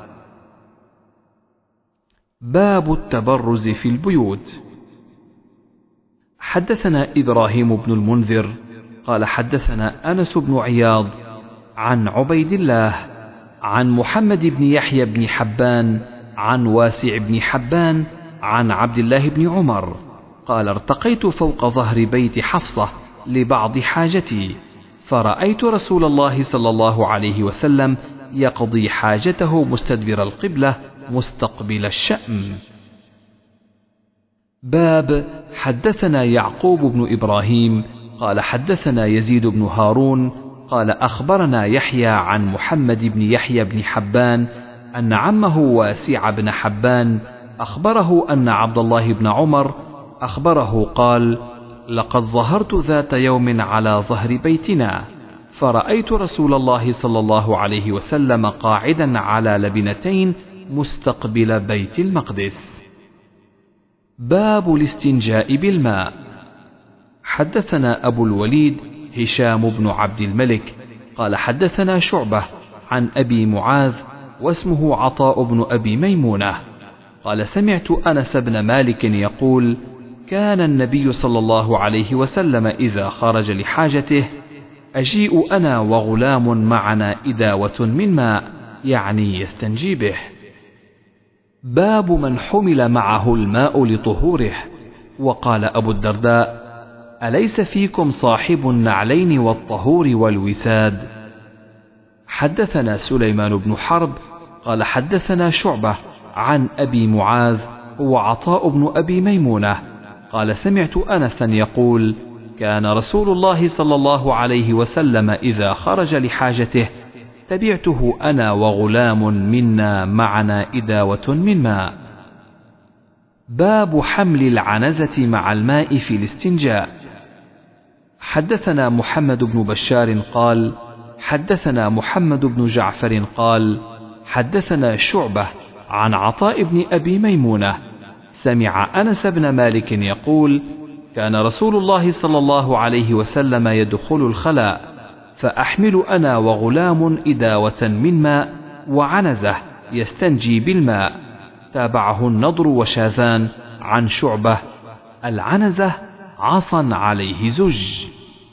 باب التبرز في البيوت. حدثنا إبراهيم بن المنذر قال حدثنا أنس بن عياض عن عبيد الله عن محمد بن يحيى بن حبان عن واسع بن حبان عن عبد الله بن عمر قال: ارتقيت فوق ظهر بيت حفصة لبعض حاجتي، فرأيت رسول الله صلى الله عليه وسلم يقضي حاجته مستدبر القبلة مستقبل الشأم. باب حدثنا يعقوب بن إبراهيم قال حدثنا يزيد بن هارون قال أخبرنا يحيى عن محمد بن يحيى بن حبان أن عمه واسع بن حبان أخبره أن عبد الله بن عمر أخبره قال: لقد ظهرت ذات يوم على ظهر بيتنا، فرأيت رسول الله صلى الله عليه وسلم قاعدا على لبنتين مستقبل بيت المقدس. باب الاستنجاء بالماء. حدثنا أبو الوليد هشام بن عبد الملك قال حدثنا شعبة عن أبي معاذ واسمه عطاء بن أبي ميمونة قال: سمعت أنس بن مالك يقول: كان النبي صلى الله عليه وسلم إذا خرج لحاجته أجيء أنا وغلام معنا إداوة من ماء، يعني يستنجي به. باب من حمل معه الماء لطهوره. وقال أبو الدرداء: أليس فيكم صاحب النعلين والطهور والوساد؟ حدثنا سليمان بن حرب قال حدثنا شعبة عن أبي معاذ وعطاء بن أبي ميمونة قال: سمعت أنسا يقول: كان رسول الله صلى الله عليه وسلم إذا خرج لحاجته تبعته أنا وغلام منا معنا إداوة من ماء. باب حمل العنزة مع الماء في الاستنجاء. حدثنا محمد بن بشار قال حدثنا محمد بن جعفر قال حدثنا شعبة عن عطاء بن أبي ميمونة سمع أنس بن مالك يقول: كان رسول الله صلى الله عليه وسلم يدخل الخلاء، فأحمل أنا وغلام إداوة من ماء وعنزة يستنجي بالماء. تابعه النضر وشاذان عن شعبة: العنزة عصا عليه زج.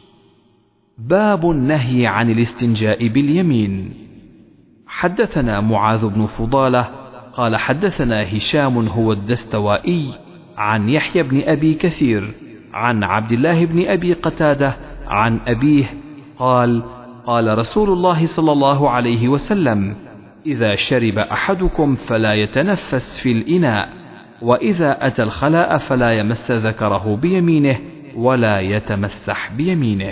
باب النهي عن الاستنجاء باليمين. حدثنا معاذ بن فضالة قال حدثنا هشام هو الدستوائي عن يحيى بن أبي كثير عن عبد الله بن أبي قتادة عن أبيه قال: قال رسول الله صلى الله عليه وسلم: إذا شرب أحدكم فلا يتنفس في الإناء، وإذا أتى الخلاء فلا يمس ذكره بيمينه ولا يتمسح بيمينه.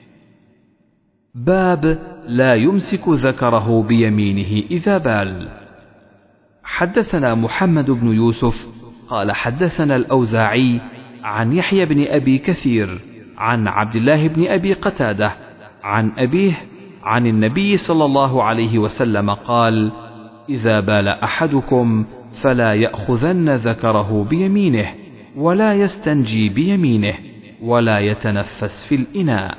باب لا يمسك ذكره بيمينه إذا بال. حدثنا محمد بن يوسف قال حدثنا الأوزاعي عن يحيى بن أبي كثير عن عبد الله بن أبي قتادة عن أبيه عن النبي صلى الله عليه وسلم قال: إذا بال أحدكم فلا يأخذن ذكره بيمينه ولا يستنجي بيمينه ولا يتنفس في الإناء.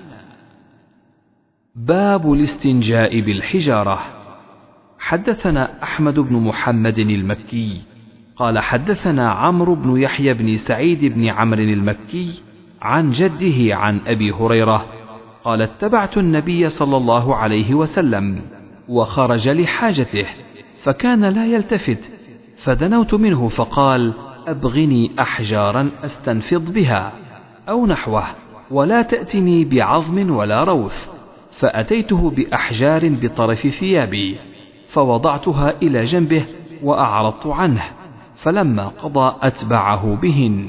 باب الاستنجاء بالحجارة. حدثنا أحمد بن محمد المكي قال حدثنا عمرو بن يحيى بن سعيد بن عمرو المكي عن جده عن أبي هريرة قال: اتبعت النبي صلى الله عليه وسلم وخرج لحاجته فكان لا يلتفت، فدنوت منه فقال: أبغني أحجارا أستنفض بها أو نحوه، ولا تأتني بعظم ولا روث. فأتيته بأحجار بطرف ثيابي فوضعتها إلى جنبه وأعرضت عنه، فلما قضى أتبعه بهن.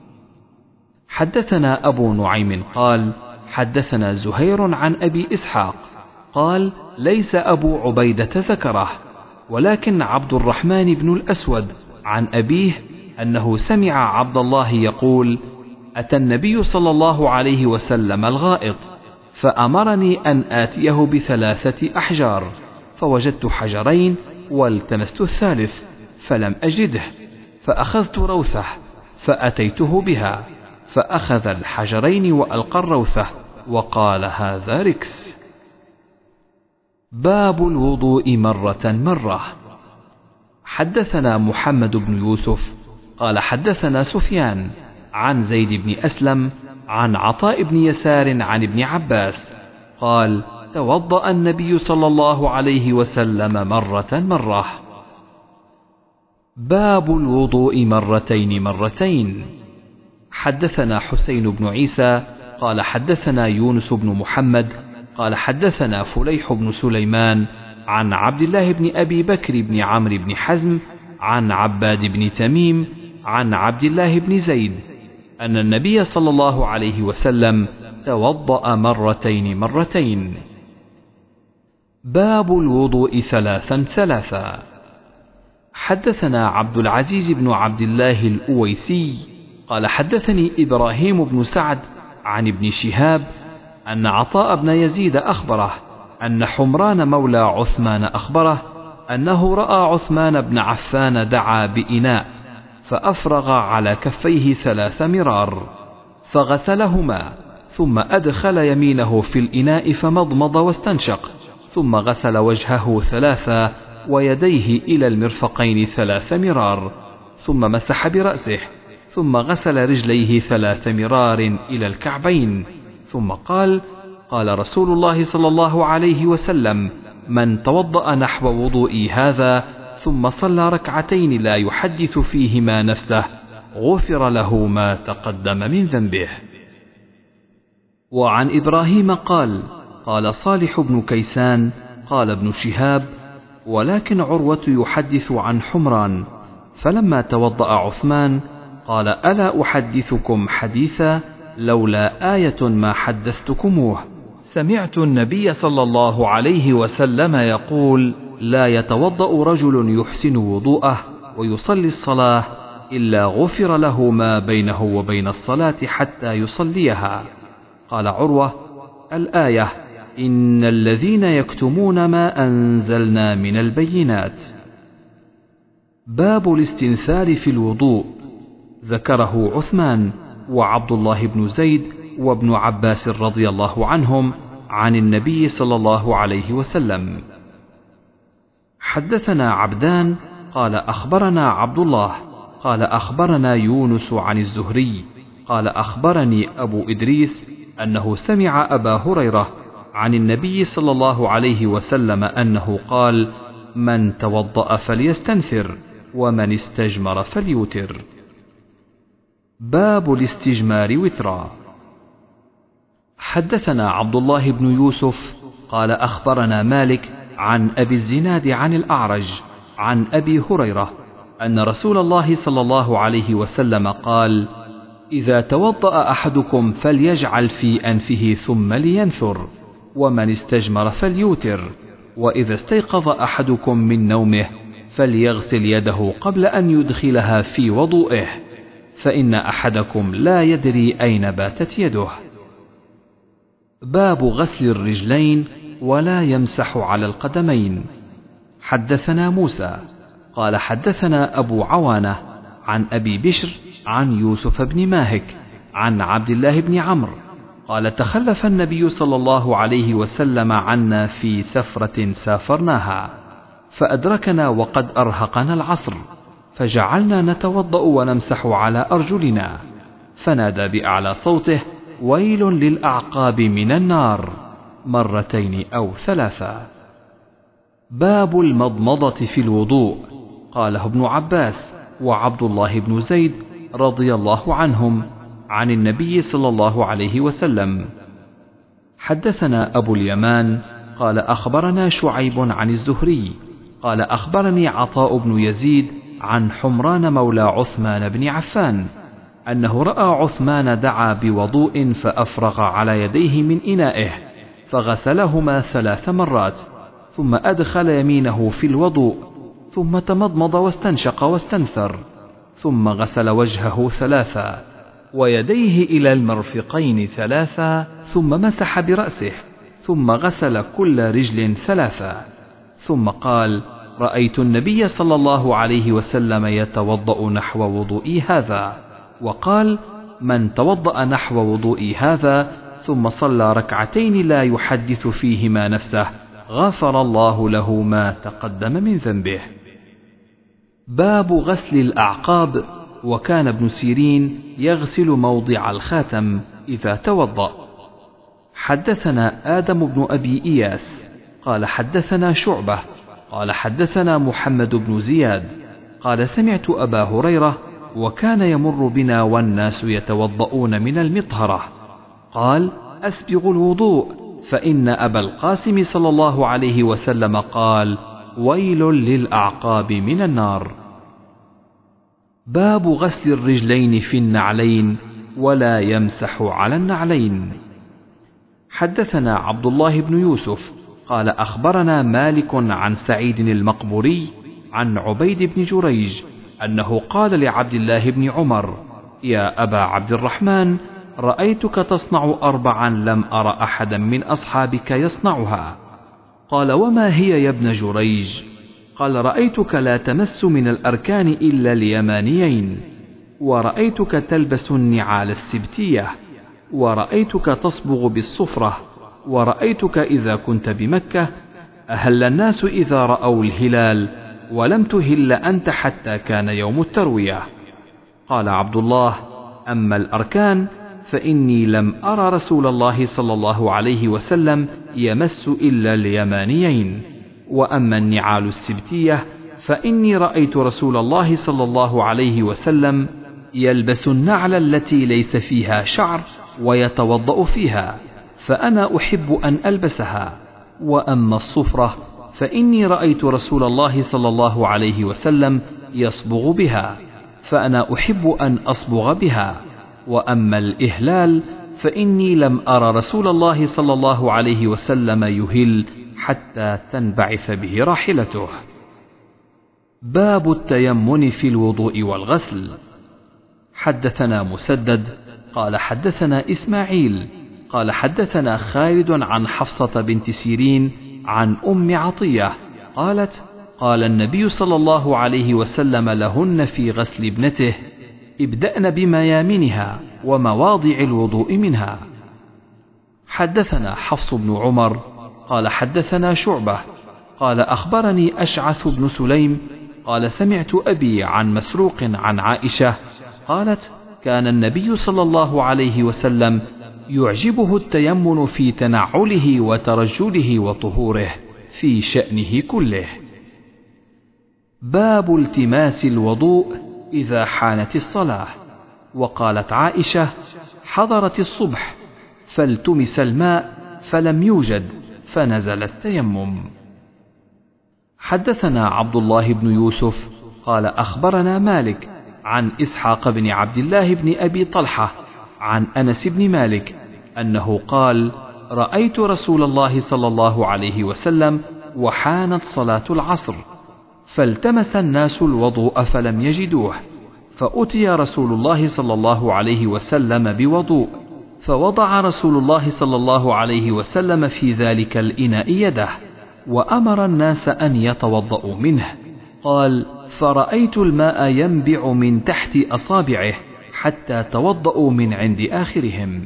حدثنا أبو نعيم قال حدثنا زهير عن أبي إسحاق قال ليس أبو عبيدة ذكره، ولكن عبد الرحمن بن الأسود عن أبيه أنه سمع عبد الله يقول أتى النبي صلى الله عليه وسلم الغائط فأمرني أن آتيه ب3 أحجار، فوجدت حجرين والتمست الثالث فلم أجده، فأخذت روثة فأتيته بها، فأخذ الحجرين وألقى الروثة وقال هذا ركس. باب الوضوء مرة. حدثنا محمد بن يوسف قال حدثنا سفيان عن زيد بن أسلم عن عطاء بن يسار عن ابن عباس قال توضأ النبي صلى الله عليه وسلم مرة. باب الوضوء مرتين. حدثنا حسين بن عيسى قال حدثنا يونس بن محمد قال حدثنا فليح بن سليمان عن عبد الله بن أبي بكر بن عمرو بن حزم عن عباد بن تميم عن عبد الله بن زيد أن النبي صلى الله عليه وسلم توضأ مرتين. باب الوضوء 3. حدثنا عبد العزيز بن عبد الله الأويسي قال حدثني إبراهيم بن سعد عن ابن شهاب أن عطاء بن يزيد أخبره أن حمران مولى عثمان أخبره أنه رأى عثمان بن عفان دعا بإناء فأفرغ على كفيه 3 مرار فغسلهما، ثم أدخل يمينه في الإناء فمضمض واستنشق، ثم غسل وجهه 3 ويديه إلى المرفقين 3 مرار، ثم مسح برأسه، ثم غسل رجليه 3 مرار إلى الكعبين، ثم قال رسول الله صلى الله عليه وسلم من توضأ نحو وضوئي هذا ثم صلى 2 لا يحدث فيهما نفسه غفر له ما تقدم من ذنبه. وعن إبراهيم قال صالح بن كيسان قال ابن شهاب ولكن عروة يحدث عن حمران، فلما توضأ عثمان قال ألا أحدثكم حديثا لولا آية ما حدثتكموه، سمعت النبي صلى الله عليه وسلم يقول لا يتوضأ رجل يحسن وضوءه ويصلي الصلاة إلا غفر له ما بينه وبين الصلاة حتى يصليها. قال عروة الآية إن الذين يكتمون ما أنزلنا من البينات. باب الاستنثار في الوضوء، ذكره عثمان وعبد الله بن زيد وابن عباس رضي الله عنهم عن النبي صلى الله عليه وسلم. حدثنا عبدان قال أخبرنا عبد الله قال أخبرنا يونس عن الزهري قال أخبرني أبو إدريس أنه سمع أبا هريرة عن النبي صلى الله عليه وسلم أنه قال من توضأ فليستنثر ومن استجمر فليوتر. باب الاستجمار وترا. حدثنا عبد الله بن يوسف قال أخبرنا مالك عن أبي الزناد عن الأعرج عن أبي هريرة أن رسول الله صلى الله عليه وسلم قال إذا توضأ أحدكم فليجعل في أنفه ثم لينثر، ومن استجمر فليوتر، وإذا استيقظ أحدكم من نومه فليغسل يده قبل أن يدخلها في وضوئه، فإن أحدكم لا يدري أين باتت يده. باب غسل الرجلين ولا يمسح على القدمين. حدثنا موسى قال حدثنا أبو عوانة عن أبي بشر عن يوسف بن ماهك عن عبد الله بن عمرو قال تخلف النبي صلى الله عليه وسلم عنا في سفرة سافرناها، فأدركنا وقد أرهقنا العصر، فجعلنا نتوضأ ونمسح على أرجلنا، فنادى بأعلى صوته ويل للأعقاب من النار 2 أو 3. باب المضمضة في الوضوء. قاله ابن عباس وعبد الله بن زيد رضي الله عنهم عن النبي صلى الله عليه وسلم. حدثنا أبو اليمان قال أخبرنا شعيب عن الزهري قال أخبرني عطاء بن يزيد عن حمران مولى عثمان بن عفان أنه رأى عثمان دعا بوضوء فأفرغ على يديه من إنائه فغسلهما 3 مرات ثم أدخل يمينه في الوضوء ثم تمضمض واستنشق واستنثر ثم غسل وجهه 3 ويديه إلى المرفقين 3 ثم مسح برأسه ثم غسل كل رجل 3 ثم قال رأيت النبي صلى الله عليه وسلم يتوضأ نحو وضوئي هذا وقال من توضأ نحو وضوئي هذا ثم صلى ركعتين لا يحدث فيهما نفسه غفر الله له ما تقدم من ذنبه. باب غسل الأعقاب. وكان ابن سيرين يغسل موضع الخاتم إذا توضأ. حدثنا آدم بن أبي إياس قال حدثنا شعبة قال حدثنا محمد بن زياد قال سمعت أبا هريرة وكان يمر بنا والناس يتوضؤون من المطهرة قال أسبغوا الوضوء فإن أبا القاسم صلى الله عليه وسلم قال ويل للأعقاب من النار. باب غسل الرجلين في النعلين ولا يمسح على النعلين. حدثنا عبد الله بن يوسف قال أخبرنا مالك عن سعيد المقبوري عن عبيد بن جريج أنه قال لعبد الله بن عمر يا أبا عبد الرحمن رأيتك تصنع 4 لم أر أحدا من أصحابك يصنعها. قال وما هي يا ابن جريج؟ قال رأيتك لا تمس من الأركان إلا اليمانيين ورأيتك تلبس النعال السبتية ورأيتك تصبغ بالصفرة ورأيتك إذا كنت بمكة أهل الناس إذا رأوا الهلال ولم تهل أنت حتى كان يوم التروية. قال عبد الله أما الأركان فإني لم أرى رسول الله صلى الله عليه وسلم يمس إلا اليمانيين وأما النعال السبتية فإني رأيت رسول الله صلى الله عليه وسلم يلبس النعل التي ليس فيها شعر ويتوضأ فيها فأنا أحب أن ألبسها. وأما الصفرة فإني رأيت رسول الله صلى الله عليه وسلم يصبغ بها فأنا أحب أن أصبغ بها. وأما الإهلال فإني لم أرى رسول الله صلى الله عليه وسلم يهل حتى تنبعث به راحلته. باب التيمم في الوضوء والغسل. حدثنا مسدد قال حدثنا إسماعيل قال حدثنا خالد عن حفصة بنت سيرين عن أم عطية قالت قال النبي صلى الله عليه وسلم لهن في غسل ابنته ابدأن بميامنها ومواضع الوضوء منها. حدثنا حفص بن عمر قال حدثنا شعبة قال أخبرني أشعث بن سليم قال سمعت أبي عن مسروق عن عائشة قالت كان النبي صلى الله عليه وسلم يعجبه التيمن في تنعله وترجله وطهوره في شأنه كله. باب التماس الوضوء إذا حانت الصلاة. وقالت عائشة حضرت الصبح فالتمس الماء فلم يوجد فنزل التيمم. حدثنا عبد الله بن يوسف قال أخبرنا مالك عن إسحاق بن عبد الله بن أبي طلحة عن أنس بن مالك أنه قال رأيت رسول الله صلى الله عليه وسلم وحانت صلاة العصر فالتمس الناس الوضوء فلم يجدوه فأتي رسول الله صلى الله عليه وسلم بوضوء فوضع رسول الله صلى الله عليه وسلم في ذلك الإناء يده وأمر الناس أن يتوضأوا منه. قال فرأيت الماء ينبع من تحت أصابعه حتى توضأوا من عند آخرهم.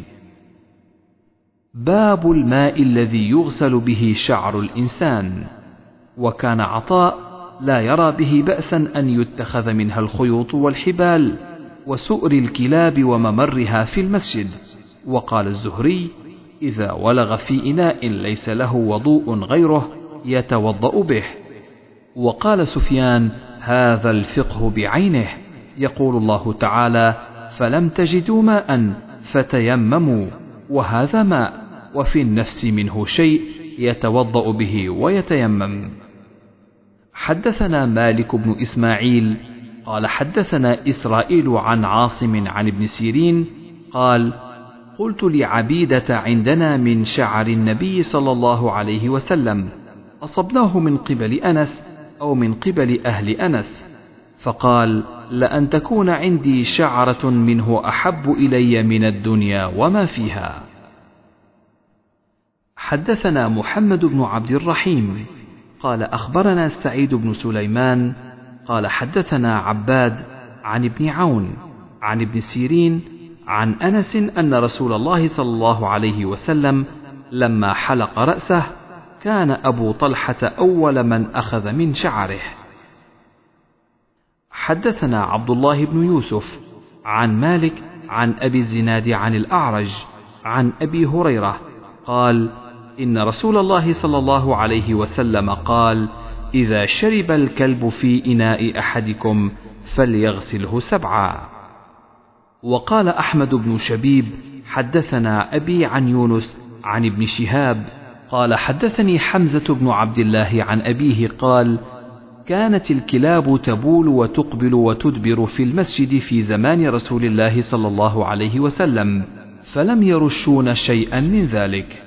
باب الماء الذي يغسل به شعر الإنسان. وكان عطاء لا يرى به بأسا أن يتخذ منها الخيوط والحبال وسؤر الكلاب وممرها في المسجد. وقال الزهري إذا ولغ في إناء ليس له وضوء غيره يتوضأ به. وقال سفيان هذا الفقه بعينه. يقول الله تعالى فلم تجدوا ماء فتيمموا وهذا ماء وفي النفس منه شيء يتوضأ به ويتيمم. حدثنا مالك بن إسماعيل قال حدثنا إسرائيل عن عاصم عن ابن سيرين قال قلت لعبيدة عندنا من شعر النبي صلى الله عليه وسلم أصبناه من قبل أنس أو من قبل أهل أنس؟ فقال لأن تكون عندي شعرة منه أحب إلي من الدنيا وما فيها. حدثنا محمد بن عبد الرحيم قال أخبرنا سعيد بن سليمان قال حدثنا عباد عن ابن عون عن ابن سيرين عن أنس أن رسول الله صلى الله عليه وسلم لما حلق رأسه كان أبو طلحة أول من أخذ من شعره. حدثنا عبد الله بن يوسف عن مالك عن أبي الزناد عن الأعرج عن أبي هريرة قال إن رسول الله صلى الله عليه وسلم قال إذا شرب الكلب في إناء أحدكم فليغسله 7. وقال أحمد بن شبيب حدثنا أبي عن يونس عن ابن شهاب قال حدثني حمزة بن عبد الله عن أبيه قال كانت الكلاب تبول وتقبل وتدبر في المسجد في زمان رسول الله صلى الله عليه وسلم فلم يرشون شيئا من ذلك.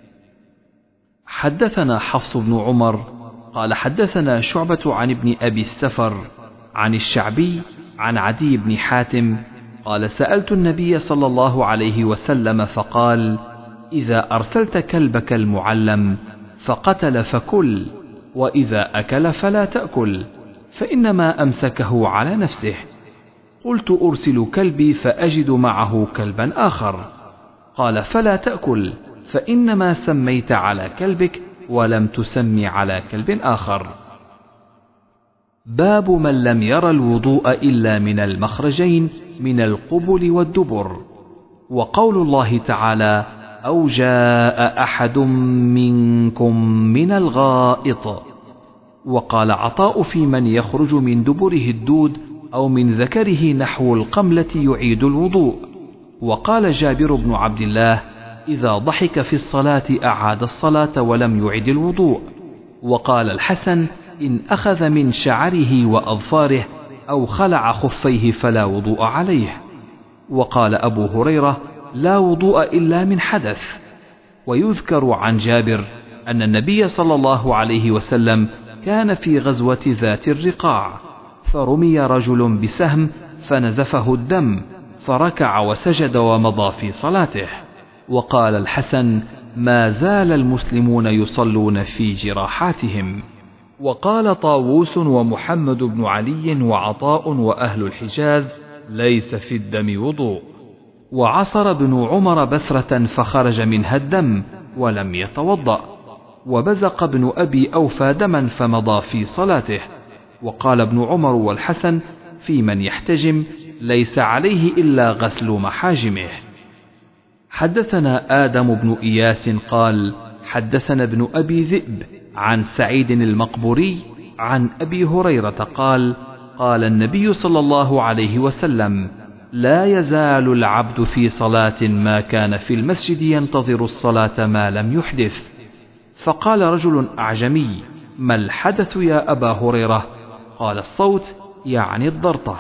حدثنا حفص بن عمر قال حدثنا شعبة عن ابن أبي السفر عن الشعبي عن عدي بن حاتم قال سألت النبي صلى الله عليه وسلم فقال إذا أرسلت كلبك المعلم فقتل فكل وإذا أكل فلا تأكل فإنما أمسكه على نفسه. قلت أرسل كلبي فأجد معه كلبا آخر قال فلا تأكل فإنما سميت على كلبك ولم تسمي على كلب آخر. باب من لم ير الوضوء إلا من المخرجين من القبل والدبر. وقول الله تعالى أو جاء أحد منكم من الغائط. وقال عطاء في من يخرج من دبره الدود أو من ذكره نحو القملة يعيد الوضوء. وقال جابر بن عبد الله إذا ضحك في الصلاة أعاد الصلاة ولم يعد الوضوء. وقال الحسن إن أخذ من شعره وأظفاره أو خلع خفيه فلا وضوء عليه. وقال أبو هريرة لا وضوء إلا من حدث. ويذكر عن جابر أن النبي صلى الله عليه وسلم كان في غزوة ذات الرقاع فرمي رجل بسهم فنزفه الدم فركع وسجد ومضى في صلاته. وقال الحسن ما زال المسلمون يصلون في جراحاتهم. وقال طاووس ومحمد بن علي وعطاء وأهل الحجاز ليس في الدم وضوء. وعصر ابن عمر بثرة فخرج منها الدم ولم يتوضأ. وبزق ابن أبي أوفى دما فمضى في صلاته. وقال ابن عمر والحسن في من يحتجم ليس عليه إلا غسل محاجمه. حدثنا آدم بن إياس قال حدثنا ابن أبي ذئب عن سعيد المقبوري عن أبي هريرة قال قال النبي صلى الله عليه وسلم لا يزال العبد في صلاة ما كان في المسجد ينتظر الصلاة ما لم يحدث. فقال رجل أعجمي ما الحدث يا أبا هريرة؟ قال الصوت يعني الضرطة.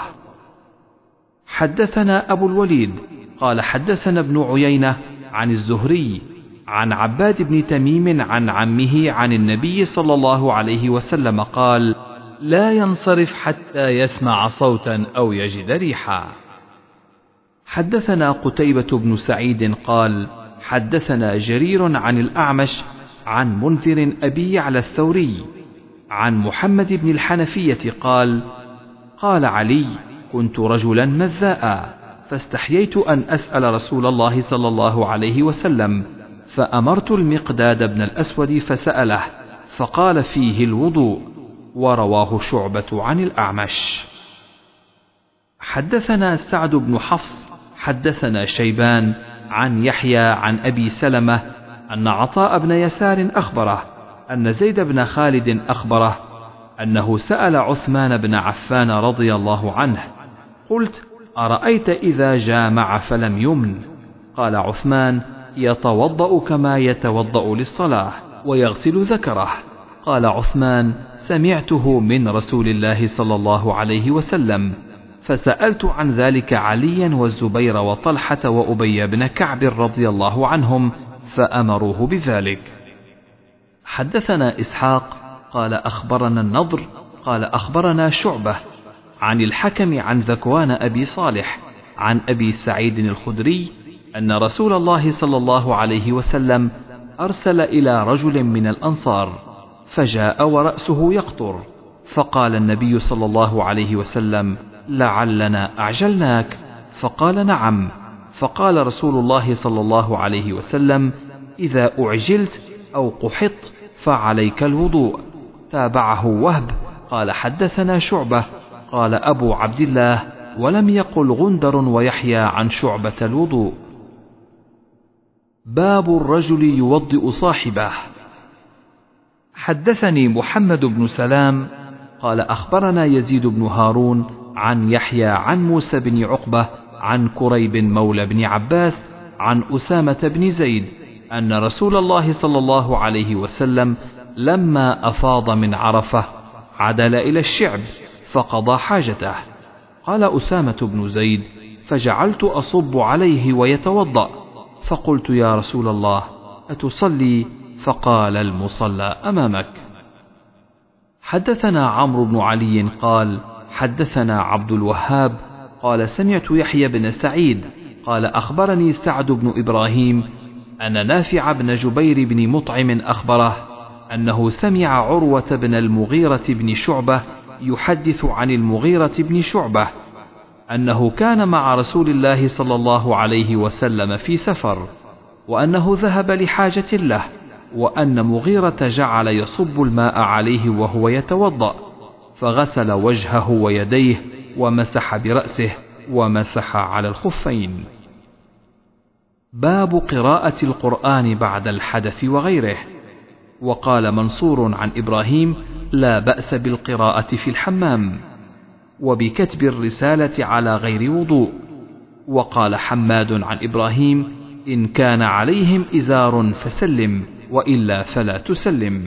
حدثنا أبو الوليد قال حدثنا ابن عيينة عن الزهري عن عباد بن تميم عن عمه عن النبي صلى الله عليه وسلم قال لا ينصرف حتى يسمع صوتا أو يجد ريحا. حدثنا قتيبة بن سعيد قال حدثنا جرير عن الأعمش عن منذر أبي على الثوري عن محمد بن الحنفية قال قال علي كنت رجلا مذاء فاستحييت أن أسأل رسول الله صلى الله عليه وسلم فأمرت المقداد بن الأسود فسأله فقال فيه الوضوء. ورواه شعبة عن الأعمش. حدثنا سعد بن حفص حدثنا شيبان عن يحيى عن أبي سلمة أن عطاء بن يسار أخبره أن زيد بن خالد أخبره أنه سأل عثمان بن عفان رضي الله عنه قلت أرأيت إذا جامع فلم يمن؟ قال عثمان يتوضأ كما يتوضأ للصلاة ويغسل ذكره. قال عثمان: سمعته من رسول الله صلى الله عليه وسلم، فسألت عن ذلك عليا والزبير وطلحة وأبي بن كعب رضي الله عنهم فأمروه بذلك. حدثنا إسحاق قال أخبرنا النضر قال أخبرنا شعبة عن الحكم عن ذكوان أبي صالح عن أبي سعيد الخدري أن رسول الله صلى الله عليه وسلم أرسل إلى رجل من الأنصار فجاء ورأسه يقطر، فقال النبي صلى الله عليه وسلم: لعلنا أعجلناك، فقال: نعم. فقال رسول الله صلى الله عليه وسلم: إذا أعجلت أو قحطت فعليك الوضوء. تابعه وهب قال حدثنا شعبة قال أبو عبد الله ولم يقل غندر ويحيى عن شعبة الوضوء. باب الرجل يوضئ صاحبه. حدثني محمد بن سلام قال أخبرنا يزيد بن هارون عن يحيى عن موسى بن عقبة عن كريب مولى بن عباس عن أسامة بن زيد أن رسول الله صلى الله عليه وسلم لما أفاض من عرفة عدل إلى الشعب فقضى حاجته. قال أسامة بن زيد: فجعلت أصب عليه ويتوضأ، فقلت: يا رسول الله أتصلي؟ فقال: المصلى أمامك. حدثنا عمرو بن علي قال حدثنا عبد الوهاب قال سمعت يحيى بن سعيد قال أخبرني سعد بن إبراهيم أن نافع بن جبير بن مطعم أخبره أنه سمع عروة بن المغيرة بن شعبة يحدث عن المغيرة بن شعبة أنه كان مع رسول الله صلى الله عليه وسلم في سفر، وأنه ذهب لحاجة له، وأن مغيرة جعل يصب الماء عليه وهو يتوضأ، فغسل وجهه ويديه ومسح برأسه ومسح على الخفين. باب قراءة القرآن بعد الحدث وغيره. وقال منصور عن إبراهيم: لا بأس بالقراءة في الحمام، وبكتب الرسالة على غير وضوء. وقال حماد عن إبراهيم: إن كان عليهم إزار فسلم، وإلا فلا تسلم.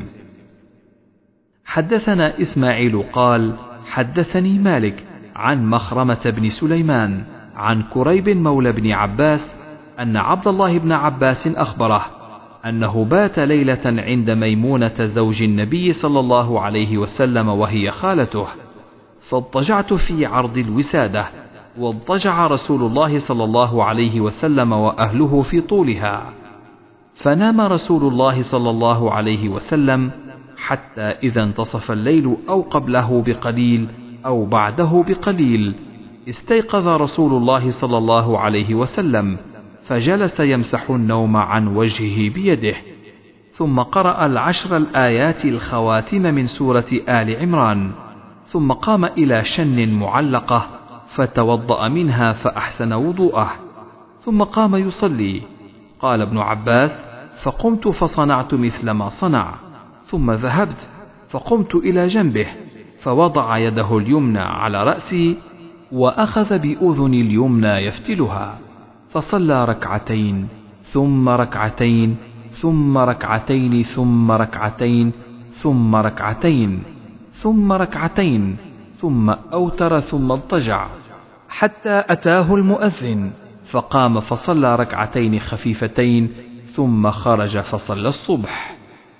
حدثنا إسماعيل قال حدثني مالك عن مخرمة بن سليمان عن كريب مولى بن عباس أن عبد الله بن عباس أخبره أنه بات ليلة عند ميمونة زوج النبي صلى الله عليه وسلم وهي خالته، فاضطجعت في عرض الوسادة، واضطجع رسول الله صلى الله عليه وسلم وأهله في طولها، فنام رسول الله صلى الله عليه وسلم حتى إذا انتصف الليل أو قبله بقليل أو بعده بقليل استيقظ رسول الله صلى الله عليه وسلم، فجلس يمسح النوم عن وجهه بيده، ثم قرأ العشر الآيات الخواتم من سورة آل عمران، ثم قام إلى شن معلقة فتوضأ منها فأحسن وضوءه، ثم قام يصلي. قال ابن عباس: فقمت فصنعت مثل ما صنع، ثم ذهبت فقمت إلى جنبه فوضع يده اليمنى على رأسي وأخذ بأذني اليمنى يفتلها، فصلى ركعتين ثم ركعتين ثم ركعتين ثم ركعتين ثم ركعتين ثم ركعتين ثم أوتر ثم اضطجع حتى أتاه المؤذن، فقام فصلى ركعتين خفيفتين ثم خرج فصلى الصبح.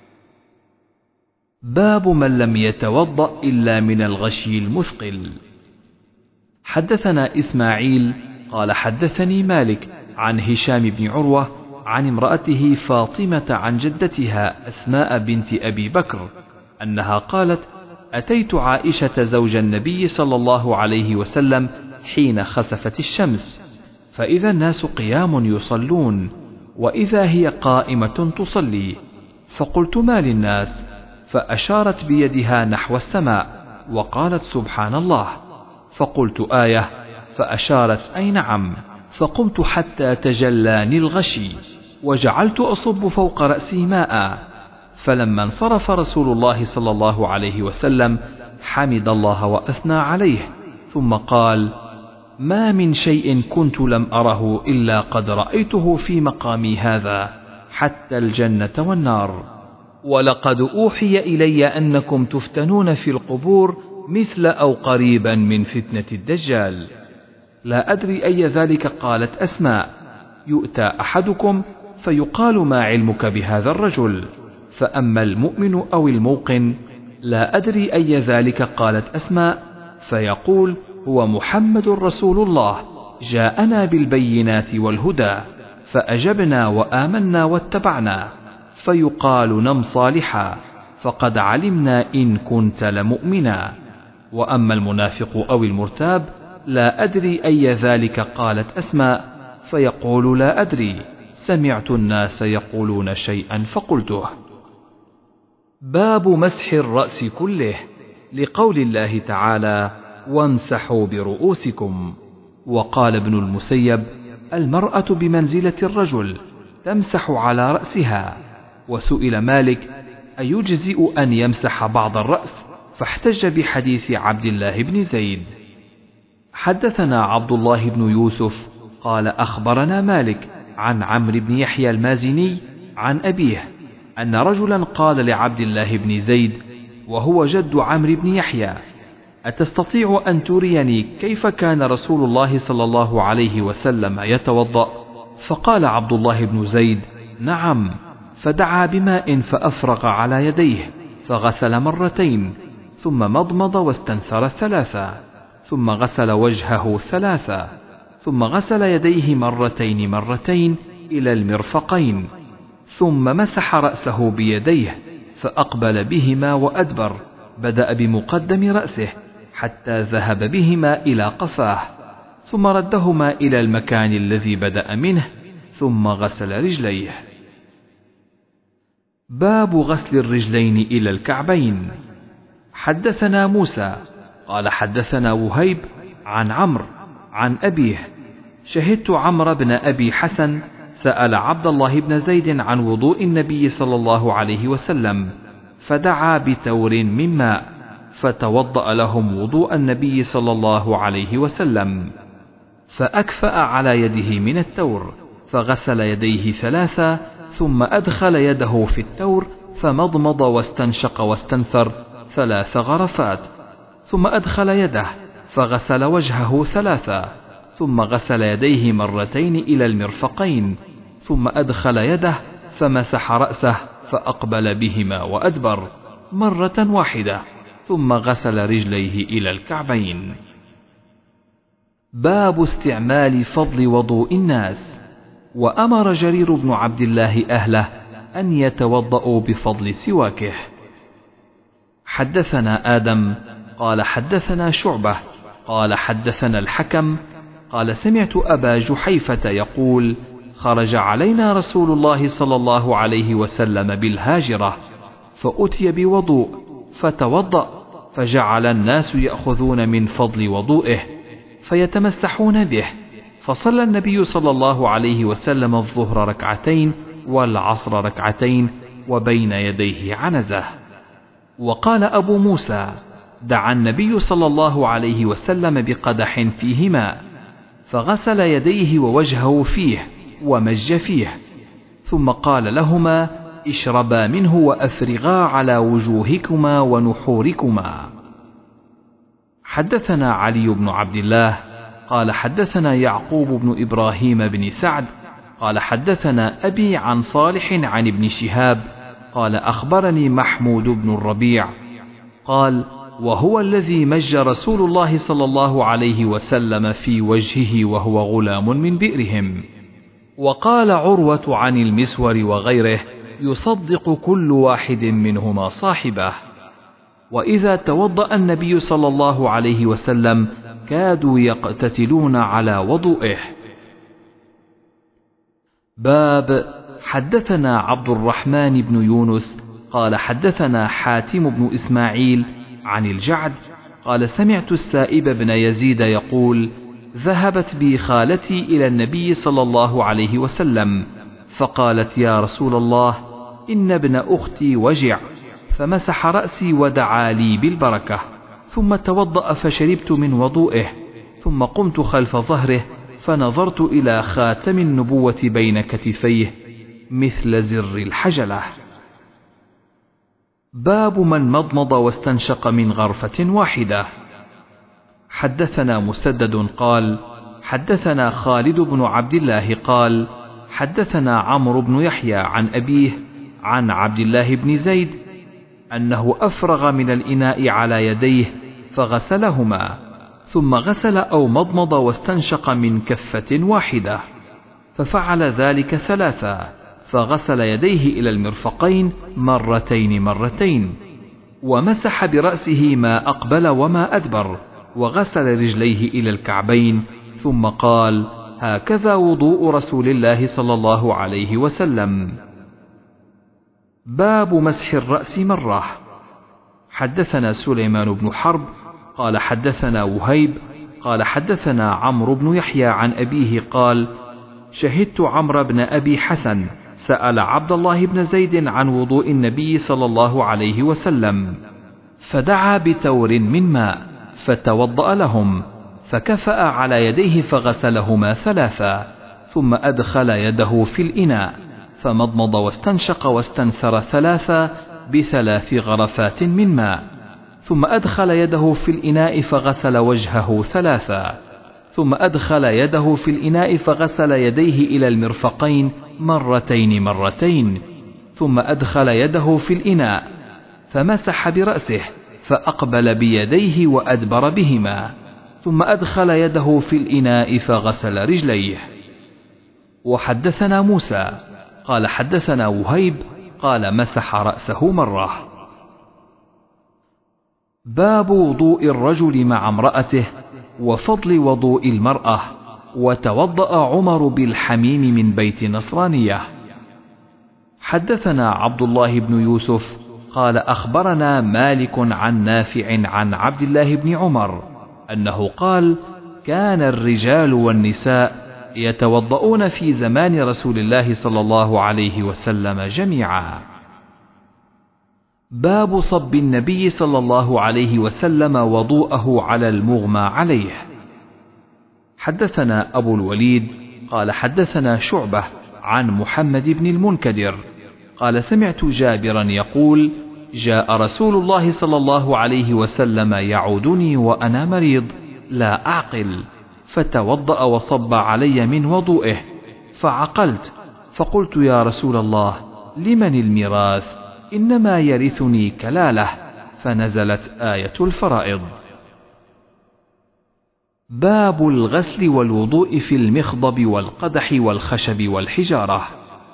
باب من لم يتوضأ إلا من الغشي المثقل. حدثنا إسماعيل قال حدثني مالك عن هشام بن عروة عن امرأته فاطمة عن جدتها أسماء بنت أبي بكر أنها قالت: أتيت عائشة زوج النبي صلى الله عليه وسلم حين خسفت الشمس، فإذا الناس قيام يصلون، وإذا هي قائمة تصلي، فقلت: ما للناس؟ فأشارت بيدها نحو السماء وقالت: سبحان الله. فقلت: آية؟ فأشارت: أي نعم. فقمت حتى تجلاني الغشي وجعلت أصب فوق رأسي ماء، فلما انصرف رسول الله صلى الله عليه وسلم حمد الله وأثنى عليه، ثم قال: ما من شيء كنت لم أره إلا قد رأيته في مقامي هذا، حتى الجنة والنار. ولقد أوحي إلي أنكم تفتنون في القبور مثل أو قريبا من فتنة الدجال. لا أدري أي ذلك، قالت أسماء. يؤتى أحدكم فيقال ما علمك بهذا الرجل؟ فأما المؤمن أو الموقن. لا أدري أي ذلك، قالت أسماء. فيقول هو محمد رسول الله، جاءنا بالبينات والهدى، فأجبنا وآمنا واتبعنا. فيقال نم صالحا، فقد علمنا إن كنت لمؤمنا. وأما المنافق أو المرتاب، لا أدري أي ذلك، قالت أسماء. فيقول لا أدري، سمعت الناس يقولون شيئا فقلته. باب مسح الرأس كله، لقول الله تعالى وامسحوا برؤوسكم. وقال ابن المسيب المرأة بمنزلة الرجل، تمسح على رأسها. وسئل مالك أيجزئ أن يمسح بعض الرأس؟ فاحتج بحديث عبد الله بن زيد. حدثنا عبد الله بن يوسف قال أخبرنا مالك عن عمرو بن يحيى المازني عن أبيه أن رجلا قال لعبد الله بن زيد وهو جد عمرو بن يحيى: أتستطيع أن تريني كيف كان رسول الله صلى الله عليه وسلم يتوضأ؟ فقال عبد الله بن زيد: نعم. فدعا بماء فأفرغ على يديه، فغسل مرتين، ثم مضمض واستنثر ثلاثا، ثم غسل وجهه ثلاثا، ثم غسل يديه مرتين إلى المرفقين، ثم مسح رأسه بيديه، فأقبل بهما وأدبر، بدأ بمقدم رأسه حتى ذهب بهما إلى قفاه، ثم ردهما إلى المكان الذي بدأ منه، ثم غسل رجليه. باب غسل الرجلين إلى الكعبين. حدثنا موسى قال حدثنا وهيب عن عمرو عن أبيه: شهدت عمرو بن أبي حسن سأل عبد الله بن زيد عن وضوء النبي صلى الله عليه وسلم، فدعا بتور من ماء، فتوضأ لهم وضوء النبي صلى الله عليه وسلم، فأكفأ على يده من التور، فغسل يديه ثلاثا، ثم أدخل يده في التور، فمضمض واستنشق واستنثر 3 غرفات، ثم أدخل يده فغسل وجهه ثلاثا، ثم غسل يديه مرتين إلى المرفقين، ثم أدخل يده فمسح رأسه، فأقبل بهما وأدبر مرة واحدة، ثم غسل رجليه إلى الكعبين. باب استعمال فضل وضوء الناس. وأمر جرير بن عبد الله أهله أن يتوضأوا بفضل سواكه. حدثنا آدم قال حدثنا شعبة قال حدثنا الحكم قال سمعت أبا جحيفة يقول: خرج علينا رسول الله صلى الله عليه وسلم بالهاجرة، فأتي بوضوء فتوضأ، فجعل الناس يأخذون من فضل وضوئه فيتمسحون به، فصلى النبي صلى الله عليه وسلم الظهر ركعتين والعصر ركعتين، وبين يديه عنزة. وقال أبو موسى: دعا النبي صلى الله عليه وسلم بقدح فيه ماء، فغسل يديه ووجهه فيه ومج فيه، ثم قال لهما: اشربا منه وأفرغا على وجوهكما ونحوركما. حدثنا علي بن عبد الله قال حدثنا يعقوب بن إبراهيم بن سعد قال حدثنا أبي عن صالح عن ابن شهاب قال أخبرني محمود بن الربيع قال: وهو الذي مج رسول الله صلى الله عليه وسلم في وجهه وهو غلام من بئرهم. وقال عروة عن المسور وغيره: يصدق كل واحد منهما صاحبه. وإذا توضأ النبي صلى الله عليه وسلم كادوا يقتتلون على وضوئه. باب حدثنا عبد الرحمن بن يونس قال حدثنا حاتم بن إسماعيل عن الجعد قال سمعت السائب بن يزيد يقول: ذهبت بي خالتي إلى النبي صلى الله عليه وسلم، فقالت: يا رسول الله، إن ابن أختي وجع، فمسح رأسي ودعا لي بالبركة، ثم توضأ فشربت من وضوئه، ثم قمت خلف ظهره فنظرت إلى خاتم النبوة بين كتفيه مثل زر الحجلة. باب من مضمض واستنشق من غرفة واحدة. حدثنا مسدد قال حدثنا خالد بن عبد الله قال حدثنا عمرو بن يحيى عن أبيه عن عبد الله بن زيد أنه أفرغ من الإناء على يديه فغسلهما، ثم غسل أو مضمض واستنشق من كفة واحدة، ففعل ذلك 3، فغسل يديه إلى المرفقين مرتين، ومسح برأسه ما أقبل وما أدبر، وغسل رجليه إلى الكعبين، ثم قال: هكذا وضوء رسول الله صلى الله عليه وسلم. باب مسح الرأس مرة. حدثنا سليمان بن حرب قال حدثنا وهيب قال حدثنا عمرو بن يحيى عن أبيه قال: شهدت عمرو بن أبي حسن سأل عبد الله بن زيد عن وضوء النبي صلى الله عليه وسلم، فدعا بتور من ماء فتوضأ لهم، فكفأ على يديه فغسلهما 3، ثم أدخل يده في الإناء فمضمض واستنشق واستنثر 3 ب3 غرفات من ماء، ثم أدخل يده في الإناء فغسل وجهه 3، ثم أدخل يده في الإناء فغسل يديه إلى المرفقين مرتين، ثم أدخل يده في الإناء فمسح برأسه فأقبل بيديه وأدبر بهما، ثم أدخل يده في الإناء فغسل رجليه. وحدثنا موسى قال حدثنا وهيب قال مسح رأسه مرة. باب وضوء الرجل مع امرأته وفضل وضوء المرأة. وتوضأ عمر بالحميم من بيت نصرانية. حدثنا عبد الله بن يوسف قال أخبرنا مالك عن نافع عن عبد الله بن عمر أنه قال: كان الرجال والنساء يتوضؤون في زمان رسول الله صلى الله عليه وسلم جميعا. باب صب النبي صلى الله عليه وسلم وضوءه على المغمى عليه. حدثنا أبو الوليد قال حدثنا شعبة عن محمد بن المنكدر قال سمعت جابرا يقول: جاء رسول الله صلى الله عليه وسلم يعودني وأنا مريض لا أعقل، فتوضأ وصب علي من وضوئه، فعقلت فقلت: يا رسول الله، لمن الميراث؟ إنما يرثني كلالة، فنزلت آية الفرائض. باب الغسل والوضوء في المخضب والقدح والخشب والحجارة.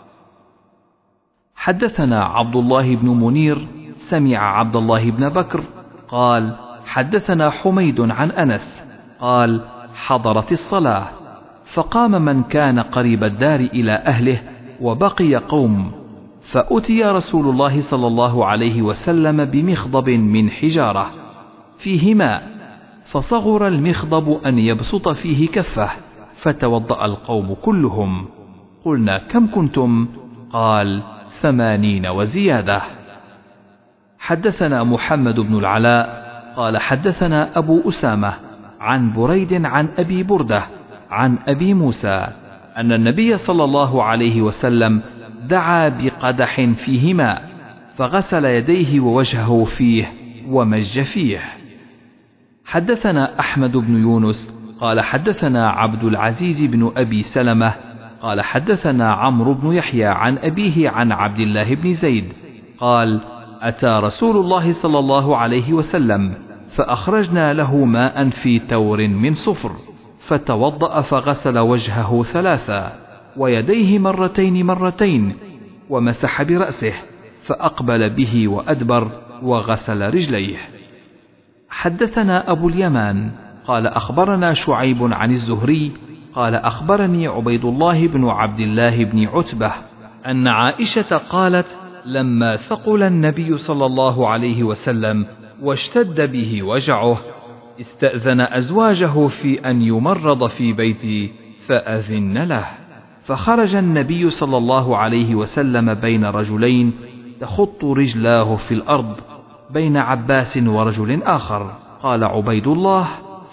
حدثنا عبد الله بن منير سمع عبد الله بن بكر قال حدثنا حميد عن أنس قال: حضرت الصلاة، فقام من كان قريب الدار إلى أهله وبقي قوم، فأتي رسول الله صلى الله عليه وسلم بمخضب من حجارة فيه ماء، فصغر المخضب أن يبسط فيه كفه، فتوضأ القوم كلهم. قلنا: كم كنتم؟ قال: 80 وزيادة. حدثنا محمد بن العلاء قال حدثنا أبو أسامة عن بريد عن أبي بردة عن أبي موسى أن النبي صلى الله عليه وسلم دعا بقدح فيه ماء، فغسل يديه ووجهه فيه ومج فيه. حدثنا أحمد بن يونس قال حدثنا عبد العزيز بن أبي سلمة قال حدثنا عمرو بن يحيى عن أبيه عن عبد الله بن زيد قال: أتى رسول الله صلى الله عليه وسلم فأخرجنا له ماء في تور من صفر، فتوضأ فغسل وجهه 3 ويديه مرتين، ومسح برأسه، فأقبل به وأدبر، وغسل رجليه. حدثنا أبو اليمان قال أخبرنا شعيب عن الزهري قال أخبرني عبيد الله بن عبد الله بن عتبة أن عائشة قالت: لما ثقل النبي صلى الله عليه وسلم واشتد به وجعه استأذن أزواجه في أن يمرض في بيتي فأذن له، فخرج النبي صلى الله عليه وسلم بين رجلين تخط رجلاه في الأرض بين عباس ورجل آخر. قال عبيد الله: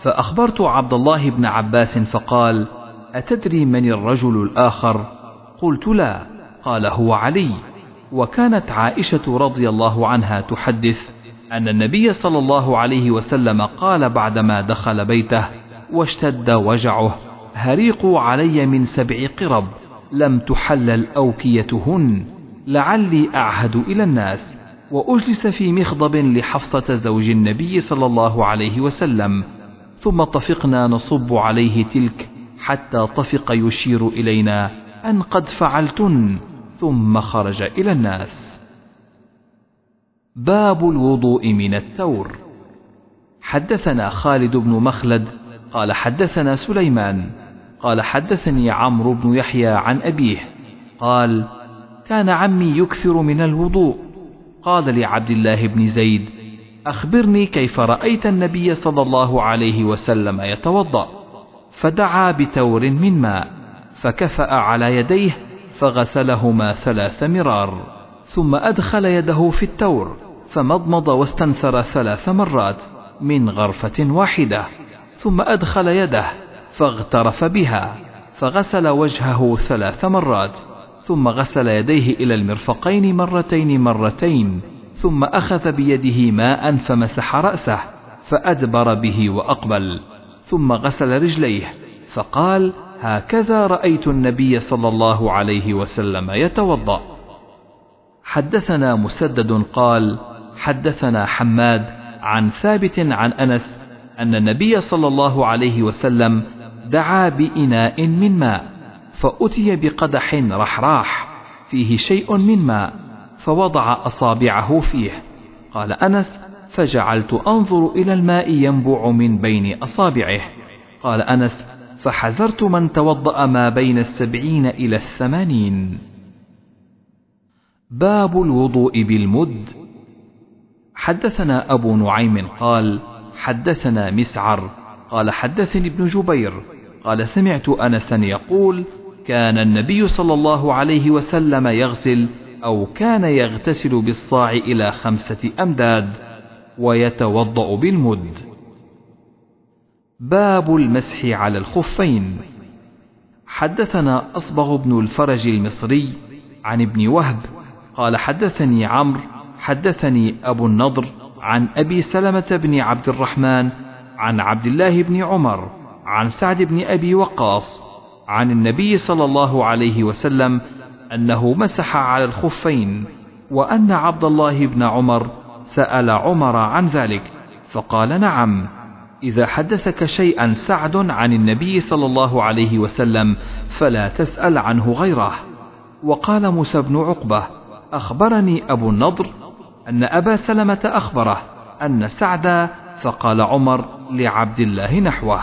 فأخبرت عبد الله بن عباس فقال: أتدري من الرجل الآخر؟ قلت: لا. قال: هو علي. وكانت عائشة رضي الله عنها تحدث أن النبي صلى الله عليه وسلم قال بعدما دخل بيته واشتد وجعه: هريقوا علي من 7 قرب لم تحلل أوكيتهن، لعلي أعهد إلى الناس. وأجلس في مخضب لحفصة زوج النبي صلى الله عليه وسلم، ثم طفقنا نصب عليه تلك حتى طفق يشير إلينا أن قد فعلتن، ثم خرج إلى الناس. باب الوضوء من الثور. حدثنا خالد بن مخلد قال حدثنا سليمان قال حدثني عمرو بن يحيى عن أبيه قال: كان عمي يكثر من الوضوء. قال لعبد الله بن زيد: أخبرني كيف رأيت النبي صلى الله عليه وسلم يتوضأ؟ فدعا بتور من ماء فكفأ على يديه فغسلهما 3 مرار، ثم أدخل يده في التور فمضمض واستنثر 3 مرات من غرفة واحدة، ثم أدخل يده فاغترف بها فغسل وجهه 3 مرات، ثم غسل يديه إلى المرفقين مرتين، ثم أخذ بيده ماء فمسح رأسه فأدبر به وأقبل، ثم غسل رجليه فقال: هكذا رأيت النبي صلى الله عليه وسلم يتوضأ. حدثنا مسدد قال حدثنا حماد عن ثابت عن أنس أن النبي صلى الله عليه وسلم دعا بإناء من ماء فأتي بقدح رحراح فيه شيء من ماء فوضع أصابعه فيه. قال أنس: فجعلت أنظر إلى الماء ينبع من بين أصابعه. قال أنس: فحذرت من توضأ ما بين 70 إلى 80. باب الوضوء بالمد. حدثنا أبو نعيم قال حدثنا مسعر قال حدثني ابن جبير قال سمعت أنسا يقول: كان النبي صلى الله عليه وسلم يغسل أو كان يغتسل بالصاع إلى 5 أمداد ويتوضأ بالمد. باب المسح على الخفين. حدثنا أصبغ بن الفرج المصري عن ابن وهب قال حدثني عمرو حدثني أبو النضر عن أبي سلمة بن عبد الرحمن عن عبد الله بن عمر عن سعد بن أبي وقاص عن النبي صلى الله عليه وسلم أنه مسح على الخفين، وأن عبد الله بن عمر سأل عمر عن ذلك فقال: نعم، إذا حدثك شيئا سعد عن النبي صلى الله عليه وسلم فلا تسأل عنه غيره. وقال موسى بن عقبة: أخبرني أبو النضر أن أبا سلمة أخبره أن سعدا، فقال عمر لعبد الله نحوه.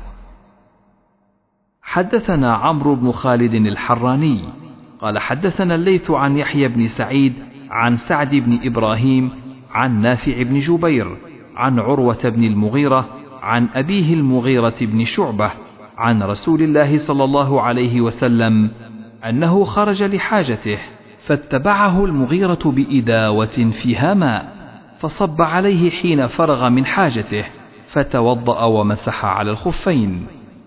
حدثنا عمرو بن خالد الحراني قال حدثنا الليث عن يحيى بن سعيد عن سعد بن إبراهيم عن نافع بن جبير عن عروة بن المغيرة عن أبيه المغيرة بن شعبة عن رسول الله صلى الله عليه وسلم أنه خرج لحاجته فاتبعه المغيرة بإداوة فيها ماء فصب عليه حين فرغ من حاجته فتوضأ ومسح على الخفين.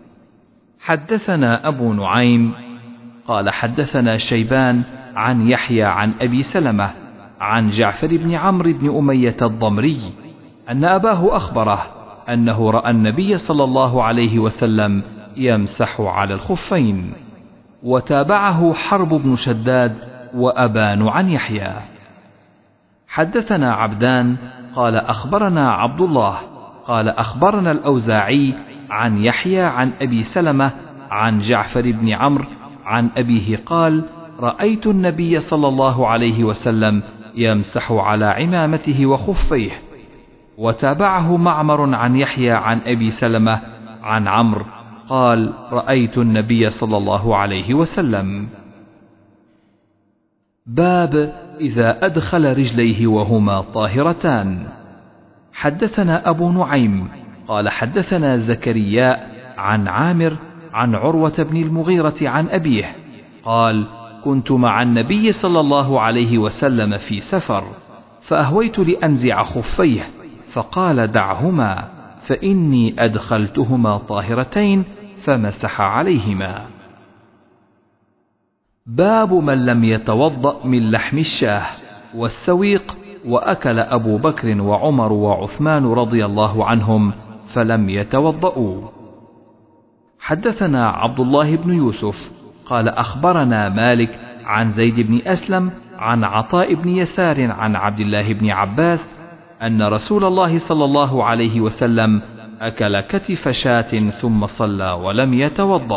حدثنا أبو نعيم قال حدثنا شيبان عن يحيى عن أبي سلمة عن جعفر بن عمرو بن أمية الضمري أن أباه أخبره أنه رأى النبي صلى الله عليه وسلم يمسح على الخفين. وتابعه حرب بن شداد وأبان عن يحيى. حدثنا عبدان قال أخبرنا عبد الله قال أخبرنا الأوزاعي عن يحيى عن أبي سلمة عن جعفر بن عمرو عن أبيه قال: رأيت النبي صلى الله عليه وسلم يمسح على عمامته وخفيه. وتابعه معمر عن يحيى عن أبي سلمة عن عمرو قال: رأيت النبي صلى الله عليه وسلم. باب إذا أدخل رجليه وهما طاهرتان. حدثنا أبو نعيم قال حدثنا زكريا عن عامر عن عروة بن المغيرة عن أبيه قال: كنت مع النبي صلى الله عليه وسلم في سفر فأهويت لأنزع خفيه فقال: دعهما، فإني أدخلتهما طاهرتين فمسح عليهما. باب من لم يتوضأ من لحم الشاه والسويق وأكل أبو بكر وعمر وعثمان رضي الله عنهم فلم يتوضأوا. حدثنا عبد الله بن يوسف قال أخبرنا مالك عن زيد بن أسلم عن عطاء بن يسار عن عبد الله بن عباس أن رسول الله صلى الله عليه وسلم أكل كتف شاة ثم صلى ولم يتوضأ.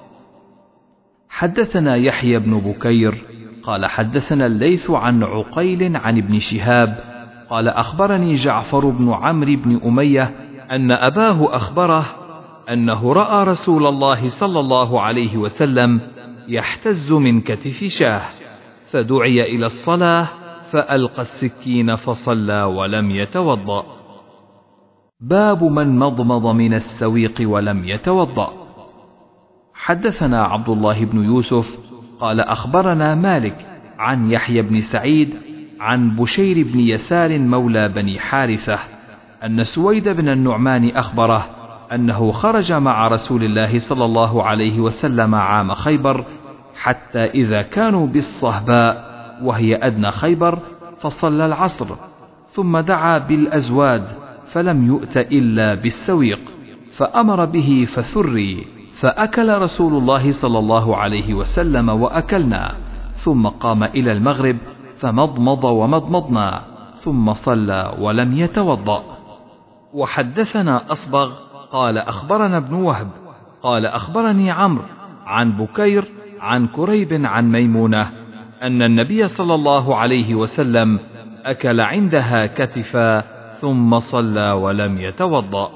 حدثنا يحيى بن بكير قال حدثنا الليث عن عقيل عن ابن شهاب قال أخبرني جعفر بن عمرو بن أمية أن أباه أخبره أنه رأى رسول الله صلى الله عليه وسلم يحتز من كتف شاه فدعي إلى الصلاة فألقى السكين فصلى ولم يتوضأ. باب من مضمض من السويق ولم يتوضأ. حدثنا عبد الله بن يوسف قال أخبرنا مالك عن يحيى بن سعيد عن بشير بن يسار مولى بني حارثة أن سويد بن النعمان أخبره أنه خرج مع رسول الله صلى الله عليه وسلم عام خيبر حتى إذا كانوا بالصهباء وهي أدنى خيبر فصلى العصر ثم دعا بالأزواد فلم يؤت إلا بالسويق فأمر به فثري فأكل رسول الله صلى الله عليه وسلم وأكلنا ثم قام إلى المغرب فمضمض ومضمضنا ثم صلى ولم يتوضأ. وحدثنا أصبغ قال أخبرنا ابن وهب قال أخبرني عمرو عن بكير عن كريب عن ميمونة أن النبي صلى الله عليه وسلم أكل عندها كتفا ثم صلى ولم يتوضأ.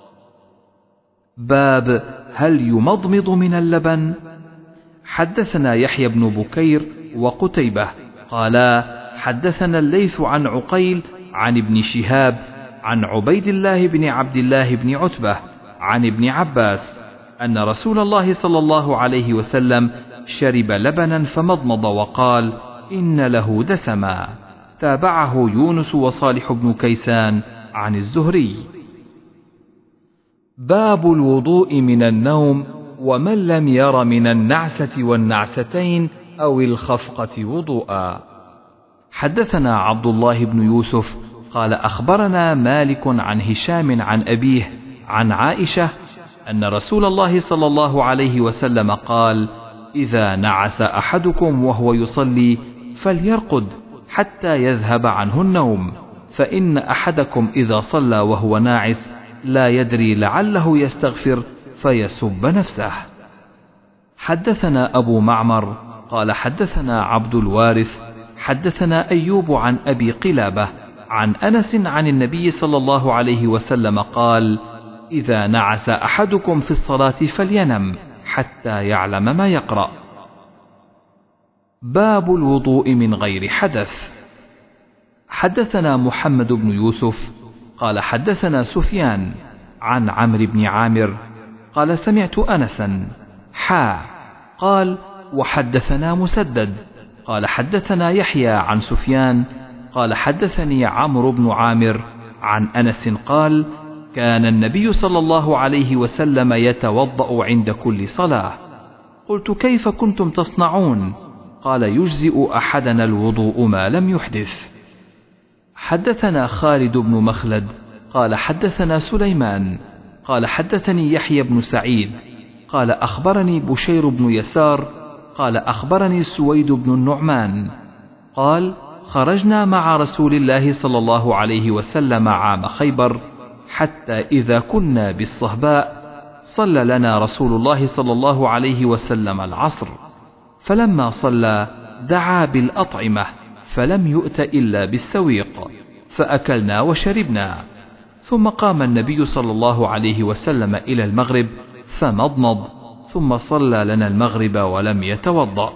باب هل يمضمض من اللبن؟ حدثنا يحيى بن بكير وقتيبة قالا حدثنا الليث عن عقيل عن ابن شهاب عن عبيد الله بن عبد الله بن عتبة عن ابن عباس أن رسول الله صلى الله عليه وسلم شرب لبنا فمضمض وقال إن له دسما. تابعه يونس وصالح بن كيسان عن الزهري. باب الوضوء من النوم ومن لم ير من النعسة والنعستين أو الخفقة وضوءا. حدثنا عبد الله بن يوسف قال أخبرنا مالك عن هشام عن أبيه عن عائشة أن رسول الله صلى الله عليه وسلم قال إذا نعس أحدكم وهو يصلي فليرقد حتى يذهب عنه النوم فإن أحدكم إذا صلى وهو ناعس لا يدري لعله يستغفر فيسب نفسه. حدثنا أبو معمر قال حدثنا عبد الوارث حدثنا أيوب عن أبي قلابة عن أنس عن النبي صلى الله عليه وسلم قال إذا نعس أحدكم في الصلاة فلينم حتى يعلم ما يقرأ. باب الوضوء من غير حدث. حدثنا محمد بن يوسف قال حدثنا سفيان عن عمرو بن عامر قال سمعت أنسا قال وحدثنا مسدد قال حدثنا يحيى عن سفيان قال حدثني عمرو بن عامر عن أنس قال كان النبي صلى الله عليه وسلم يتوضأ عند كل صلاة. قلت كيف كنتم تصنعون؟ قال يجزئ أحدنا الوضوء ما لم يحدث. حدثنا خالد بن مخلد قال حدثنا سليمان قال حدثني يحيى بن سعيد قال أخبرني بشير بن يسار قال أخبرني سويد بن النعمان قال خرجنا مع رسول الله صلى الله عليه وسلم عام خيبر حتى إذا كنا بالصهباء صلى لنا رسول الله صلى الله عليه وسلم العصر فلما صلى دعا بالأطعمة فلم يؤت إلا بالسويق فأكلنا وشربنا ثم قام النبي صلى الله عليه وسلم إلى المغرب فمضمض ثم صلى لنا المغرب ولم يتوضأ.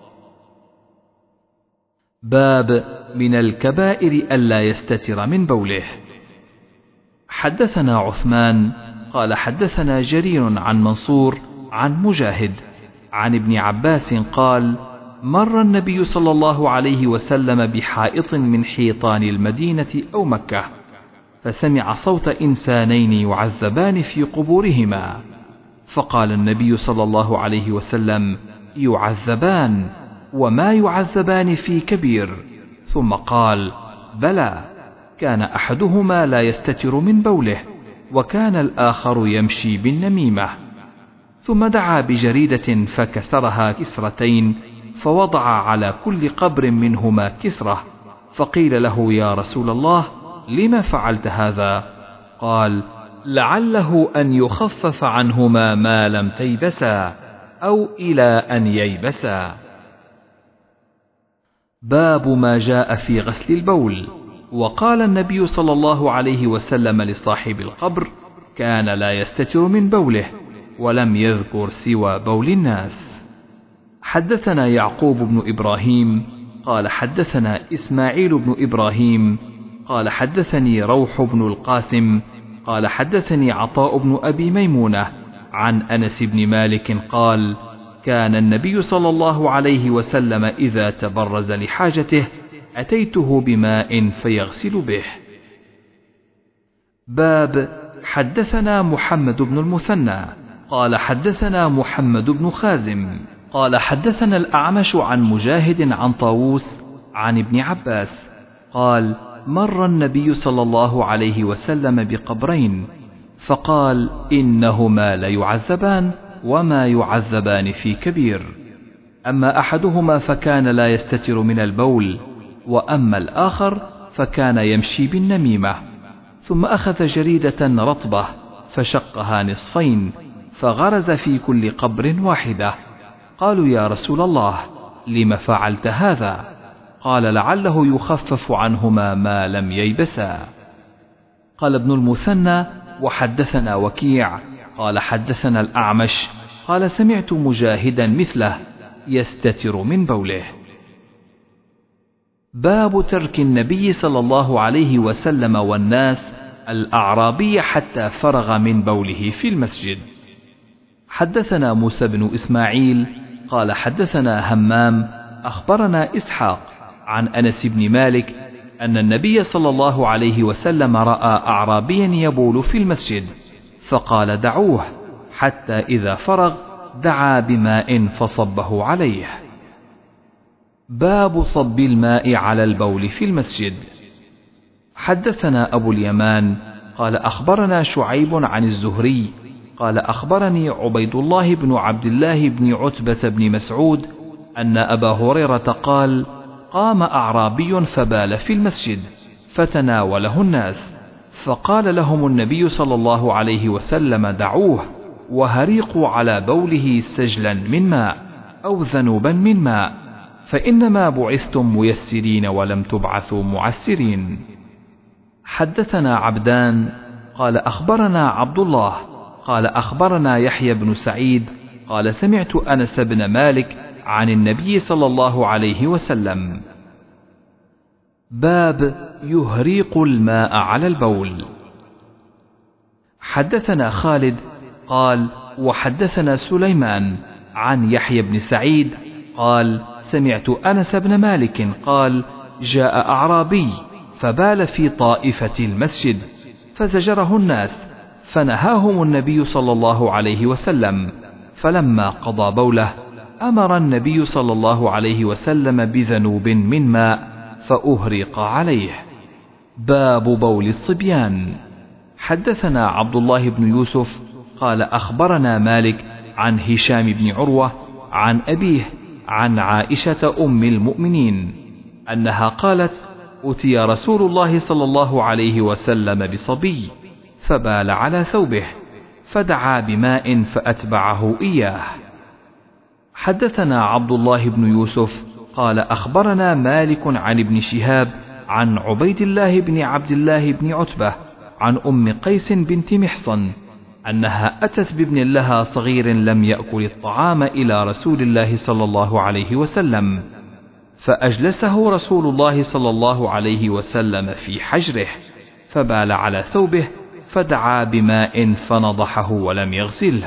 باب من الكبائر ألا يستتر من بوله. حدثنا عثمان قال حدثنا جرير عن منصور عن مجاهد عن ابن عباس قال مر النبي صلى الله عليه وسلم بحائط من حيطان المدينة أو مكة فسمع صوت إنسانين يعذبان في قبورهما، فقال النبي صلى الله عليه وسلم: يعذبان، وما يعذبان في كبير. ثم قال: بلى، كان أحدهما لا يستتر من بوله، وكان الآخر يمشي بالنميمة. ثم دعا بجريدة فكسرها كسرتين، فوضع على كل قبر منهما كسرة، فقيل له: يا رسول الله، لم فعلت هذا؟ قال: لعله أن يخفف عنهما ما لم تيبسا، أو إلى أن ييبسا. باب ما جاء في غسل البول. وقال النبي صلى الله عليه وسلم لصاحب القبر: كان لا يستتر من بوله، ولم يذكر سوى بول الناس. حدثنا يعقوب بن إبراهيم قال حدثنا إسماعيل بن إبراهيم قال حدثني روح بن القاسم قال حدثني عطاء بن أبي ميمونة عن أنس بن مالك قال: كان النبي صلى الله عليه وسلم إذا تبرز لحاجته أتيته بماء فيغسل به. باب حدثنا محمد بن المثنى قال حدثنا محمد بن خازم قال حدثنا الأعمش عن مجاهد عن طاووس عن ابن عباس قال: مر النبي صلى الله عليه وسلم بقبرين، فقال: إنهما ليعذبان، وما يعذبان في كبير. أما أحدهما فكان لا يستتر من البول، وأما الآخر فكان يمشي بالنميمة. ثم أخذ جريدة رطبة فشقها نصفين، فغرز في كل قبر واحدة. قالوا: يا رسول الله، لم فعلت هذا؟ قال: لعله يخفف عنهما ما لم ييبسا. قال ابن المثنى: وحدثنا وكيع قال حدثنا الأعمش قال: سمعت مجاهدا مثله يستتر من بوله. باب ترك النبي صلى الله عليه وسلم والناس الأعرابي حتى فرغ من بوله في المسجد. حدثنا موسى بن إسماعيل قال حدثنا همام أخبرنا إسحاق عن أنس بن مالك أن النبي صلى الله عليه وسلم رأى أعرابيا يبول في المسجد، فقال: دعوه، حتى إذا فرغ دعا بماء فصبه عليه. باب صب الماء على البول في المسجد. حدثنا أبو اليمان قال أخبرنا شعيب عن الزهري قال أخبرني عبيد الله بن عبد الله بن عتبة بن مسعود أن أبا هريرة قال: قام أعرابي فبال في المسجد، فتناوله الناس، فقال لهم النبي صلى الله عليه وسلم: دعوه، وهريقوا على بوله سجلا من ماء أو ذنوبا من ماء، فإنما بعثتم ميسرين ولم تبعثوا معسرين. حدثنا عبدان قال أخبرنا عبد الله قال أخبرنا يحيى بن سعيد قال سمعت أنس بن مالك عن النبي صلى الله عليه وسلم. باب يهريق الماء على البول. حدثنا خالد قال وحدثنا سليمان عن يحيى بن سعيد قال سمعت أنس بن مالك قال: جاء أعرابي فبال في طائفة المسجد، فزجره الناس، فنهاهم النبي صلى الله عليه وسلم، فلما قضى بوله أمر النبي صلى الله عليه وسلم بذنوب من ماء فأهرق عليه. باب بول الصبيان. حدثنا عبد الله بن يوسف قال أخبرنا مالك عن هشام بن عروة عن أبيه عن عائشة أم المؤمنين أنها قالت: أتي رسول الله صلى الله عليه وسلم بصبي فبال على ثوبه، فدعا بماء فأتبعه إياه. حدثنا عبد الله بن يوسف قال أخبرنا مالك عن ابن شهاب عن عبيد الله بن عبد الله بن عتبة عن أم قيس بنت محصن أنها أتت بابن لها صغير لم يأكل الطعام إلى رسول الله صلى الله عليه وسلم، فأجلسه رسول الله صلى الله عليه وسلم في حجره، فبال على ثوبه، فدعا بماء فنضحه ولم يغسله.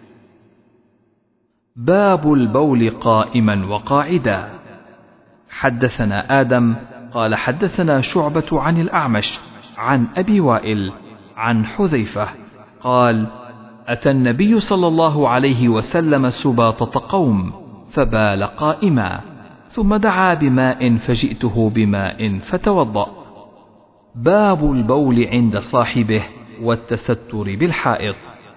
باب البول قائما وقاعدا. حدثنا آدم قال حدثنا شعبة عن الأعمش عن أبي وائل عن حذيفة قال: أتى النبي صلى الله عليه وسلم سباطة قوم فبال قائما، ثم دعا بماء فجئته بماء فتوضأ. باب البول عند صاحبه والتستر بالحائط.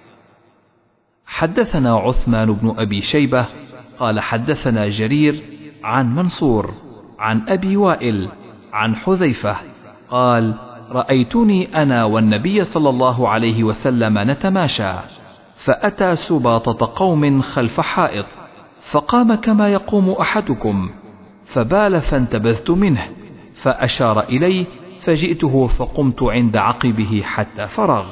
حدثنا عثمان بن أبي شيبة قال حدثنا جرير عن منصور عن أبي وائل عن حذيفة قال: رأيتني أنا والنبي صلى الله عليه وسلم نتماشى، فأتى سباطة قوم خلف حائط، فقام كما يقوم أحدكم، فبال فانتبذت منه، فأشار إلي فجئته فقمت عند عقبه حتى فرغ.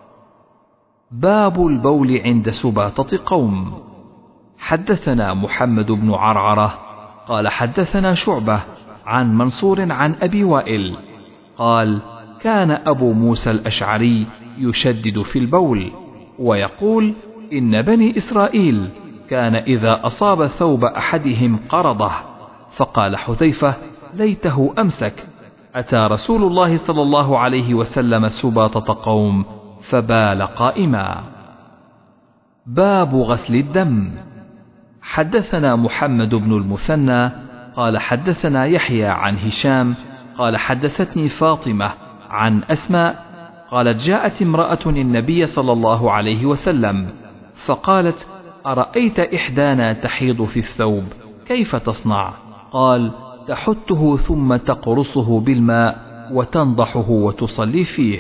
باب البول عند سباطة قوم. حدثنا محمد بن عرعرة قال حدثنا شعبة عن منصور عن أبي وائل قال: كان أبو موسى الأشعري يشدد في البول ويقول: إن بني إسرائيل كان إذا أصاب ثوب أحدهم قرضه، فقال حذيفة: ليته أمسك. أتى رسول الله صلى الله عليه وسلم سباطة قوم فبال قائما. باب غسل الدم. حدثنا محمد بن المثنى قال حدثنا يحيى عن هشام قال حدثتني فاطمة عن أسماء قالت: جاءت امرأة النبي صلى الله عليه وسلم فقالت: أرأيت إحدانا تحيض في الثوب كيف تصنع؟ قال: تحته ثم تقرصه بالماء وتنضحه وتصلي فيه.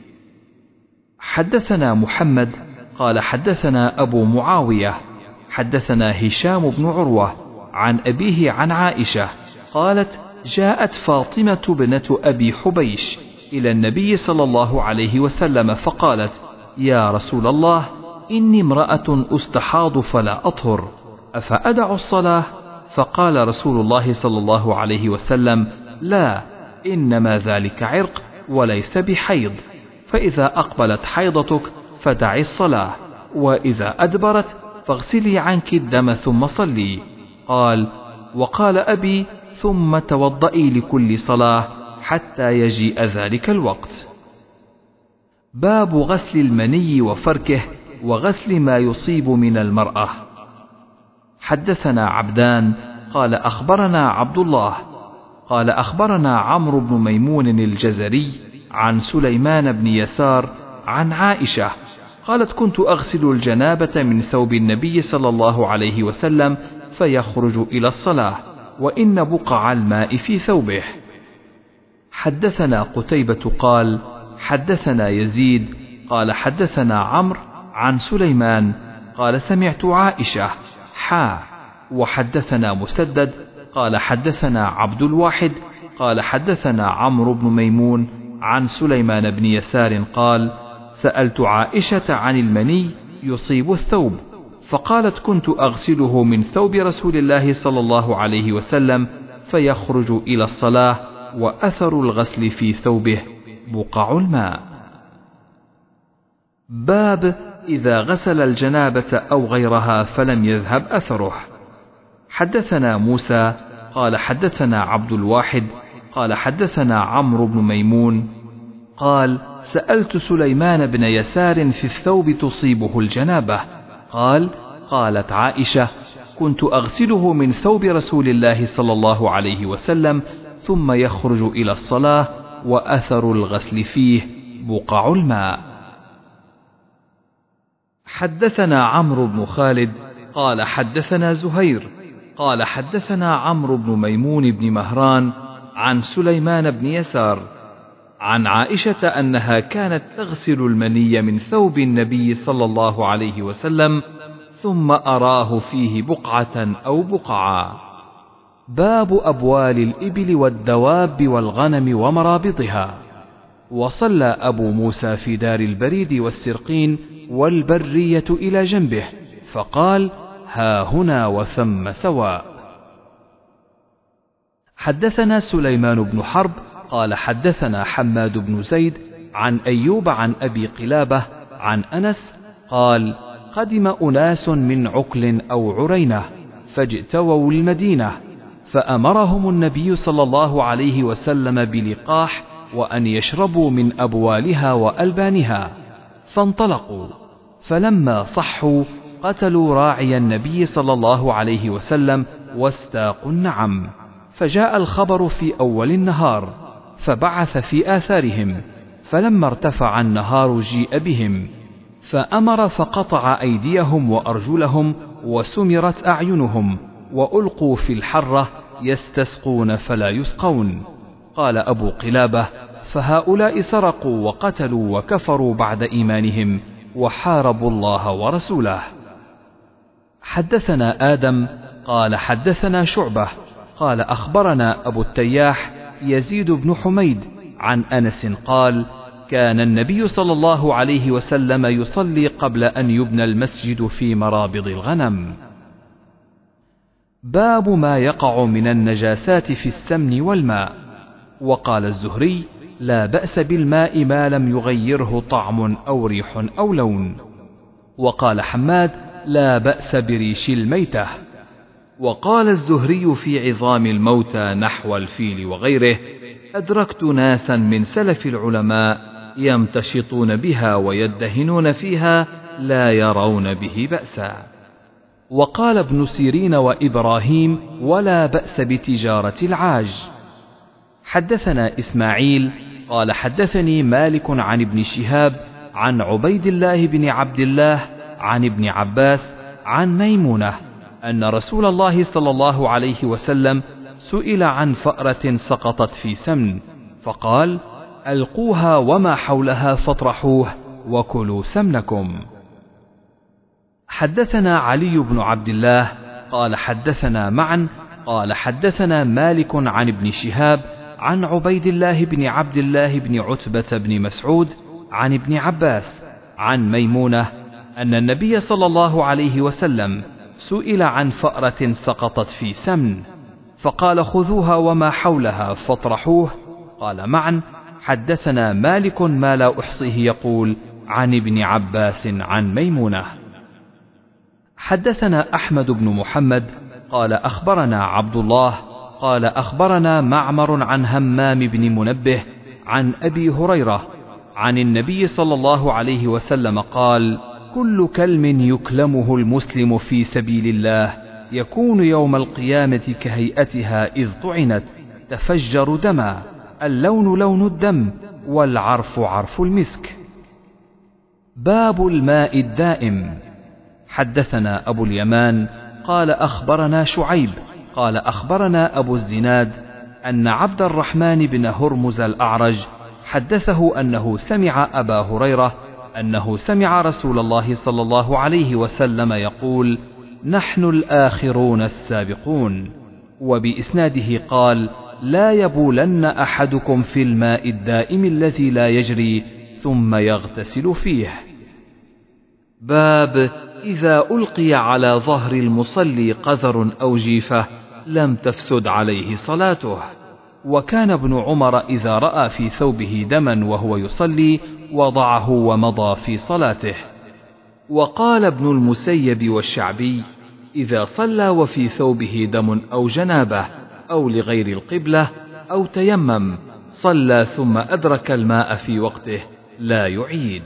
حدثنا محمد قال حدثنا أبو معاوية حدثنا هشام بن عروة عن أبيه عن عائشة قالت: جاءت فاطمة بنت أبي حبيش إلى النبي صلى الله عليه وسلم فقالت: يا رسول الله، إني امرأة أستحاض فلا أطهر، أفأدع الصلاة؟ فقال رسول الله صلى الله عليه وسلم: لا، إنما ذلك عرق وليس بحيض، فإذا أقبلت حيضتك فدعي الصلاة، وإذا أدبرت فاغسلي عنك الدم ثم صلي. قال: وقال أبي: ثم توضئي لكل صلاة حتى يجيء ذلك الوقت. باب غسل المني وفركه وغسل ما يصيب من المرأة. حدثنا عبدان قال أخبرنا عبد الله قال أخبرنا عمرو بن ميمون الجزري عن سليمان بن يسار عن عائشة قالت: كنت أغسل الجنابة من ثوب النبي صلى الله عليه وسلم فيخرج إلى الصلاة وإن بقع الماء في ثوبه. حدثنا قتيبة قال حدثنا يزيد قال حدثنا عمرو عن سليمان قال سمعت عائشة وحدثنا مسدد قال حدثنا عبد الواحد قال حدثنا عمرو بن ميمون عن سليمان بن يسار قال: سألت عائشة عن المني يصيب الثوب، فقالت: كنت أغسله من ثوب رسول الله صلى الله عليه وسلم فيخرج إلى الصلاة وأثر الغسل في ثوبه بقع الماء. باب إذا غسل الجنابة أو غيرها فلم يذهب أثره. حدثنا موسى قال حدثنا عبد الواحد قال حدثنا عمرو بن ميمون قال: سألت سليمان بن يسار في الثوب تصيبه الجنابة قال: قالت عائشة: كنت أغسله من ثوب رسول الله صلى الله عليه وسلم ثم يخرج إلى الصلاة وأثر الغسل فيه بقع الماء. حدثنا عمرو بن خالد قال حدثنا زهير قال حدثنا عمرو بن ميمون بن مهران عن سليمان بن يسار عن عائشة أنها كانت تغسل المني من ثوب النبي صلى الله عليه وسلم ثم أراه فيه بقعة أو بقعا. باب أبوال الإبل والدواب والغنم ومرابضها. وصلى أبو موسى في دار البريد والسرقين والبرية إلى جنبه فقال: ها هنا وثم سواء. حدثنا سليمان بن حرب قال حدثنا حماد بن زيد عن أيوب عن أبي قلابة عن أنس قال: قدم أناس من عقل أو عرينة فاجتووا المدينة، فأمرهم النبي صلى الله عليه وسلم بلقاح وأن يشربوا من أبوالها وألبانها، فانطلقوا، فلما صحوا قتلوا راعي النبي صلى الله عليه وسلم واستاقوا النعم، فجاء الخبر في أول النهار، فبعث في آثارهم، فلما ارتفع النهار جيء بهم، فأمر فقطع أيديهم وأرجلهم وسمرت أعينهم وألقوا في الحرة يستسقون فلا يسقون. قال أبو قلابة: فهؤلاء سرقوا وقتلوا وكفروا بعد إيمانهم وحاربوا الله ورسوله. حدثنا آدم قال حدثنا شعبة قال أخبرنا أبو التياح يزيد بن حميد عن أنس قال: كان النبي صلى الله عليه وسلم يصلي قبل أن يبنى المسجد في مرابض الغنم. باب ما يقع من النجاسات في السمن والماء. وقال الزهري: لا بأس بالماء ما لم يغيره طعم أو ريح أو لون. وقال حماد: لا بأس بريش الميتة. وقال الزهري في عظام الموتى نحو الفيل وغيره: أدركت ناسا من سلف العلماء يمتشطون بها ويدهنون فيها لا يرون به بأسا. وقال ابن سيرين وإبراهيم: ولا بأس بتجارة العاج. حدثنا إسماعيل قال حدثني مالك عن ابن شهاب عن عبيد الله بن عبد الله عن ابن عباس عن ميمونة أن رسول الله صلى الله عليه وسلم سئل عن فأرة سقطت في سمن، فقال: ألقوها وما حولها فاطرحوه وكلوا سمنكم. حدثنا علي بن عبد الله قال حدثنا معا قال حدثنا مالك عن ابن شهاب عن عبيد الله بن عبد الله بن عتبة بن مسعود عن ابن عباس عن ميمونة أن النبي صلى الله عليه وسلم سئل عن فأرة سقطت في سمن، فقال: خذوها وما حولها فاطرحوه. قال معا: حدثنا مالك ما لا أحصيه يقول عن ابن عباس عن ميمونة. حدثنا أحمد بن محمد قال أخبرنا عبد الله قال أخبرنا معمر عن همام بن منبه عن أبي هريرة عن النبي صلى الله عليه وسلم قال: كل كلم يكلمه المسلم في سبيل الله يكون يوم القيامة كهيئتها إذ طعنت، تفجر دما، اللون لون الدم، والعرف عرف المسك. باب الماء الدائم. حدثنا أبو اليمان قال أخبرنا شعيب قال أخبرنا أبو الزناد أن عبد الرحمن بن هرمز الأعرج حدثه أنه سمع أبا هريرة أنه سمع رسول الله صلى الله عليه وسلم يقول: نحن الآخرون السابقون. وبإسناده قال: لا يبولن أحدكم في الماء الدائم الذي لا يجري ثم يغتسل فيه. باب إذا ألقي على ظهر المصلي قذر أو جيفة لم تفسد عليه صلاته. وكان ابن عمر إذا رأى في ثوبه دما وهو يصلي وضعه ومضى في صلاته. وقال ابن المسيب والشعبي: إذا صلى وفي ثوبه دم أو جنابة أو لغير القبلة أو تيمم صلى ثم أدرك الماء في وقته لا يعيد.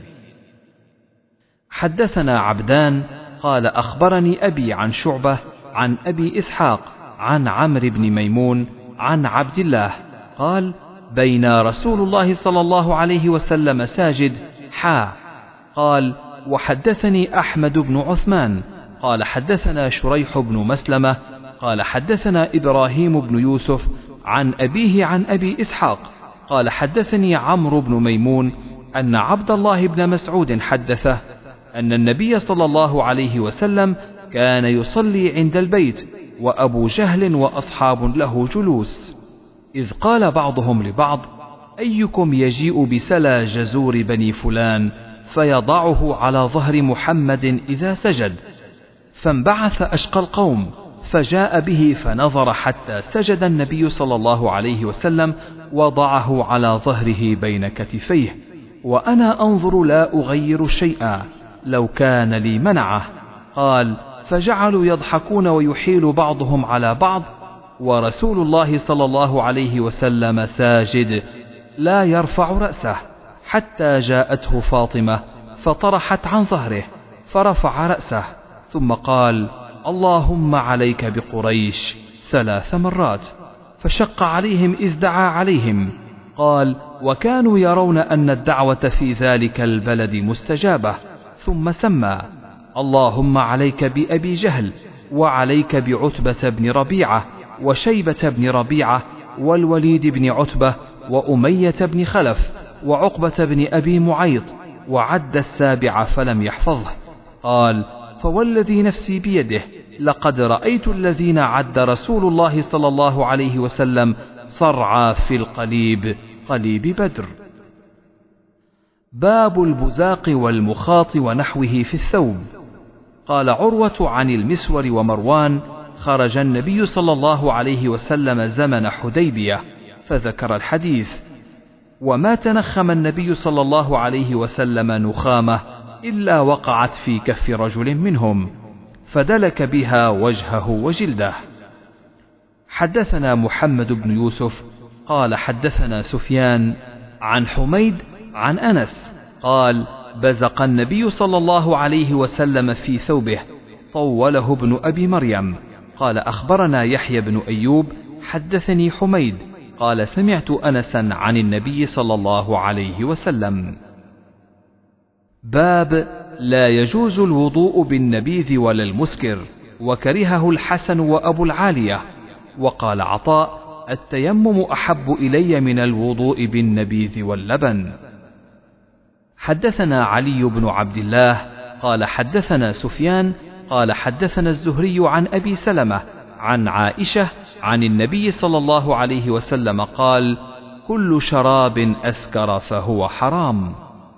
حدثنا عبدان قال أخبرني أبي عن شعبة عن أبي إسحاق عن عمرو بن ميمون عن عبد الله قال: بين رسول الله صلى الله عليه وسلم ساجد قال: وحدثني أحمد بن عثمان قال حدثنا شريح بن مسلمة قال حدثنا إبراهيم بن يوسف عن أبيه عن أبي إسحاق قال حدثني عمرو بن ميمون أن عبد الله بن مسعود حدثه أن النبي صلى الله عليه وسلم كان يصلي عند البيت وأبو جهل وأصحاب له جلوس، إذ قال بعضهم لبعض: أيكم يجيء بسلا جزور بني فلان فيضعه على ظهر محمد إذا سجد؟ فانبعث أشقى القوم فجاء به فنظر حتى سجد النبي صلى الله عليه وسلم وضعه على ظهره بين كتفيه، وأنا أنظر لا أغير شيئا، لو كان لي منعه. قال: فجعلوا يضحكون ويحيل بعضهم على بعض ورسول الله صلى الله عليه وسلم ساجد، لا يرفع رأسه، حتى جاءته فاطمة فطرحت عن ظهره فرفع رأسه، ثم قال: اللهم عليك بقريش 3 مرات، فشق عليهم إذ دعا عليهم. قال: وكانوا يرون أن الدعوة في ذلك البلد مستجابة، ثم سمى: اللهم عليك بأبي جهل، وعليك بعتبة بن ربيعة، وشيبة بن ربيعة، والوليد بن عتبة، وأمية بن خلف، وعقبة بن أبي معيط، وعد 7 فلم يحفظه. قال: فوالذي نفسي بيده لقد رأيت الذين عد رسول الله صلى الله عليه وسلم صرعى في القليب، قليب بدر. باب البزاق والمخاط ونحوه في الثوب. قال عروة عن المسور ومروان: خرج النبي صلى الله عليه وسلم زمن حديبية، فذكر الحديث: وما تنخم النبي صلى الله عليه وسلم نخامة إلا وقعت في كف رجل منهم، فدلك بها وجهه وجلده. حدثنا محمد بن يوسف قال حدثنا سفيان عن حميد عن أنس قال: بزق النبي صلى الله عليه وسلم في ثوبه، طوله ابن أبي مريم. قال: أخبرنا يحيى بن أيوب حدثني حميد قال: سمعت أنسا عن النبي صلى الله عليه وسلم. باب لا يجوز الوضوء بالنبيذ ولا المسكر، وكرهه الحسن وأبو العالية. وقال عطاء: التيمم أحب إلي من الوضوء بالنبيذ واللبن. حدثنا علي بن عبد الله قال حدثنا سفيان قال حدثنا الزهري عن أبي سلمة عن عائشة عن النبي صلى الله عليه وسلم قال: كل شراب أسكر فهو حرام.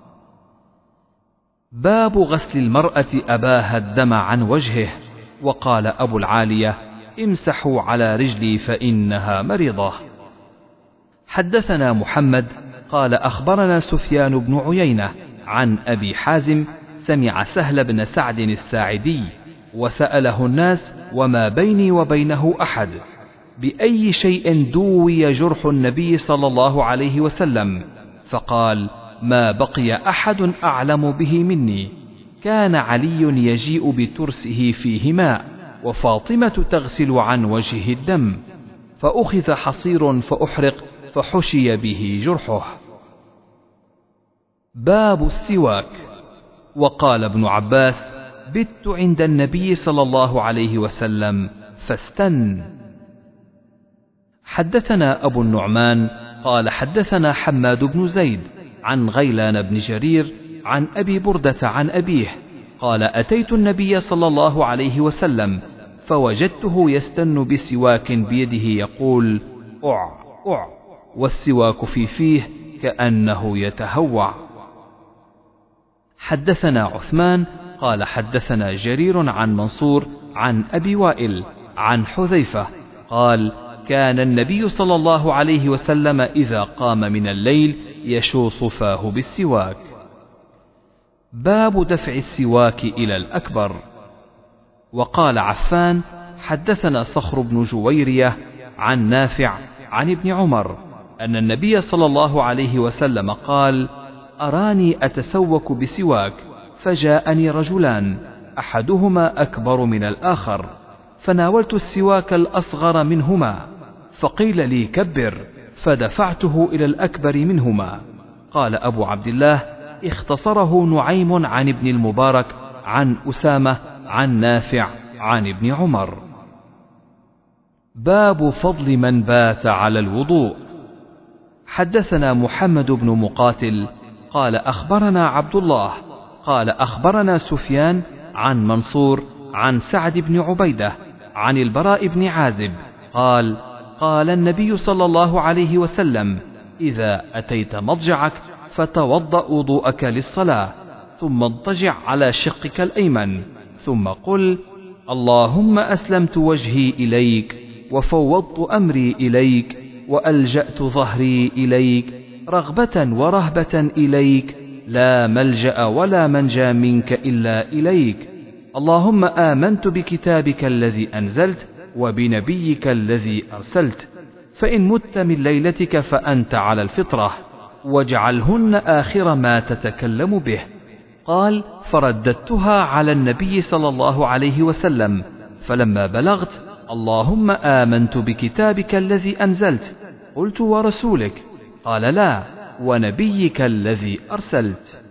باب غسل المرأة أباها الدم عن وجهه. وقال أبو العالية: امسحوا على رجلي فإنها مريضة. حدثنا محمد قال أخبرنا سفيان بن عيينة عن أبي حازم سمع سهل بن سعد الساعدي وسأله الناس: وما بيني وبينه أحد، بأي شيء دوي جرح النبي صلى الله عليه وسلم؟ فقال: ما بقي أحد أعلم به مني. كان علي يجيء بترسه فيه ماء، وفاطمة تغسل عن وجهه الدم، فأخذ حصير فأحرق فحشي به جرحه. باب السواك. وقال ابن عباس: بت عند النبي صلى الله عليه وسلم فاستن. حدثنا أبو النعمان قال حدثنا حماد بن زيد عن غيلان بن جرير عن أبي بردة عن أبيه قال: أتيت النبي صلى الله عليه وسلم فوجدته يستن بسواك بيده يقول: أع أع، والسواك في فيه كأنه يتهوع. حدثنا عثمان قال حدثنا جرير عن منصور عن أبي وائل عن حذيفة قال: كان النبي صلى الله عليه وسلم إذا قام من الليل يشوص فاه بالسواك. باب دفع السواك إلى الأكبر. وقال عفان: حدثنا صخر بن جويرية عن نافع عن ابن عمر أن النبي صلى الله عليه وسلم قال: أراني أتسوك بسواك، فجاءني رجلان أحدهما أكبر من الآخر، فناولت السواك الأصغر منهما، فقيل لي: كبر، فدفعته إلى الأكبر منهما. قال أبو عبد الله: اختصره نعيم عن ابن المبارك عن أسامة عن نافع عن ابن عمر. باب فضل من بات على الوضوء. حدثنا محمد بن مقاتل قال أخبرنا عبد الله قال أخبرنا سفيان عن منصور عن سعد بن عبيدة عن البراء بن عازب قال: قال النبي صلى الله عليه وسلم: إذا أتيت مضجعك فتوضأ وضوءك للصلاة، ثم اضطجع على شقك الأيمن، ثم قل: اللهم أسلمت وجهي إليك، وفوضت أمري إليك، وألجأت ظهري إليك، رغبة ورهبة إليك، لا ملجأ ولا منجى منك إلا إليك. اللهم آمنت بكتابك الذي أنزلت وبنبيك الذي أرسلت، فإن مت من ليلتك فأنت على الفطرة، واجعلهن آخر ما تتكلم به. قال: فرددتها على النبي صلى الله عليه وسلم، فلما بلغت: اللهم آمنت بكتابك الذي أنزلت، قلت: ورسولك؟ قال: لا، ونبيك الذي أرسلت.